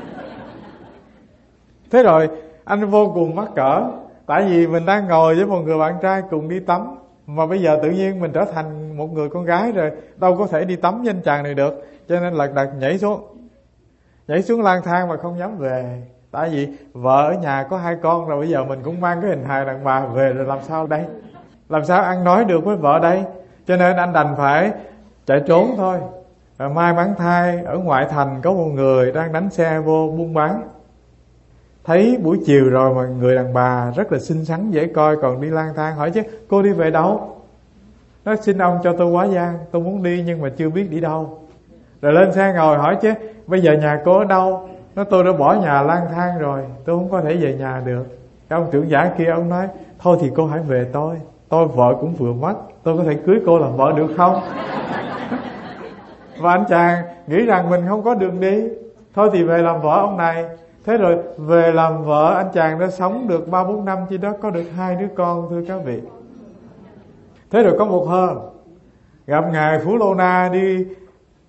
Speaker 1: Thế rồi anh vô cùng mắc cỡ. Tại vì mình đang ngồi với một người bạn trai cùng đi tắm, mà bây giờ tự nhiên mình trở thành một người con gái rồi, đâu có thể đi tắm với anh chàng này được. Cho nên lật đật nhảy xuống lang thang mà không dám về. Tại vì vợ ở nhà có 2 con rồi, bây giờ mình cũng mang cái hình hài đàn bà về rồi làm sao đây? Làm sao ăn nói được với vợ đây? Cho nên anh đành phải chạy trốn thôi. Rồi may mắn thay ở ngoại thành có một người đang đánh xe vô buôn bán. Thấy buổi chiều rồi mà người đàn bà rất là xinh xắn dễ coi còn đi lang thang, hỏi chứ cô đi về đâu? Nói xin ông cho tôi quá gian, tôi muốn đi nhưng mà chưa biết đi đâu. Rồi lên xe ngồi hỏi chứ bây giờ nhà cô ở đâu? Nói tôi đã bỏ nhà lang thang rồi, tôi không có thể về nhà được. Cái ông trưởng giả kia ông nói thôi thì cô hãy về tôi vợ cũng vừa mất, tôi có thể cưới cô làm vợ được không? Và anh chàng nghĩ rằng mình không có đường đi, thôi thì về làm vợ ông này. Thế rồi về làm vợ, anh chàng đã sống được 3-4 năm chỉ đó, có được 2 đứa con thưa các vị. Thế rồi có một hôm gặp Ngài Phú Lô Na đi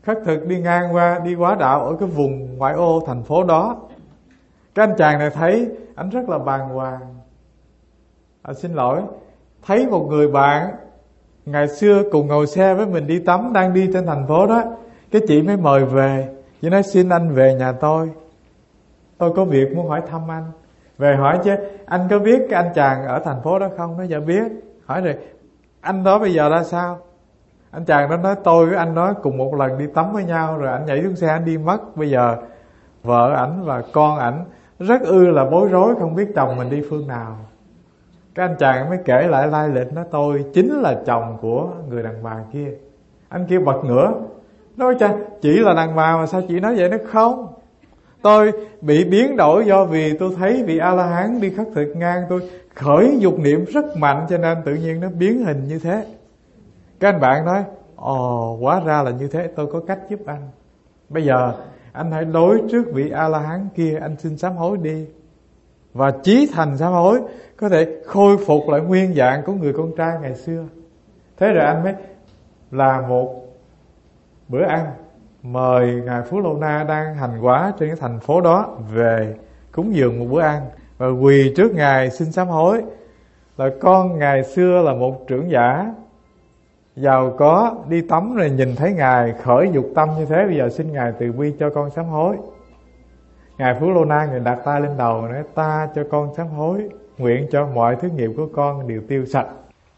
Speaker 1: khất thực đi ngang qua, đi quá đạo ở cái vùng ngoại ô thành phố đó. Cái anh chàng này thấy, anh rất là bàng hoàng. Xin lỗi, thấy một người bạn ngày xưa cùng ngồi xe với mình đi tắm, đang đi trên thành phố đó. Cái chị mới mời về, chị nói xin anh về nhà tôi có việc muốn hỏi thăm anh. Về hỏi chứ anh có biết cái anh chàng ở thành phố đó không? Nói dạ biết. Hỏi rồi anh đó bây giờ ra sao? Anh chàng đó nói tôi với anh đó cùng một lần đi tắm với nhau, rồi anh nhảy xuống xe anh đi mất. Bây giờ vợ ảnh và con ảnh rất là bối rối, không biết chồng mình đi phương nào. Cái anh chàng mới kể lại lai lịch, nói tôi chính là chồng của người đàn bà kia. Anh kia bật ngửa, nói cha chỉ là đàn bà mà sao chị nói vậy? Nó không, tôi bị biến đổi do vì tôi thấy vị A-la-hán đi khất thực ngang, tôi khởi dục niệm rất mạnh cho nên tự nhiên nó biến hình như thế. Các anh bạn nói ồ, hóa ra là như thế, tôi có cách giúp anh. Bây giờ anh hãy đối trước vị A-la-hán kia, anh xin sám hối đi, và chí thành sám hối có thể khôi phục lại nguyên dạng của người con trai ngày xưa. Thế rồi anh mới làm một bữa ăn, mời Ngài Phú Lô Na đang hành hóa trên cái thành phố đó về cúng dường một bữa ăn, và quỳ trước Ngài xin sám hối là con ngày xưa là một trưởng giả giàu có, đi tắm rồi nhìn thấy Ngài khởi dục tâm như thế, bây giờ xin Ngài từ bi cho con sám hối. Ngài Phú Lô Na người đặt tay lên đầu nói ta cho con sám hối, nguyện cho mọi thứ nghiệp của con đều tiêu sạch.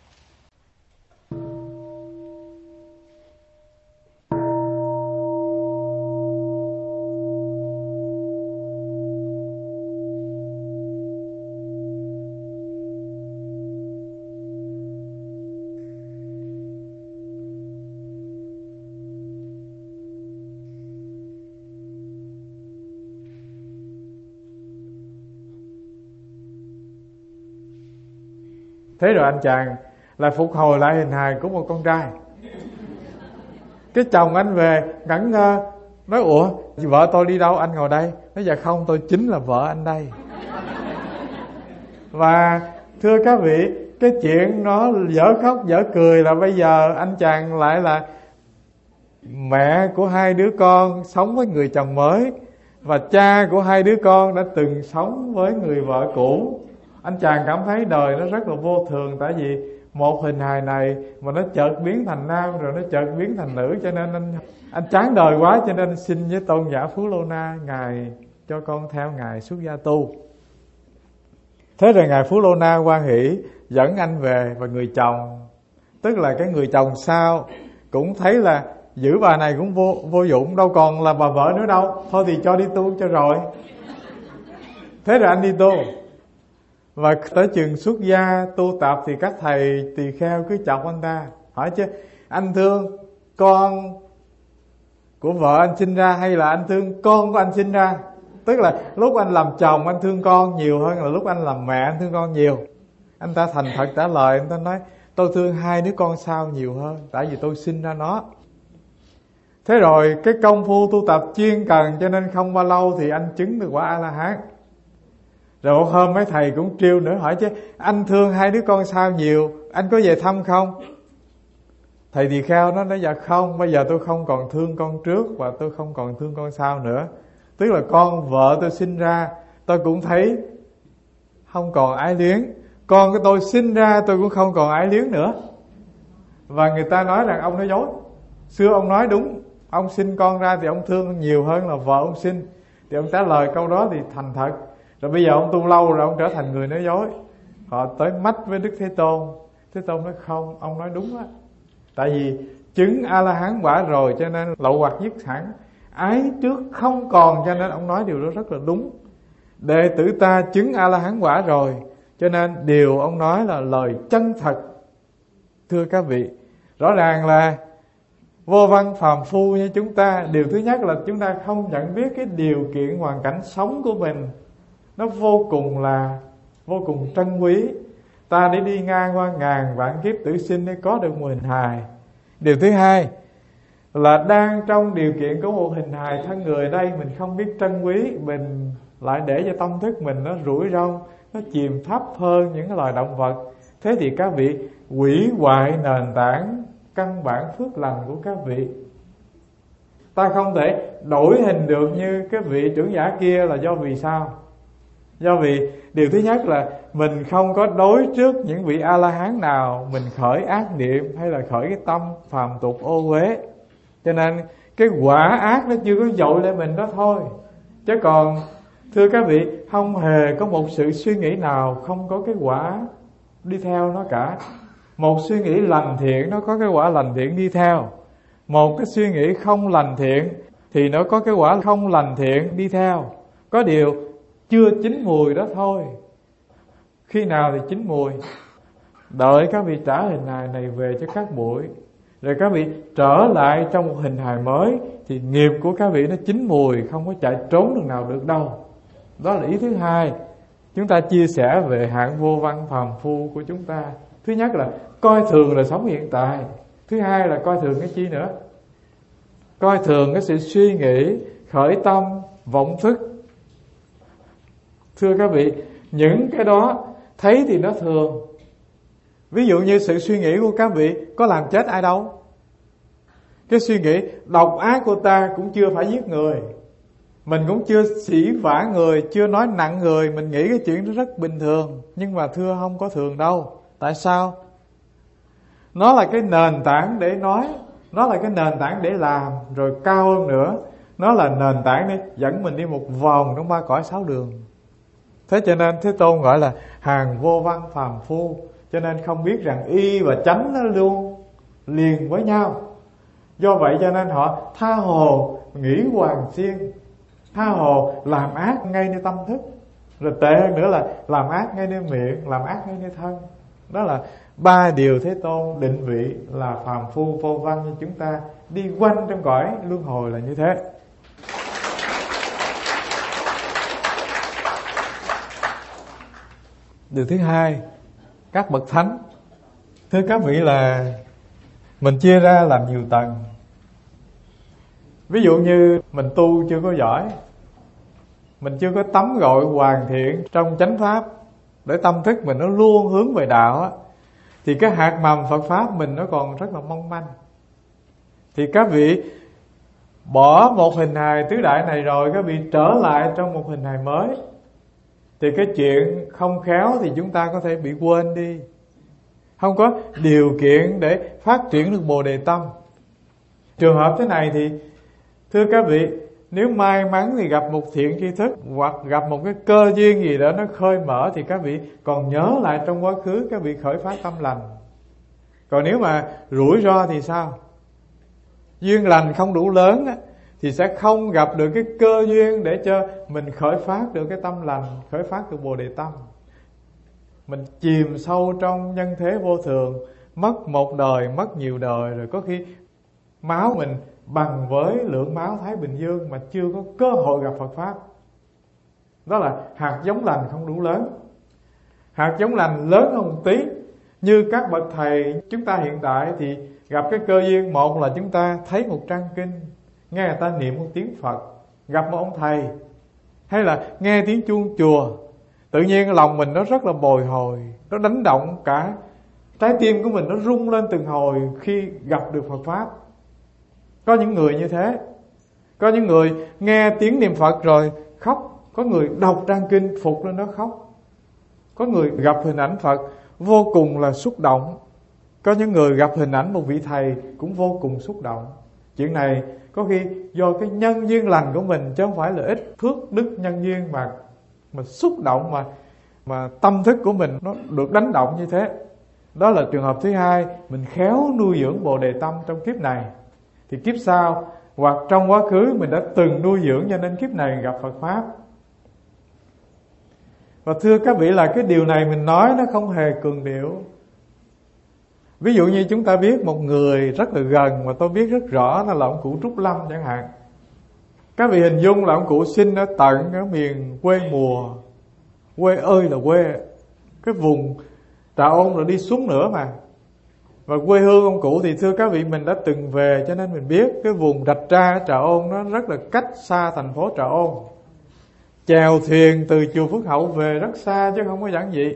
Speaker 1: Thế rồi anh chàng lại phục hồi lại hình hài của một con trai. Cái chồng anh về ngẩn ngơ, nói ủa vợ tôi đi đâu, anh ngồi đây? Nói dạ không, tôi chính là vợ anh đây. Và thưa các vị, cái chuyện nó dở khóc dở cười là bây giờ anh chàng lại là mẹ của hai đứa con sống với người chồng mới, và cha của hai đứa con đã từng sống với người vợ cũ. Anh chàng cảm thấy đời nó rất là vô thường, tại vì một hình hài này mà nó chợt biến thành nam rồi nó chợt biến thành nữ, cho nên anh chán đời quá, cho nên xin với tôn giả Phú Lô Na, Ngài cho con theo Ngài xuất gia tu. Thế rồi Ngài Phú Lô Na hoan hỷ dẫn anh về, và người chồng, tức là cái người chồng sau, cũng thấy là giữ bà này cũng vô dụng, đâu còn là bà vợ nữa đâu, thôi thì cho đi tu cho rồi. Thế rồi anh đi tu. Và tới chừng xuất gia tu tập thì các thầy tỳ kheo cứ chọc anh ta, hỏi chứ anh thương con của vợ anh sinh ra hay là anh thương con của anh sinh ra? Tức là lúc anh làm chồng anh thương con nhiều hơn là lúc anh làm mẹ anh thương con nhiều. Anh ta thành thật trả lời, anh ta nói tôi thương hai đứa con sau nhiều hơn, tại vì tôi sinh ra nó. Thế rồi cái công phu tu tập chuyên cần, cho nên không bao lâu thì anh chứng được quả A-la-hán. Rồi một hôm mấy thầy cũng trêu nữa, hỏi chứ anh thương hai đứa con sao nhiều, anh có về thăm không? Thầy tỳ kheo nó nói dạ không, bây giờ tôi không còn thương con trước và tôi không còn thương con sau nữa. Tức là con vợ tôi sinh ra tôi cũng thấy không còn ái luyến, con của tôi sinh ra tôi cũng không còn ái luyến nữa. Và người ta nói rằng ông nói dối. Xưa ông nói đúng, ông sinh con ra thì ông thương nhiều hơn là vợ ông sinh. Thì ông trả lời câu đó thì thành thật. Rồi bây giờ ông tu lâu rồi ông trở thành người nói dối. Họ tới mách với Đức Thế Tôn. Thế Tôn nói không, ông nói đúng á. Tại vì chứng A-la-hán quả rồi cho nên lậu hoặc dứt hẳn, ái trước không còn, cho nên ông nói điều đó rất là đúng. Đệ tử ta chứng A-la-hán quả rồi, cho nên điều ông nói là lời chân thật. Thưa các vị, rõ ràng là vô văn phàm phu như chúng ta, điều thứ nhất là chúng ta không nhận biết cái điều kiện hoàn cảnh sống của mình nó vô cùng trân quý. Ta để đi ngang qua ngàn vạn kiếp tử sinh để có được một hình hài. Điều thứ hai là đang trong điều kiện của một hình hài thân người đây, mình không biết trân quý, mình lại để cho tâm thức mình nó rủi ro, nó chìm thấp hơn những loài động vật. Thế thì các vị hủy hoại nền tảng căn bản phước lành của các vị. Ta không thể đổi hình được như cái vị trưởng giả kia là do vì sao? Do vì điều thứ nhất là mình không có đối trước những vị A-la-hán nào mình khởi ác niệm hay là khởi cái tâm phàm tục ô uế. Cho nên cái quả ác nó chưa có dội lên mình đó thôi. Chứ còn thưa các vị, không hề có một sự suy nghĩ nào không có cái quả đi theo nó cả. Một suy nghĩ lành thiện nó có cái quả lành thiện đi theo. Một cái suy nghĩ không lành thiện thì nó có cái quả không lành thiện đi theo. Có điều chưa chín mùi đó thôi. Khi nào thì chín mùi? Đợi các vị trả hình hài này về cho các buổi, rồi các vị trở lại trong một hình hài mới, thì nghiệp của các vị nó chín mùi, không có chạy trốn được nào được đâu. Đó là ý thứ hai. Chúng ta chia sẻ về hạng vô văn phàm phu của chúng ta. Thứ nhất là coi thường đời sống hiện tại. Thứ hai là coi thường cái chi nữa? Coi thường cái sự suy nghĩ, khởi tâm, vọng thức. Thưa các vị, những cái đó thấy thì nó thường. Ví dụ như sự suy nghĩ của các vị có làm chết ai đâu. Cái suy nghĩ độc ác của ta cũng chưa phải giết người, mình cũng chưa sỉ vả người, chưa nói nặng người. Mình nghĩ cái chuyện đó rất bình thường. Nhưng mà thưa, không có thường đâu. Tại sao? Nó là cái nền tảng để nói, nó là cái nền tảng để làm. Rồi cao hơn nữa, nó là nền tảng để dẫn mình đi một vòng trong ba cõi sáu đường. Thế cho nên Thế Tôn gọi là hàng vô văn phàm phu. Cho nên không biết rằng y và chánh nó luôn liền với nhau. Do vậy cho nên họ tha hồ nghĩ hoàng xiên, tha hồ làm ác ngay nơi tâm thức. Rồi tệ hơn nữa là làm ác ngay nơi miệng, làm ác ngay nơi thân. Đó là ba điều Thế Tôn định vị là phàm phu vô văn như chúng ta đi quanh trong cõi luân hồi là như thế. Điều thứ hai, các bậc thánh. Thưa các vị, là mình chia ra làm nhiều tầng. Ví dụ như mình tu chưa có giỏi, mình chưa có tắm gội hoàn thiện trong chánh pháp để tâm thức mình nó luôn hướng về đạo á, thì cái hạt mầm Phật pháp mình nó còn rất là mong manh. Thì các vị bỏ một hình hài tứ đại này rồi, các vị trở lại trong một hình hài mới, thì cái chuyện không khéo thì chúng ta có thể bị quên đi, không có điều kiện để phát triển được Bồ Đề tâm. Trường hợp thế này thì thưa các vị, nếu may mắn thì gặp một thiện tri thức hoặc gặp một cái cơ duyên gì đó nó khơi mở, thì các vị còn nhớ lại trong quá khứ, các vị khởi phát tâm lành. Còn nếu mà rủi ro thì sao? Duyên lành không đủ lớn thì sẽ không gặp được cái cơ duyên để cho mình khởi phát được cái tâm lành, khởi phát được Bồ Đề tâm. Mình chìm sâu trong nhân thế vô thường, mất một đời, mất nhiều đời, rồi có khi máu mình bằng với lượng máu Thái Bình Dương mà chưa có cơ hội gặp Phật pháp. Đó là hạt giống lành không đủ lớn. Hạt giống lành lớn hơn một tí, như các bậc thầy chúng ta hiện tại thì gặp cái cơ duyên. Một là chúng ta thấy một trang kinh, nghe người ta niệm một tiếng Phật, gặp một ông thầy, hay là nghe tiếng chuông chùa, tự nhiên lòng mình nó rất là bồi hồi, nó đánh động cả trái tim của mình, nó rung lên từng hồi khi gặp được Phật pháp. Có những người như thế. Có những người nghe tiếng niệm Phật rồi khóc. Có người đọc trang kinh phục lên đó khóc. Có người gặp hình ảnh Phật vô cùng là xúc động. Có những người gặp hình ảnh một vị thầy cũng vô cùng xúc động. Chuyện này có khi do cái nhân duyên lành của mình, chứ không phải là ít phước đức nhân duyên mà xúc động, mà tâm thức của mình nó được đánh động như thế. Đó là trường hợp thứ hai. Mình khéo nuôi dưỡng Bồ Đề tâm trong kiếp này, thì kiếp sau hoặc trong quá khứ mình đã từng nuôi dưỡng, cho nên kiếp này gặp Phật pháp. Và thưa các vị, là cái điều này mình nói nó không hề cường điệu. Ví dụ như chúng ta biết một người rất là gần mà tôi biết rất rõ là ông cụ Trúc Lâm chẳng hạn. Các vị hình dung là ông cụ sinh ở tận ở miền quê mùa, quê ơi là quê, cái vùng Trà Ôn rồi đi xuống nữa mà. Và quê hương ông cụ thì thưa các vị, mình đã từng về, cho nên mình biết cái vùng Rạch Tra ở Trà Ôn nó rất là cách xa thành phố Trà Ôn. Chèo thuyền từ chùa Phước Hậu về rất xa chứ không có giản dị.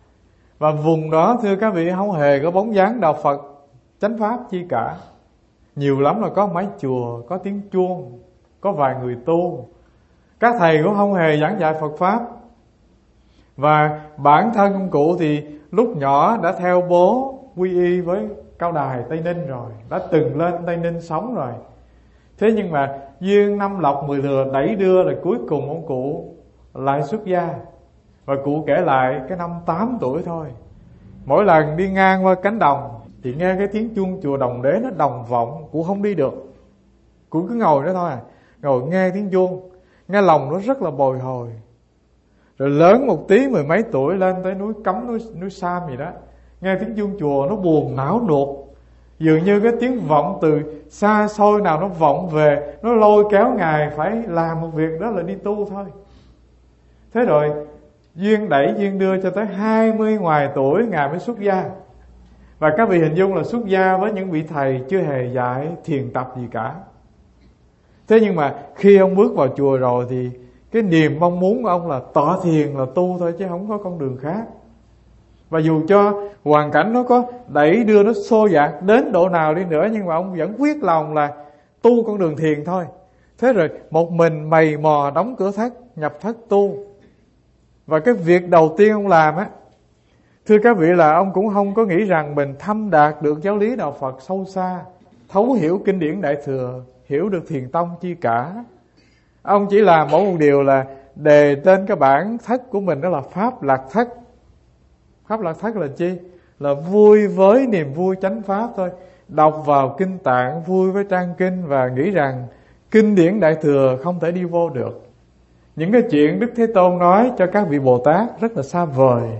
Speaker 1: Và vùng đó thưa các vị không hề có bóng dáng đạo Phật chánh pháp chi cả. nhiều lắm là có mấy chùa, có tiếng chuông, có vài người tu. Các thầy cũng không hề giảng dạy Phật Pháp. Và bản thân ông cụ thì lúc nhỏ đã theo bố quy y với Cao Đài Tây Ninh rồi, đã từng lên Tây Ninh sống rồi. Thế nhưng mà duyên năm lộc 10 thừa đẩy đưa là cuối cùng ông cụ lại xuất gia. Và cụ kể lại cái năm 8 tuổi thôi, mỗi lần đi ngang qua cánh đồng thì nghe cái tiếng chuông chùa Đồng Đế nó đồng vọng. Cụ không đi được, cụ cứ ngồi đó thôi ngồi nghe tiếng chuông, nghe lòng nó rất là bồi hồi. Rồi lớn một tí, 10 mấy tuổi lên tới núi Cấm, núi Sam gì đó, nghe tiếng chuông chùa nó buồn não nuột, dường như cái tiếng vọng từ xa xôi nào nó vọng về, nó lôi kéo Ngài phải làm một việc, đó là đi tu thôi. Thế rồi duyên đẩy duyên đưa cho tới 20 ngoài tuổi Ngài mới xuất gia. Và các vị hình dung là xuất gia với những vị thầy chưa hề dạy thiền tập gì cả. Thế nhưng mà khi ông bước vào chùa rồi thì cái niềm mong muốn của ông là tọa thiền, là tu thôi, chứ không có con đường khác. Và dù cho hoàn cảnh nó có đẩy đưa, nó xô dạt đến độ nào đi nữa, nhưng mà ông vẫn quyết lòng là tu con đường thiền thôi. Thế rồi một mình mày mò đóng cửa thất, nhập thất tu. Và cái việc đầu tiên ông làm á, thưa các vị, là ông cũng không có nghĩ rằng mình thâm đạt được giáo lý đạo Phật sâu xa, thấu hiểu kinh điển Đại Thừa, hiểu được thiền tông chi cả. Ông chỉ làm mỗi một điều là đề tên cái bản thất của mình, đó là Pháp Lạc Thất. Pháp Lạc Thất là chi? Là vui với niềm vui chánh pháp thôi. Đọc vào kinh tạng, vui với trang kinh, và nghĩ rằng kinh điển Đại Thừa không thể đi vô được. Những cái chuyện Đức Thế Tôn nói cho các vị Bồ Tát rất là xa vời.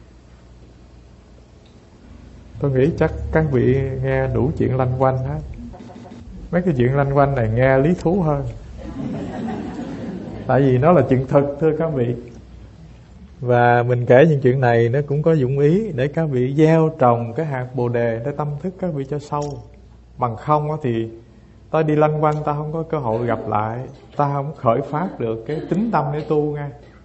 Speaker 1: Tôi nghĩ chắc các vị nghe đủ chuyện lanh quanh hết. Mấy cái chuyện lanh quanh này nghe lý thú hơn, tại vì nó là chuyện thực, thưa các vị. Và mình kể những chuyện này nó cũng có dụng ý để các vị gieo trồng cái hạt Bồ Đề để tâm thức các vị cho sâu. Bằng không thì ta đi lanh quanh, ta không có cơ hội gặp lại, ta không khởi phát được cái tính tâm để tu nghe.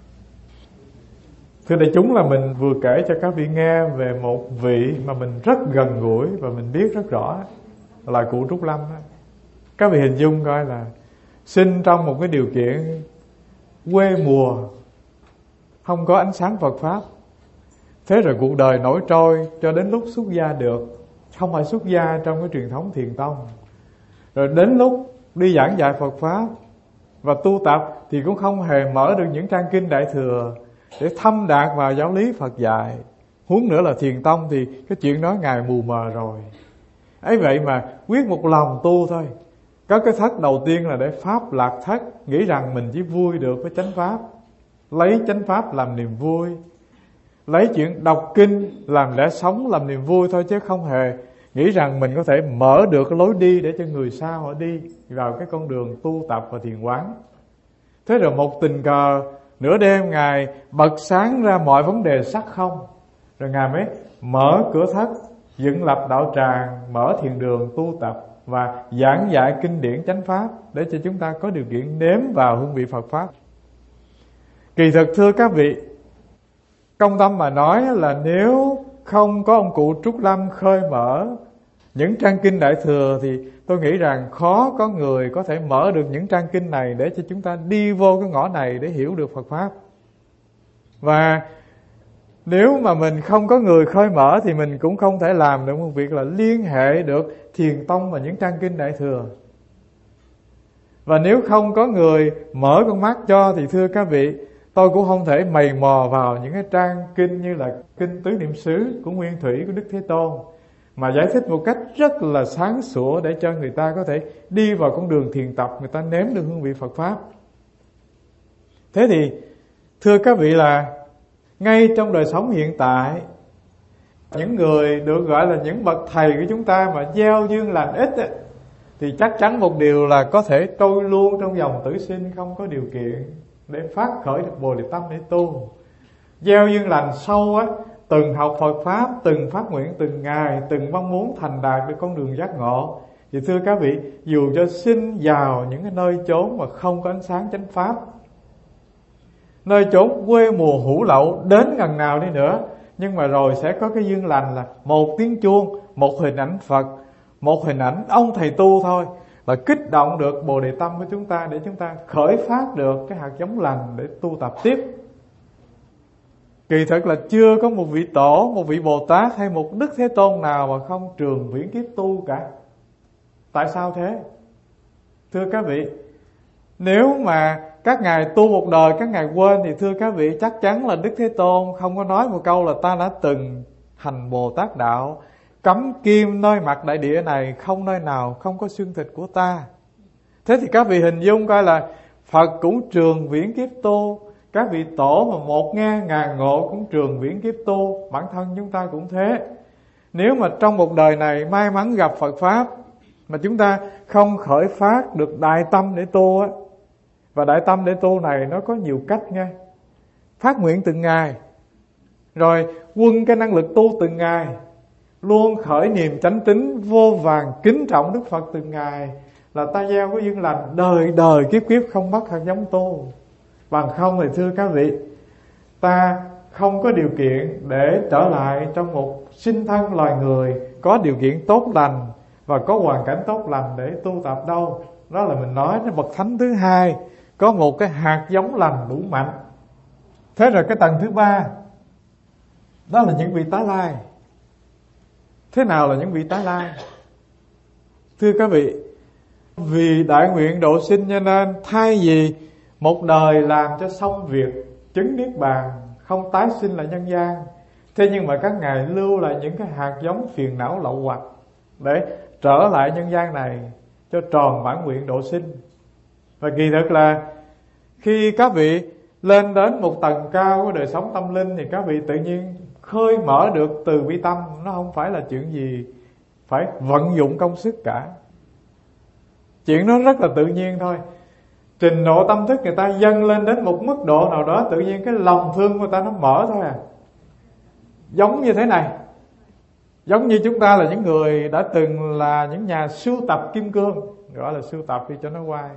Speaker 1: Thưa đại chúng, là mình vừa kể cho các vị nghe về một vị mà mình rất gần gũi và mình biết rất rõ, là cụ Trúc Lâm đó. Các vị hình dung coi là sinh trong một cái điều kiện quê mùa, không có ánh sáng Phật Pháp. Thế rồi cuộc đời nổi trôi cho đến lúc xuất gia được. Không phải xuất gia trong cái truyền thống thiền tông. Rồi đến lúc đi giảng dạy Phật Pháp và tu tập thì cũng không hề mở được những trang kinh Đại Thừa để thâm đạt vào giáo lý Phật dạy. Huống nữa là thiền tông thì cái chuyện đó Ngài mù mờ rồi. Ấy vậy mà quyết một lòng tu thôi. Có cái thất đầu tiên là để Pháp Lạc Thất, nghĩ rằng mình chỉ vui được với chánh Pháp, lấy chánh Pháp làm niềm vui, lấy chuyện đọc kinh làm lẽ sống, làm niềm vui thôi, chứ không hề nghĩ rằng mình có thể mở được cái lối đi để cho người sau họ đi vào cái con đường tu tập và thiền quán. Thế rồi một tình cờ nửa đêm Ngài bật sáng ra mọi vấn đề sắc không, rồi Ngài mới mở cửa thất, dựng lập đạo tràng, mở thiền đường tu tập và giảng dạy kinh điển chánh Pháp để cho chúng ta có điều kiện nếm vào hương vị Phật Pháp. Kỳ thực thưa các vị, công tâm mà nói là nếu không có ông cụ Trúc Lâm khơi mở những trang kinh Đại Thừa thì tôi nghĩ rằng khó có người có thể mở được những trang kinh này để cho chúng ta đi vô cái ngõ này để hiểu được Phật Pháp. Và nếu mà mình không có người khơi mở thì mình cũng không thể làm được một việc là liên hệ được thiền tông và những trang kinh Đại Thừa. Và nếu không có người mở con mắt cho thì thưa các vị, tôi cũng không thể mày mò vào những cái trang kinh như là kinh Tứ Niệm xứ của Nguyên Thủy của Đức Thế Tôn, mà giải thích một cách rất là sáng sủa để cho người ta có thể đi vào con đường thiền tập, người ta nếm được hương vị Phật Pháp. Thế thì thưa các vị, là ngay trong đời sống hiện tại, những người được gọi là những bậc thầy của chúng ta mà gieo duyên lành ít ấy, thì chắc chắn một điều là có thể trôi luôn trong dòng tử sinh, không có điều kiện để phát khởi được Bồ Đề tâm để tu. Gieo duyên lành sâu á, từng học Phật Pháp, từng phát nguyện từng ngày, từng mong muốn thành đạt được con đường giác ngộ, thì thưa các vị, dù cho sinh vào những cái nơi chốn mà không có ánh sáng chánh Pháp, nơi chốn quê mùa hữu lậu đến gần nào đi nữa, nhưng mà rồi sẽ có cái duyên lành là một tiếng chuông, một hình ảnh Phật, một hình ảnh ông thầy tu thôi là kích động được Bồ Đề tâm của chúng ta, để chúng ta khởi phát được cái hạt giống lành để tu tập tiếp. Kỳ thực là chưa có một vị tổ, một vị Bồ Tát hay một Đức Thế Tôn nào mà không trường viễn kiếp tu cả. Tại sao thế? Thưa các vị, nếu mà các ngài tu một đời các ngài quên thì thưa các vị, chắc chắn là Đức Thế Tôn không có nói một câu là ta đã từng hành Bồ Tát đạo, cắm kim nơi mặt đại địa này, không nơi nào không có xương thịt của ta. Thế thì các vị hình dung coi là Phật cũng trường viễn kiếp tu, các vị tổ mà 1000 ngộ cũng trường viễn kiếp tu, bản thân chúng ta cũng thế. Nếu mà trong một đời này may mắn gặp Phật Pháp mà chúng ta không khởi phát được đại tâm để tu á, và đại tâm để tu này nó có nhiều cách nha. Phát nguyện từng ngày, rồi quân cái năng lực tu từng ngày, luôn khởi niềm chánh tín vô vàn kính trọng Đức Phật từng ngày, là ta gieo có duyên lành đời đời kiếp kiếp không mất hạt giống tu. Bằng không thì thưa các vị, ta không có điều kiện để trở lại trong một sinh thân loài người có điều kiện tốt lành và có hoàn cảnh tốt lành để tu tập đâu. Đó là mình nói đến bậc thánh thứ hai có một cái hạt giống lành đủ mạnh. Thế rồi cái tầng thứ ba, đó là những vị tái lai. Thế nào là những vị tái lai? Thưa các vị, vì đại nguyện độ sinh cho nên thay vì một đời làm cho xong việc chứng niết bàn, không tái sinh lại nhân gian, thế nhưng mà các ngài lưu lại những cái hạt giống phiền não lậu hoặc để trở lại nhân gian này cho tròn bản nguyện độ sinh. Và kỳ thực là khi các vị lên đến một tầng cao của đời sống tâm linh thì các vị tự nhiên khơi mở được từ bi tâm. Nó không phải là chuyện gì phải vận dụng công sức cả, chuyện nó rất là tự nhiên thôi. Trình độ tâm thức người ta dâng lên đến một mức độ nào đó, tự nhiên cái lòng thương của người ta nó mở thôi à. Giống như thế này, giống như chúng ta là những người đã từng là những nhà sưu tập kim cương, gọi là sưu tập đi cho nó quay.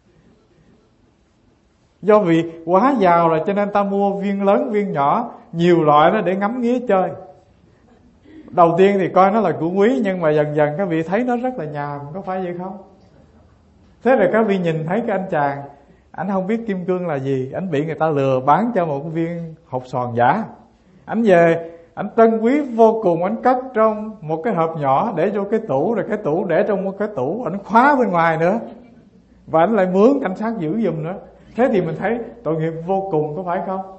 Speaker 1: Do vì quá giàu rồi cho nên ta mua viên lớn viên nhỏ, nhiều loại đó để ngắm nghía chơi. Đầu tiên thì coi nó là của quý, nhưng mà dần dần các vị thấy nó rất là nhàm, có phải vậy không? Thế rồi các vị nhìn thấy cái anh chàng, anh không biết kim cương là gì, anh bị người ta lừa bán cho một viên hột xoàn giả. Anh về, anh trân quý vô cùng, anh cất trong một cái hộp nhỏ để vô cái tủ, rồi cái tủ để trong một cái tủ, anh khóa bên ngoài nữa, và anh lại mướn cảnh sát giữ giùm nữa. Thế thì mình thấy tội nghiệp vô cùng, có phải không?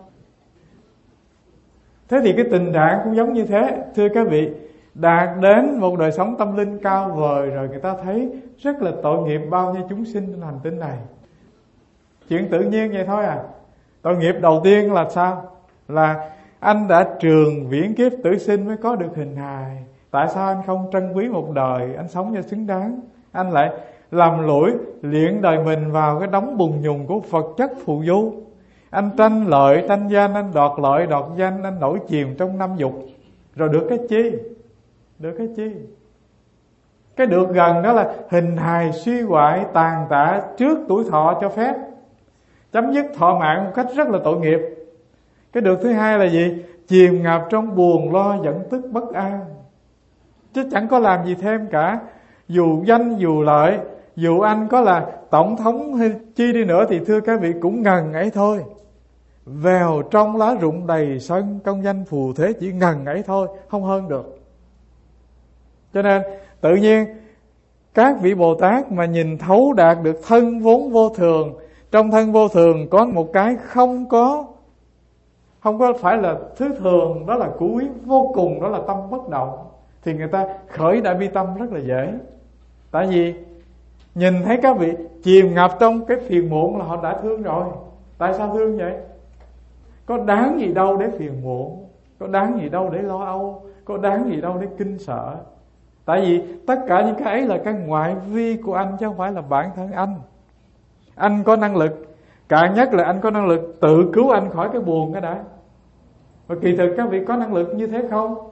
Speaker 1: Thế thì cái tình trạng cũng giống như thế. Thưa các vị, đạt đến một đời sống tâm linh cao vời rồi, người ta thấy rất là tội nghiệp bao nhiêu chúng sinh trên hành tinh này. Chuyện tự nhiên vậy thôi à. Tội nghiệp đầu tiên là sao? Là anh đã trường viễn kiếp tử sinh mới có được hình hài. Tại sao anh không trân quý một đời, anh sống cho xứng đáng? Anh lại làm lũi luyện đời mình vào cái đống bùn nhùn của vật chất phù du. Anh tranh lợi, tranh danh, anh đoạt lợi, đoạt danh, anh nổi chìm trong năm dục. Rồi được cái chi? Được cái chi? Cái được gần đó là hình hài suy hoại tàn tạ trước tuổi thọ cho phép, chấm dứt thọ mạng một cách rất là tội nghiệp. Cái được thứ hai là gì? Chìm ngập trong buồn lo giận tức bất an, chứ chẳng có làm gì thêm cả. Dù danh dù lợi, dù anh có là tổng thống hay chi đi nữa thì thưa các vị cũng ngần ấy thôi. Vèo trong lá rụng đầy sân, công danh phù thế chỉ ngần ấy thôi, không hơn được. Cho nên tự nhiên các vị Bồ Tát mà nhìn thấu đạt được thân vốn vô thường, trong thân vô thường có một cái không có phải là thứ thường, đó là của quý vô cùng, đó là tâm bất động, thì người ta khởi đại bi tâm rất là dễ. Tại vì nhìn thấy các vị chìm ngập trong cái phiền muộn là họ đã thương rồi. Tại sao thương vậy? Có đáng gì đâu để phiền muộn, có đáng gì đâu để lo âu, có đáng gì đâu để kinh sợ. Tại vì tất cả những cái ấy là cái ngoại vi của anh, chứ không phải là bản thân anh. Anh có năng lực, cạn nhất là anh có năng lực tự cứu anh khỏi cái buồn cái đã. Và kỳ thực các vị có năng lực như thế không?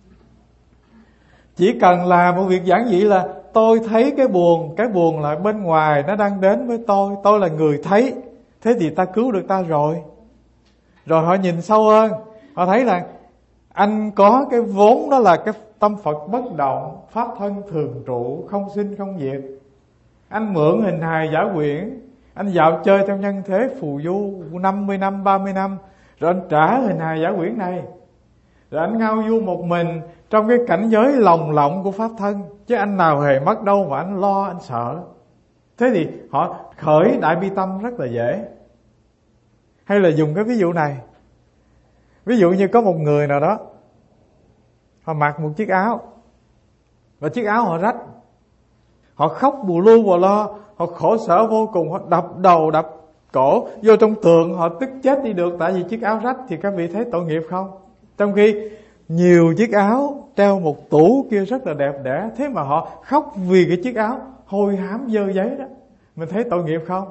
Speaker 1: Chỉ cần làm một việc giản dị là tôi thấy cái buồn là bên ngoài nó đang đến với tôi là người thấy, thế thì ta cứu được ta rồi. Rồi họ nhìn sâu hơn, họ thấy là anh có cái vốn, đó là cái tâm Phật bất động, pháp thân thường trụ, không sinh không diệt. Anh mượn hình hài giả quyển, anh dạo chơi trong nhân thế phù du 50 năm, 30 năm, rồi anh trả hình hài giả quyển này, rồi anh ngao du một mình trong cái cảnh giới lồng lộng của pháp thân, chứ anh nào hề mất đâu mà anh lo, anh sợ. Thế thì họ khởi đại bi tâm rất là dễ. Hay là dùng cái ví dụ này, ví dụ như có một người nào đó, họ mặc một chiếc áo, và chiếc áo họ rách, họ khóc bù lu bù lo, họ khổ sở vô cùng, họ đập đầu đập cổ vô trong tường, họ tức chết đi được tại vì chiếc áo rách. Thì các vị thấy tội nghiệp không? Trong khi nhiều chiếc áo treo một tủ kia rất là đẹp đẽ, thế mà họ khóc vì cái chiếc áo hôi hám dơ giấy đó. Mình thấy tội nghiệp không?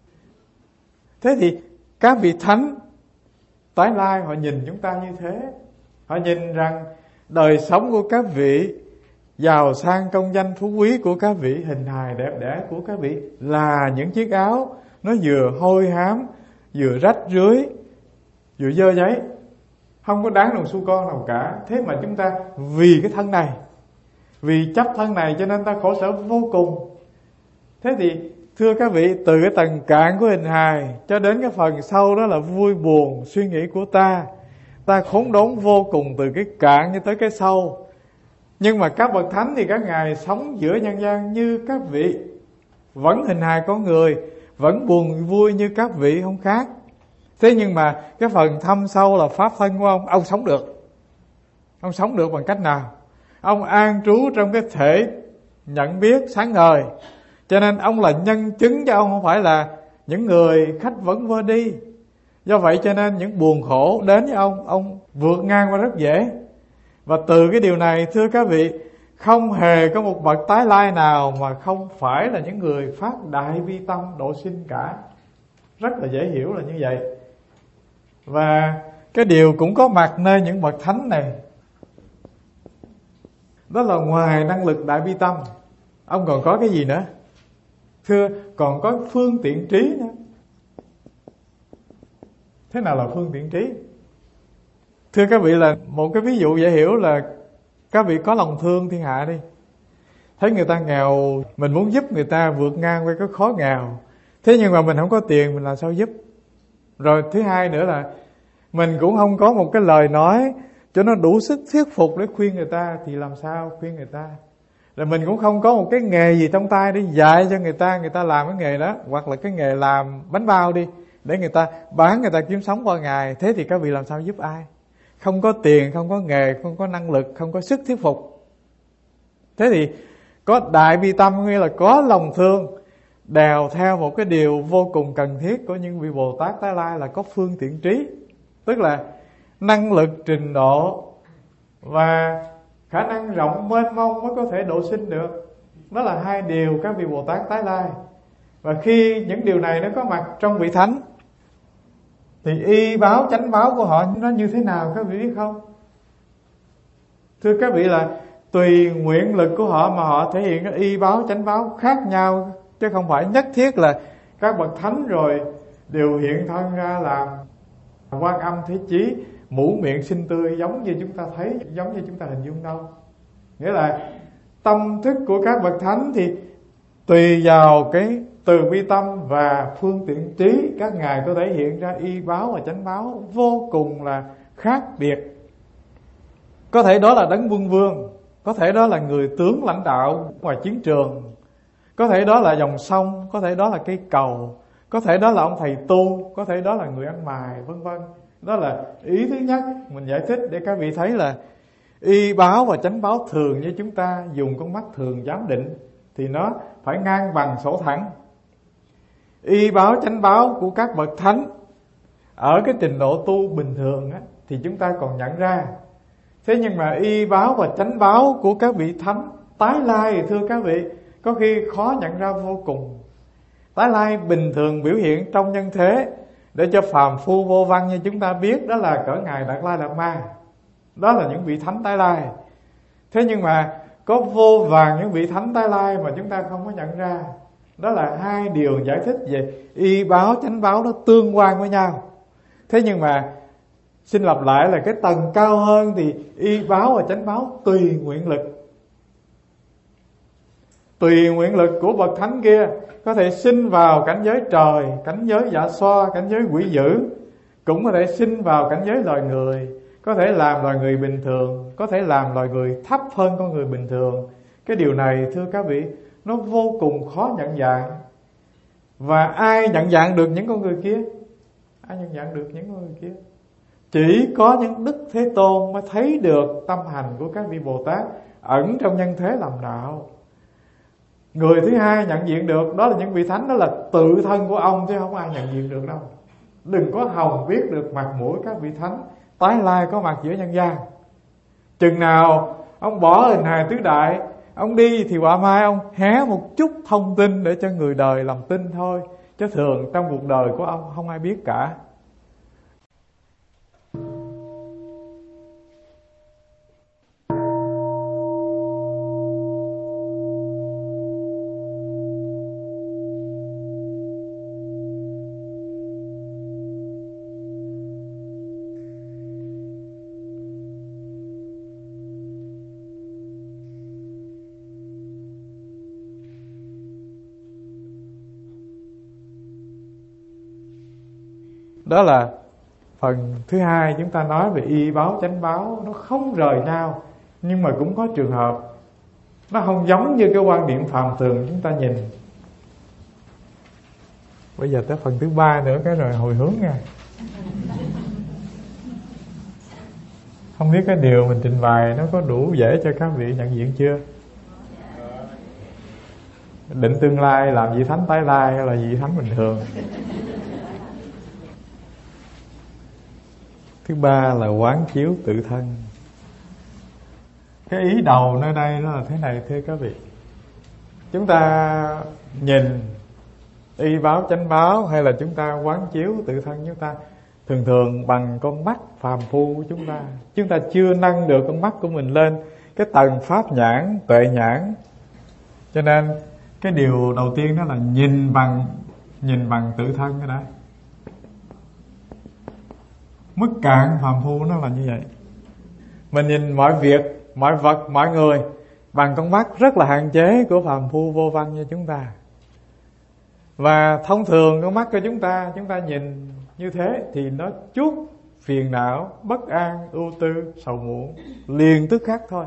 Speaker 1: Thế thì các vị thánh tái lai họ nhìn chúng ta như thế. Họ nhìn rằng đời sống của các vị, giàu sang công danh phú quý của các vị, hình hài đẹp đẽ của các vị là những chiếc áo nó vừa hôi hám, vừa rách rưới, vừa dơ giấy, không có đáng đồng xu con nào cả. Thế mà chúng ta vì cái thân này, vì chấp thân này cho nên ta khổ sở vô cùng. Thế thì thưa các vị, từ cái tầng cạn của hình hài cho đến cái phần sâu đó là vui buồn suy nghĩ của ta, ta khốn đốn vô cùng từ cái cạn cho tới cái sâu. Nhưng mà các bậc thánh thì các ngài sống giữa nhân gian như các vị, vẫn hình hài con người, vẫn buồn vui như các vị, không khác. Thế nhưng mà cái phần thâm sâu là pháp thân của ông sống được. Ông sống được bằng cách nào? Ông an trú trong cái thể nhận biết sáng ngời, cho nên ông là nhân chứng, chứ ông không phải là những người khách vấn vơ đi. Do vậy cho nên những buồn khổ đến với ông vượt ngang qua rất dễ. Và từ cái điều này thưa các vị, không hề có một bậc tái lai nào mà không phải là những người phát đại bi tâm độ sinh cả. Rất là dễ hiểu là như vậy. Và cái điều cũng có mặt nơi những bậc thánh này, đó là ngoài năng lực đại bi tâm, ông còn có cái gì nữa? Thưa, còn có phương tiện trí nữa. Thế nào là phương tiện trí? Thưa các vị, là một cái ví dụ dễ hiểu là các vị có lòng thương thiên hạ đi. Thấy người ta nghèo, mình muốn giúp người ta vượt ngang qua cái khó nghèo. Thế nhưng mà mình không có tiền, mình làm sao giúp? Rồi thứ hai nữa là mình cũng không có một cái lời nói cho nó đủ sức thuyết phục để khuyên người ta, thì làm sao khuyên người ta? Rồi mình cũng không có một cái nghề gì trong tay để dạy cho người ta làm cái nghề đó, hoặc là cái nghề làm bánh bao đi, để người ta bán, người ta kiếm sống qua ngày. Thế thì các vị làm sao giúp ai? Không có tiền, không có nghề, không có năng lực, không có sức thuyết phục. Thế thì có đại bi tâm, nghĩa là có lòng thương, đèo theo một cái điều vô cùng cần thiết của những vị Bồ Tát tái lai là có phương tiện trí. Tức là năng lực, trình độ và khả năng rộng mênh mông mới có thể độ sinh được. Đó là hai điều các vị Bồ Tát tái lai. Và khi những điều này nó có mặt trong vị thánh thì y báo chánh báo của họ nó như thế nào các vị biết không? Thưa các vị, là tùy nguyện lực của họ mà họ thể hiện cái y báo chánh báo khác nhau, chứ không phải nhất thiết là các bậc thánh rồi đều hiện thân ra làm Quan Âm Thế Chí, mũ miệng xinh tươi giống như chúng ta thấy, giống như chúng ta hình dung đâu. Nghĩa là tâm thức của các bậc thánh thì tùy vào cái từ bi tâm và phương tiện trí, các ngài có thể hiện ra y báo và chánh báo vô cùng là khác biệt. Có thể đó là đấng quân vương, có thể đó là người tướng lãnh đạo ngoài chiến trường, có thể đó là dòng sông, có thể đó là cây cầu, có thể đó là ông thầy tu, có thể đó là người ăn mày, vân vân. Đó là ý thứ nhất mình giải thích để các vị thấy là y báo và chánh báo thường như chúng ta dùng con mắt thường giám định thì nó phải ngang bằng sổ thẳng. Y báo chánh báo của các bậc thánh ở cái trình độ tu bình thường á, thì chúng ta còn nhận ra. Thế nhưng mà y báo và chánh báo của các vị thánh tái lai thì thưa các vị, có khi khó nhận ra vô cùng. Tái lai bình thường biểu hiện trong nhân thế để cho phàm phu vô văn như chúng ta biết, đó là cỡ ngài Đạt Lai Đạt Ma. Đó là những vị thánh tái lai. Thế nhưng mà có vô vàn những vị thánh tái lai mà chúng ta không có nhận ra. Đó là hai điều giải thích về y báo chánh báo, nó tương quan với nhau. Thế nhưng mà Xin lặp lại là cái tầng cao hơn thì y báo và chánh báo tùy nguyện lực. Tùy nguyện lực của bậc thánh kia có thể sinh vào cảnh giới trời, cảnh giới dạ xoa, cảnh giới quỷ dữ, cũng có thể sinh vào cảnh giới loài người, có thể làm loài người bình thường, có thể làm loài người thấp hơn con người bình thường. Cái điều này thưa các vị, nó vô cùng khó nhận dạng. Và ai nhận dạng được những con người kia? Ai nhận dạng được những con người kia? Chỉ có những Đức Thế Tôn mới thấy được tâm hành của các vị Bồ Tát ẩn trong nhân thế làm đạo. Người thứ hai nhận diện được đó là những vị thánh, đó là tự thân của ông, chứ không ai nhận diện được đâu. Đừng có hòng biết được mặt mũi các vị thánh tái lai có mặt giữa nhân gian. Chừng nào ông bỏ hình hài tứ đại, ông đi thì quả mai ông hé một chút thông tin để cho người đời làm tin thôi, chứ thường trong cuộc đời của ông không ai biết cả. Đó là phần thứ hai, chúng ta nói về y báo chánh báo. Nó không rời nhau, nhưng mà cũng có trường hợp nó không giống như cái quan niệm phàm thường chúng ta nhìn. Bây giờ tới phần thứ ba nữa, cái rồi hồi hướng nha. Không biết cái điều mình trình bày nó có đủ dễ cho các vị nhận diện chưa? Định tương lai làm vị thánh tái lai hay là vị thánh bình thường? Thứ ba là quán chiếu tự thân. Cái ý đầu nơi đây nó là thế này thưa các vị. Chúng ta nhìn y báo chánh báo hay là chúng ta quán chiếu tự thân chúng ta thường thường bằng con mắt phàm phu của chúng ta. Chúng ta chưa nâng được con mắt của mình lên cái tầng pháp nhãn, tuệ nhãn. Cho nên cái điều đầu tiên đó là nhìn bằng tự thân cái đó. Mức cạn phàm phu nó là như vậy. Mình nhìn mọi việc, mọi vật, mọi người bằng con mắt rất là hạn chế của phàm phu vô văn như chúng ta. Và thông thường con mắt của chúng ta nhìn như thế thì nó chuốc phiền não, bất an, ưu tư, sầu muộn liền tức khắc thôi.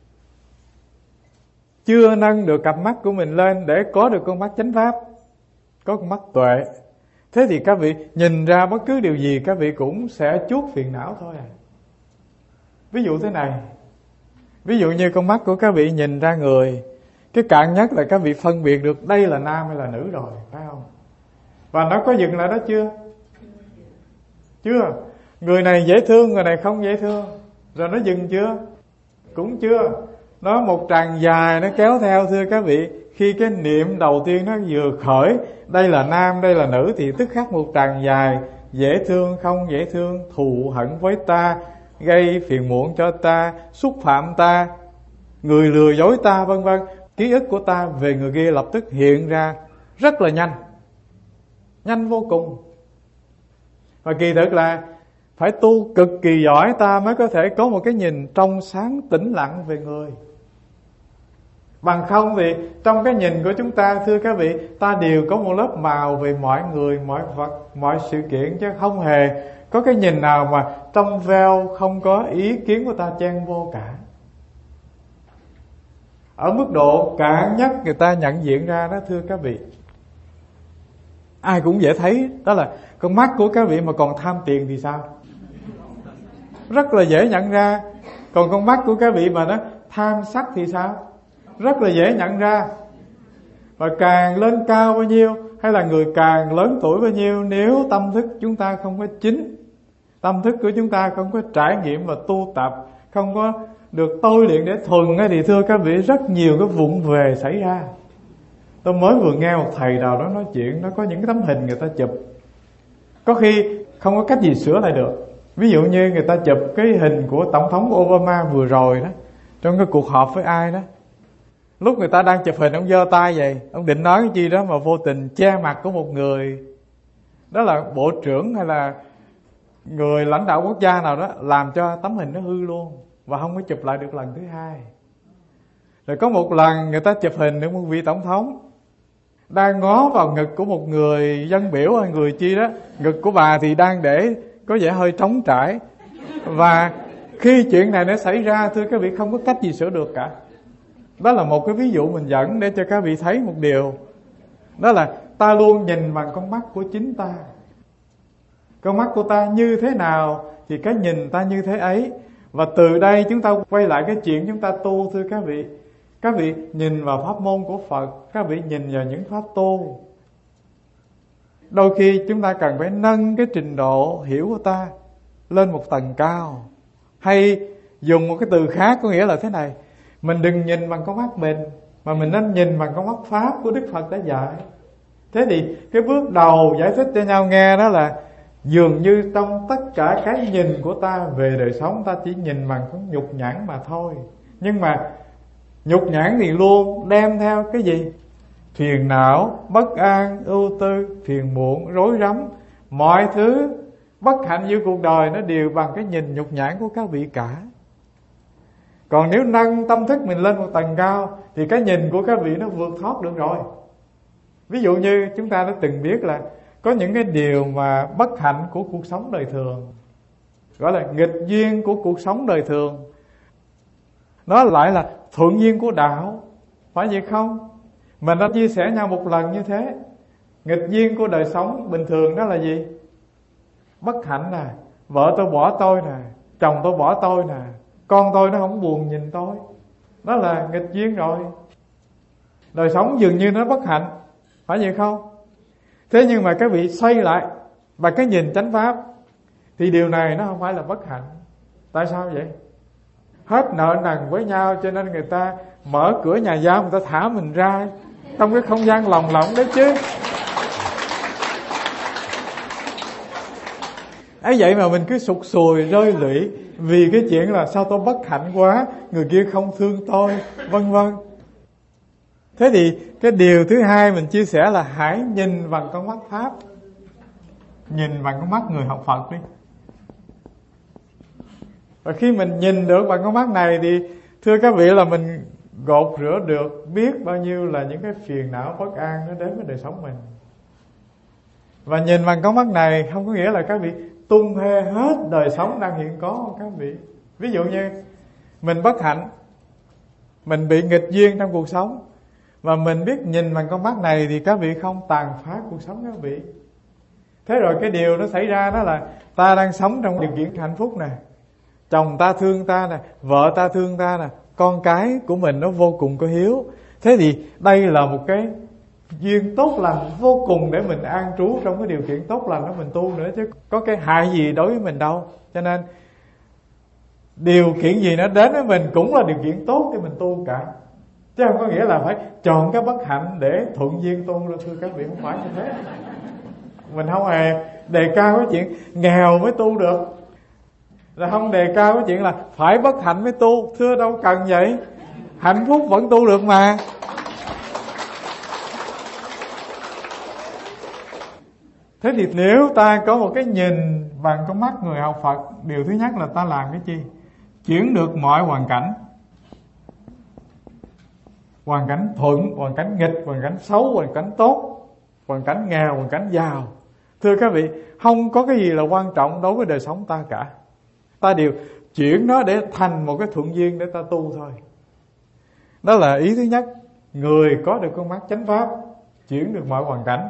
Speaker 1: Chưa nâng được cặp mắt của mình lên để có được con mắt chánh pháp, có con mắt tuệ. Thế thì các vị nhìn ra bất cứ điều gì các vị cũng sẽ chuốc phiền não thôi à. Ví dụ thế này, ví dụ như con mắt của các vị nhìn ra người, cái cạn nhất là các vị phân biệt được đây là nam hay là nữ rồi, phải không? Và nó có dừng lại đó chưa? Chưa. Người này dễ thương, người này không dễ thương. Rồi nó dừng chưa? Cũng chưa. Nó một tràng dài nó kéo theo thưa các vị. Khi cái niệm đầu tiên nó vừa khởi, đây là nam, đây là nữ, thì tức khắc một tràng dài, dễ thương, không dễ thương, thù hận với ta, gây phiền muộn cho ta, xúc phạm ta, người lừa dối ta, vân vân. Ký ức của ta về người kia lập tức hiện ra rất là nhanh, nhanh vô cùng. Và kỳ thực là phải tu cực kỳ giỏi ta mới có thể có một cái nhìn trong sáng tĩnh lặng về người. Bằng không thì trong cái nhìn của chúng ta thưa các vị, ta đều có một lớp màu về mọi người, mọi vật, mọi sự kiện, chứ không hề có cái nhìn nào mà trong veo không có ý kiến của ta chen vô cả. Ở mức độ cạn nhất người ta nhận diện ra đó thưa các vị, ai cũng dễ thấy, đó là con mắt của các vị mà còn tham tiền thì sao? Rất là dễ nhận ra. Còn con mắt của các vị mà nó tham sắc thì sao? Rất là dễ nhận ra. Và càng lên cao bao nhiêu, hay là người càng lớn tuổi bao nhiêu, nếu tâm thức chúng ta không có chính, tâm thức của chúng ta không có trải nghiệm và tu tập, không có được tôi luyện để thuần, thì thưa các vị rất nhiều cái vụng về xảy ra. Tôi mới vừa nghe một thầy nào đó nói chuyện, nó có những cái tấm hình người ta chụp, có khi không có cách gì sửa lại được. Ví dụ như người ta chụp cái hình của Tổng thống Obama vừa rồi đó, trong cái cuộc họp với ai đó. Lúc người ta đang chụp hình, ông giơ tay vậy, ông định nói cái gì đó mà vô tình che mặt của một người, đó là bộ trưởng hay là người lãnh đạo quốc gia nào đó làm cho tấm hình nó hư luôn và không có chụp lại được lần thứ hai. Rồi có một lần người ta chụp hình được một vị tổng thống đang ngó vào ngực của một người dân biểu hay người chi đó. Ngực của bà thì đang để có vẻ hơi trống trải. Và khi chuyện này nó xảy ra, thưa các vị, không có cách gì sửa được cả. Đó là một cái ví dụ mình dẫn để cho các vị thấy một điều. Đó là ta luôn nhìn bằng con mắt của chính ta. Con mắt của ta như thế nào thì cái nhìn ta như thế ấy. Và từ đây chúng ta quay lại cái chuyện chúng ta tu, thưa các vị. Các vị nhìn vào pháp môn của Phật, các vị nhìn vào những pháp tu. Đôi khi chúng ta cần phải nâng cái trình độ hiểu của ta lên một tầng cao. Hay dùng một cái từ khác có nghĩa là thế này: mình đừng nhìn bằng con mắt mình, mà mình nên nhìn bằng con mắt Pháp của Đức Phật đã dạy. Thế thì cái bước đầu giải thích cho nhau nghe đó là dường như trong tất cả cái nhìn của ta về đời sống, ta chỉ nhìn bằng con nhục nhãn mà thôi. Nhưng mà nhục nhãn thì luôn đem theo cái gì? Phiền não, bất an, ưu tư, phiền muộn, rối rắm. Mọi thứ bất hạnh giữa cuộc đời nó đều bằng cái nhìn nhục nhãn của các vị cả. Còn nếu nâng tâm thức mình lên một tầng cao thì cái nhìn của các vị nó vượt thoát được rồi. Ví dụ như chúng ta đã từng biết là có những cái điều mà bất hạnh của cuộc sống đời thường, gọi là nghịch duyên của cuộc sống đời thường, nó lại là thuận duyên của đạo. Phải vậy không? Mình đã chia sẻ nhau một lần như thế. Nghịch duyên của đời sống bình thường đó là gì? Bất hạnh nè, vợ tôi bỏ tôi nè, chồng tôi bỏ tôi nè, con tôi nó không buồn nhìn tôi. Đó là nghịch duyên rồi. Đời sống dường như nó bất hạnh. Phải vậy không? Thế nhưng mà các vị xoay lại và cái nhìn chánh pháp thì điều này nó không phải là bất hạnh. Tại sao vậy? Hết nợ nần với nhau cho nên người ta mở cửa nhà giam, người ta thả mình ra trong cái không gian lồng lộng đấy chứ. Ấy vậy mà mình cứ sụt sùi rơi lụy vì cái chuyện là sao tôi bất hạnh quá, người kia không thương tôi, vân vân. Thế thì cái điều thứ hai mình chia sẻ là hãy nhìn bằng con mắt Pháp, nhìn bằng con mắt người học Phật đi. Và khi mình nhìn được bằng con mắt này thì thưa các vị là mình gột rửa được biết bao nhiêu là những cái phiền não bất an nó đến với đời sống mình. Và nhìn bằng con mắt này không có nghĩa là các vị tung hê hết đời sống đang hiện có của các vị. Ví dụ như mình bất hạnh, mình bị nghịch duyên trong cuộc sống, và mình biết nhìn bằng con mắt này thì các vị không tàn phá cuộc sống các vị. Thế rồi cái điều nó xảy ra đó là ta đang sống trong điều kiện hạnh phúc nè, chồng ta thương ta nè, vợ ta thương ta nè, con cái của mình nó vô cùng có hiếu. Thế thì đây là một cái duyên tốt lành vô cùng để mình an trú trong cái điều kiện tốt lành đó mình tu nữa, chứ có cái hại gì đối với mình đâu. Cho nên điều kiện gì nó đến với mình cũng là điều kiện tốt để mình tu cả, chứ không có nghĩa là phải chọn cái bất hạnh để thuận duyên tu đâu, thưa các vị, không phải như thế. Mình không hề đề cao cái chuyện nghèo mới tu được, là không đề cao cái chuyện là phải bất hạnh mới tu. Thưa đâu cần vậy, hạnh phúc vẫn tu được mà. Thế thì nếu ta có một cái nhìn bằng con mắt người học Phật, điều thứ nhất là ta làm cái chi? Chuyển được mọi hoàn cảnh. Hoàn cảnh thuận, hoàn cảnh nghịch, hoàn cảnh xấu, hoàn cảnh tốt, hoàn cảnh nghèo, hoàn cảnh giàu. Thưa các vị, không có cái gì là quan trọng đối với đời sống ta cả. Ta đều chuyển nó để thành một cái thuận duyên để ta tu thôi. Đó là ý thứ nhất. Người có được con mắt chánh pháp, chuyển được mọi hoàn cảnh.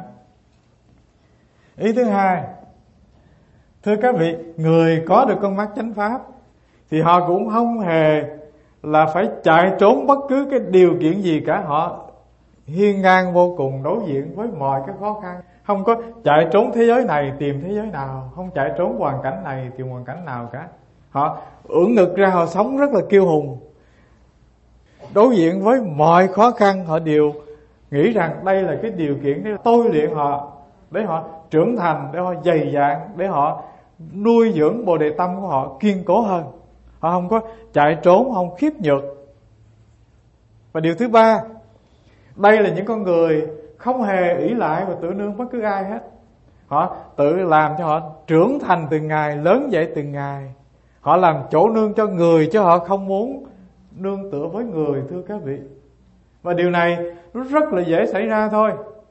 Speaker 1: Ý thứ hai, thưa các vị, người có được con mắt chánh pháp thì họ cũng không hề là phải chạy trốn bất cứ cái điều kiện gì cả. Họ hiên ngang vô cùng đối diện với mọi cái khó khăn. Không có chạy trốn thế giới này tìm thế giới nào, không chạy trốn hoàn cảnh này tìm hoàn cảnh nào cả. Họ ưỡn ngực ra, họ sống rất là kiêu hùng. Đối diện với mọi khó khăn, họ đều nghĩ rằng đây là cái điều kiện để tôi luyện họ, để họ trưởng thành, để họ dày dạn, để họ nuôi dưỡng bồ đề tâm của họ kiên cố hơn. Họ không có chạy trốn, không khiếp nhược. Và điều thứ ba, đây là những con người không hề ỷ lại và tự nương bất cứ ai hết. Họ tự làm cho họ trưởng thành từng ngày, lớn dậy từng ngày. Họ làm chỗ nương cho người, chứ họ không muốn nương tựa với người, thưa các vị. Và điều này nó rất là dễ xảy ra thôi.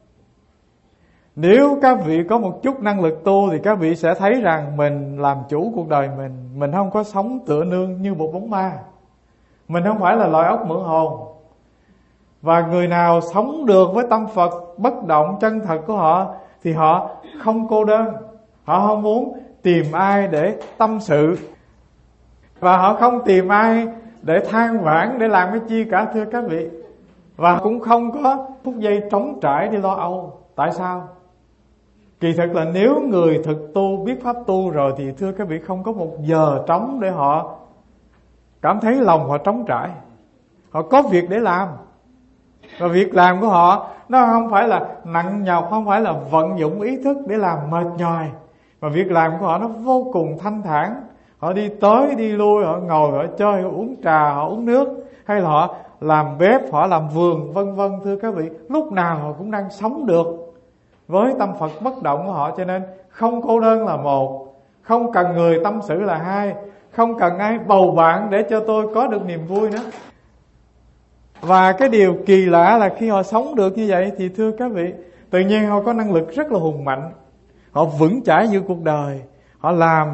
Speaker 1: Nếu các vị có một chút năng lực tu thì các vị sẽ thấy rằng mình làm chủ cuộc đời mình. Mình không có sống tựa nương như một bóng ma. Mình không phải là loài ốc mượn hồn. Và người nào sống được với tâm Phật bất động chân thật của họ thì họ không cô đơn. Họ không muốn tìm ai để tâm sự, và họ không tìm ai để than vãn, để làm cái chi cả, thưa các vị. Và cũng không có phút giây trống trải đi lo âu. Tại sao? Kỳ thực là nếu người thực tu, biết pháp tu rồi thì thưa các vị, không có một giờ trống để họ cảm thấy lòng họ trống trải. Họ có việc để làm. Và việc làm của họ nó không phải là nặng nhọc, không phải là vận dụng ý thức để làm mệt nhòi, mà việc làm của họ nó vô cùng thanh thản. Họ đi tới đi lui, họ ngồi, họ chơi, họ uống trà, họ uống nước, hay là họ làm bếp, họ làm vườn, vân vân, thưa các vị. Lúc nào họ cũng đang sống được với tâm Phật bất động của họ. Cho nên không cô đơn là một, không cần người tâm sự là hai, không cần ai bầu bạn để cho tôi có được niềm vui nữa. Và cái điều kỳ lạ là khi họ sống được như vậy thì thưa các vị, tự nhiên họ có năng lực rất là hùng mạnh. Họ vững chãi giữa cuộc đời. Họ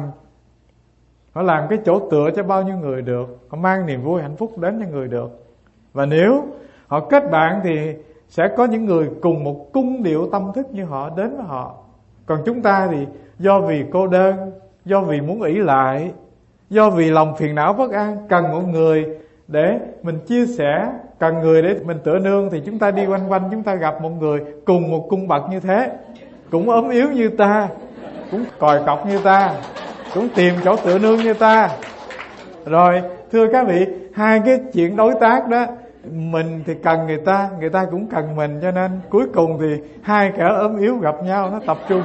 Speaker 1: làm cái chỗ tựa cho bao nhiêu người được. Họ mang niềm vui hạnh phúc đến cho người được. Và nếu họ kết bạn thì sẽ có những người cùng một cung điệu tâm thức như họ đến với họ. Còn chúng ta thì do vì cô đơn, do vì muốn ỷ lại, do vì lòng phiền não bất an, cần một người để mình chia sẻ, cần người để mình tựa nương, thì chúng ta đi quanh quanh, chúng ta gặp một người cùng một cung bậc như thế, cũng ốm yếu như ta, cũng còi cọc như ta, cũng tìm chỗ tựa nương như ta. Rồi thưa các vị, hai cái chuyện đối tác đó, mình thì cần người ta cũng cần mình, cho nên cuối cùng thì hai kẻ ốm yếu gặp nhau, nó tập trung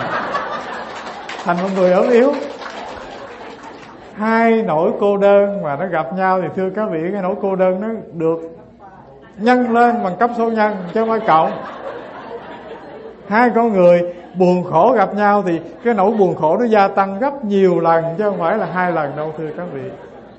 Speaker 1: thành một người ốm yếu. Hai nỗi cô đơn mà nó gặp nhau thì thưa các vị, cái nỗi cô đơn nó được nhân lên bằng cấp số nhân chứ không phải cộng. Hai con người buồn khổ gặp nhau thì cái nỗi buồn khổ nó gia tăng gấp nhiều lần chứ không phải là 2 lần đâu, thưa các vị.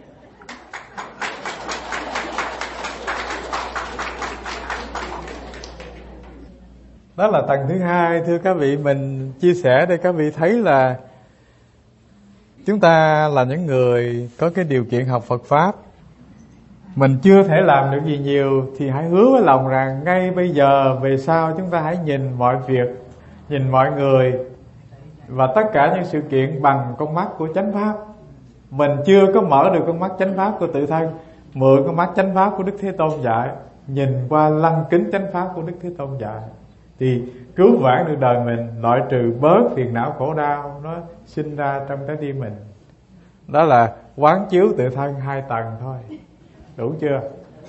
Speaker 1: Đó là tầng thứ hai, thưa các vị. Mình chia sẻ để các vị thấy là chúng ta là những người có cái điều kiện học Phật Pháp. Mình chưa thể làm được gì nhiều thì hãy hứa với lòng rằng ngay bây giờ về sau chúng ta hãy nhìn mọi việc, nhìn mọi người và tất cả những sự kiện bằng con mắt của chánh Pháp. Mình chưa có mở được con mắt chánh Pháp của tự thân, mượn con mắt chánh Pháp của Đức Thế Tôn dạy, nhìn qua lăng kính chánh Pháp của Đức Thế Tôn dạy, thì cứu vãn được đời mình, loại trừ bớt phiền não khổ đau nó sinh ra trong trái tim mình. Đó là quán chiếu tự thân 2 tầng thôi. Đủ chưa?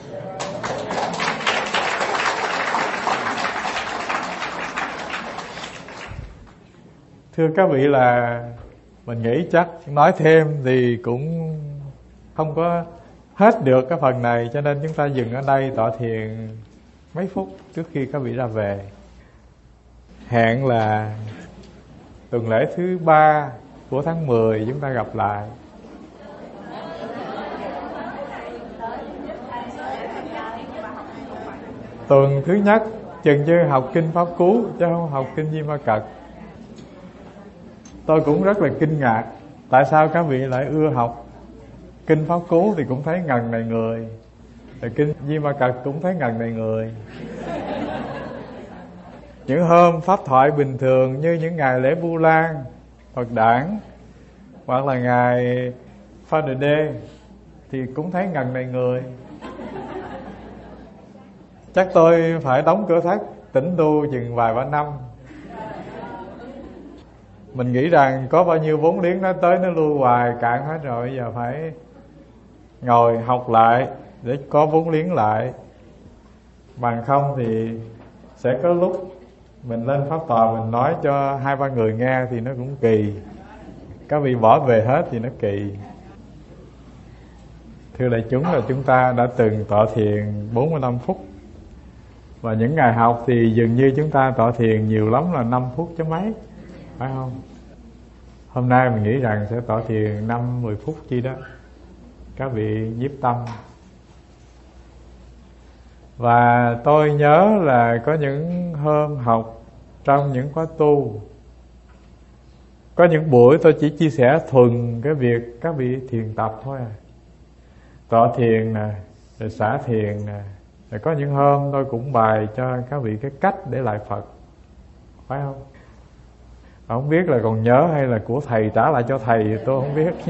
Speaker 1: Thưa các vị, là mình nghĩ chắc nói thêm thì cũng không có hết được cái phần này, cho nên chúng ta dừng ở đây tọa thiền mấy phút trước khi các vị ra về. Hẹn là tuần lễ thứ 3 của tháng 10 chúng ta gặp lại. Tuần thứ nhất chừng như học kinh Pháp Cú chứ không học kinh Di Ma Cật. Tôi cũng rất là kinh ngạc, tại sao các vị lại ưa học kinh Pháp Cú thì cũng thấy ngần này người, rồi kinh Di Ma Cật cũng thấy ngần này người. Những hôm pháp thoại bình thường như những ngày lễ Vu Lan, Phật Đản hoặc là ngày Father Day thì cũng thấy ngần này người. Chắc tôi phải đóng cửa thất tĩnh tu chừng vài ba năm. Mình nghĩ rằng có bao nhiêu vốn liếng nó tới nó lui hoài cạn hết rồi, bây giờ phải ngồi học lại để có vốn liếng lại. Bằng không thì sẽ có lúc mình lên pháp tòa mình nói cho 2-3 người nghe thì nó cũng kỳ. Các vị bỏ về hết thì nó kỳ. Thưa đại chúng, là chúng ta đã từng tọa thiền 45 phút. Và những ngày học thì dường như chúng ta tọa thiền nhiều lắm là 5 phút chứ mấy. phải không? Hôm nay mình nghĩ rằng sẽ tọa thiền 5-10 phút chi đó, các vị nhiếp tâm. Và tôi nhớ là có những hôm học trong những khóa tu, có những buổi tôi chỉ chia sẻ thuần cái việc các vị thiền tập thôi à. Tọa thiền nè, rồi xả thiền nè. Rồi có những hôm tôi cũng bày cho các vị cái cách để lại Phật, phải không? Không biết là còn nhớ hay là của thầy trả lại cho thầy thì tôi không biết.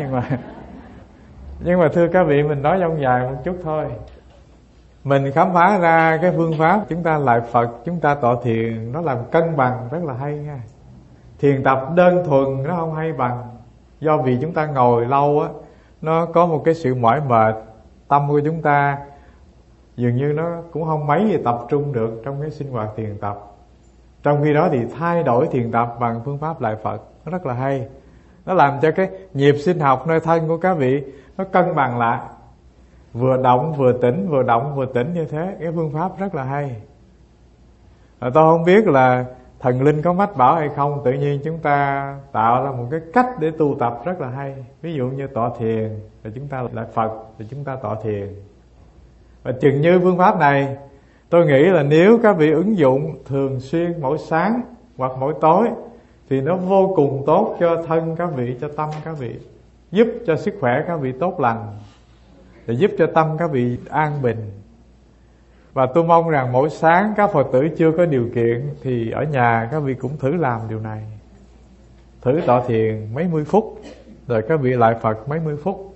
Speaker 1: Nhưng mà thưa các vị, mình nói dông dài một chút thôi. Mình khám phá ra cái phương pháp chúng ta lại Phật, chúng ta tọa thiền, nó làm cân bằng rất là hay nha. Thiền tập đơn thuần nó không hay bằng, do vì chúng ta ngồi lâu á, nó có một cái sự mỏi mệt, tâm của chúng ta dường như nó cũng không mấy gì tập trung được trong cái sinh hoạt thiền tập. Trong khi đó thì thay đổi thiền tập bằng phương pháp lại Phật nó rất là hay. Nó làm cho cái nhịp sinh học nơi thân của các vị nó cân bằng lại, vừa động vừa tĩnh, vừa động vừa tĩnh như thế. Cái phương pháp rất là hay. Tôi không biết là thần linh có mách bảo hay không, tự nhiên chúng ta tạo ra một cái cách để tu tập rất là hay. Ví dụ như tọa thiền, rồi chúng ta lại Phật, rồi chúng ta tọa thiền. Và chừng như phương pháp này, tôi nghĩ là nếu các vị ứng dụng thường xuyên mỗi sáng hoặc mỗi tối thì nó vô cùng tốt cho thân các vị, cho tâm các vị, giúp cho sức khỏe các vị tốt lành, để giúp cho tâm các vị an bình. Và tôi mong rằng mỗi sáng các Phật tử chưa có điều kiện thì ở nhà các vị cũng thử làm điều này. Thử tọa thiền mấy mươi phút, rồi các vị lại Phật mấy mươi phút.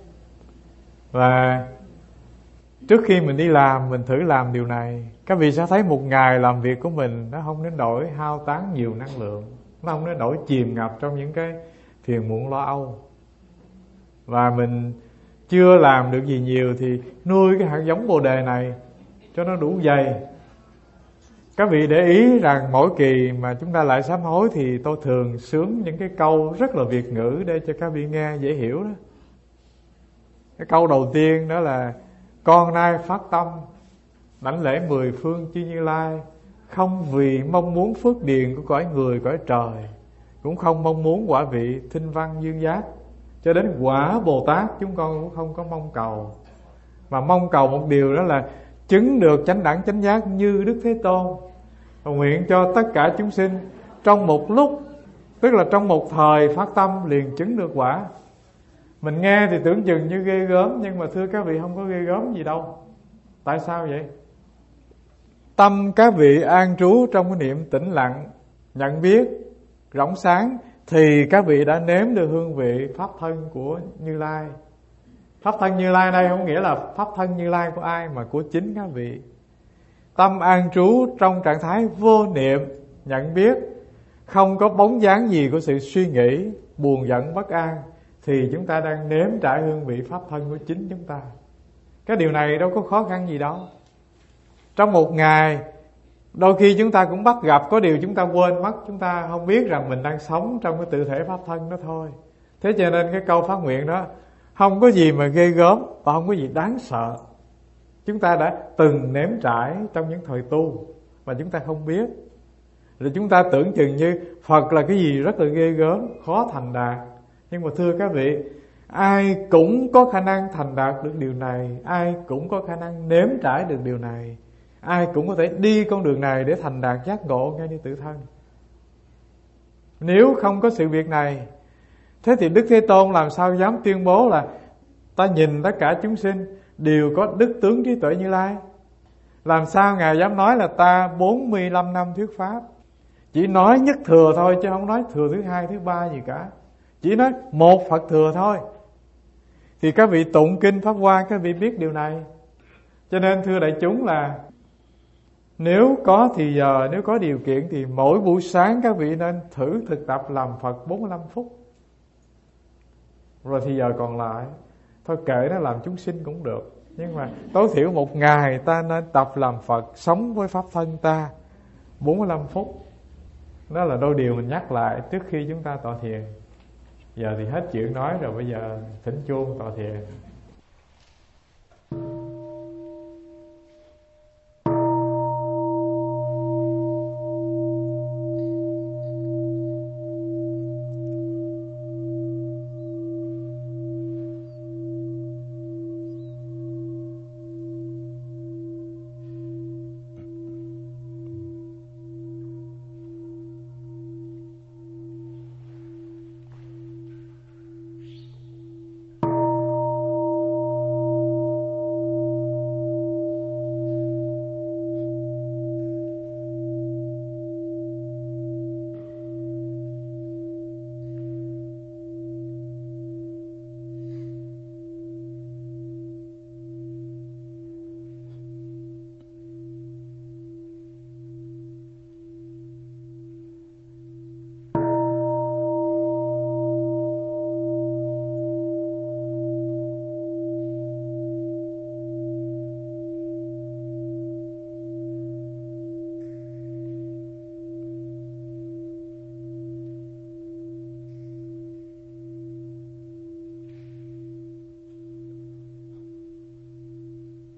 Speaker 1: Và trước khi mình đi làm, mình thử làm điều này. Các vị sẽ thấy một ngày làm việc của mình nó không đến nỗi hao tán nhiều năng lượng, nó không đến nỗi chìm ngập trong những cái phiền muộn lo âu. Và mình chưa làm được gì nhiều thì nuôi cái hạt giống Bồ Đề này cho nó đủ dày. Các vị để ý rằng mỗi kỳ mà chúng ta lại sám hối thì tôi thường sướng những cái câu rất là Việt ngữ để cho các vị nghe dễ hiểu đó. Cái câu đầu tiên đó là: con nay phát tâm đảnh lễ 10 phương chư Như Lai, không vì mong muốn phước điền của cõi người cõi trời, cũng không mong muốn quả vị thinh văn dương giác, cho đến quả Bồ Tát chúng con cũng không có mong cầu. Mà mong cầu một điều đó là chứng được chánh đẳng chánh giác như Đức Thế Tôn. Và nguyện cho tất cả chúng sinh trong một lúc, tức là trong một thời phát tâm liền chứng được quả. Mình nghe thì tưởng chừng như ghê gớm, nhưng mà thưa các vị, không có ghê gớm gì đâu. Tại sao vậy? Tâm các vị an trú trong cái niệm tĩnh lặng, nhận biết, rỗng sáng, thì các vị đã nếm được hương vị pháp thân của Như Lai. Pháp thân Như Lai đây không nghĩa là pháp thân Như Lai của ai, mà của chính các vị. Tâm an trú trong trạng thái vô niệm, nhận biết, không có bóng dáng gì của sự suy nghĩ, buồn giận bất an, thì chúng ta đang nếm trải hương vị pháp thân của chính chúng ta. Cái điều này đâu có khó khăn gì đâu. Trong một ngày, đôi khi chúng ta cũng bắt gặp có điều chúng ta quên mất, chúng ta không biết rằng mình đang sống trong cái tự thể pháp thân đó thôi. Thế cho nên cái câu phát nguyện đó không có gì mà ghê gớm và không có gì đáng sợ. Chúng ta đã từng nếm trải trong những thời tu mà chúng ta không biết. Rồi chúng ta tưởng chừng như Phật là cái gì rất là ghê gớm, khó thành đạt. Nhưng mà thưa các vị, ai cũng có khả năng thành đạt được điều này, ai cũng có khả năng nếm trải được điều này, ai cũng có thể đi con đường này để thành đạt giác ngộ ngay như tự thân. Nếu không có sự việc này, thế thì Đức Thế Tôn làm sao dám tuyên bố là ta nhìn tất cả chúng sinh đều có đức tướng trí tuệ Như Lai? Làm sao Ngài dám nói là ta 45 năm thuyết pháp, chỉ nói nhất thừa thôi chứ không nói thừa thứ hai, thứ ba gì cả, chỉ nói một Phật thừa thôi? Thì các vị tụng kinh Pháp Hoa, các vị biết điều này. Cho nên thưa đại chúng là nếu có thì giờ, nếu có điều kiện thì mỗi buổi sáng các vị nên thử thực tập làm Phật 45 phút. Rồi thì giờ còn lại thôi kệ nó làm chúng sinh cũng được, nhưng mà tối thiểu một ngày ta nên tập làm Phật, sống với pháp thân ta 45 phút. Đó là đôi điều mình nhắc lại trước khi chúng ta tọa thiền. Giờ thì hết chuyện nói rồi, bây giờ thỉnh chuông tọa thiền.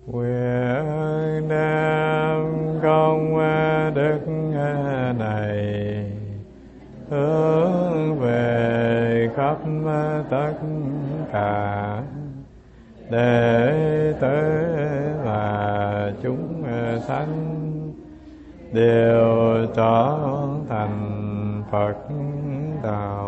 Speaker 1: Nguyện đem công đức này hướng về khắp tất cả đệ tử và chúng sanh đều trở thành Phật đạo.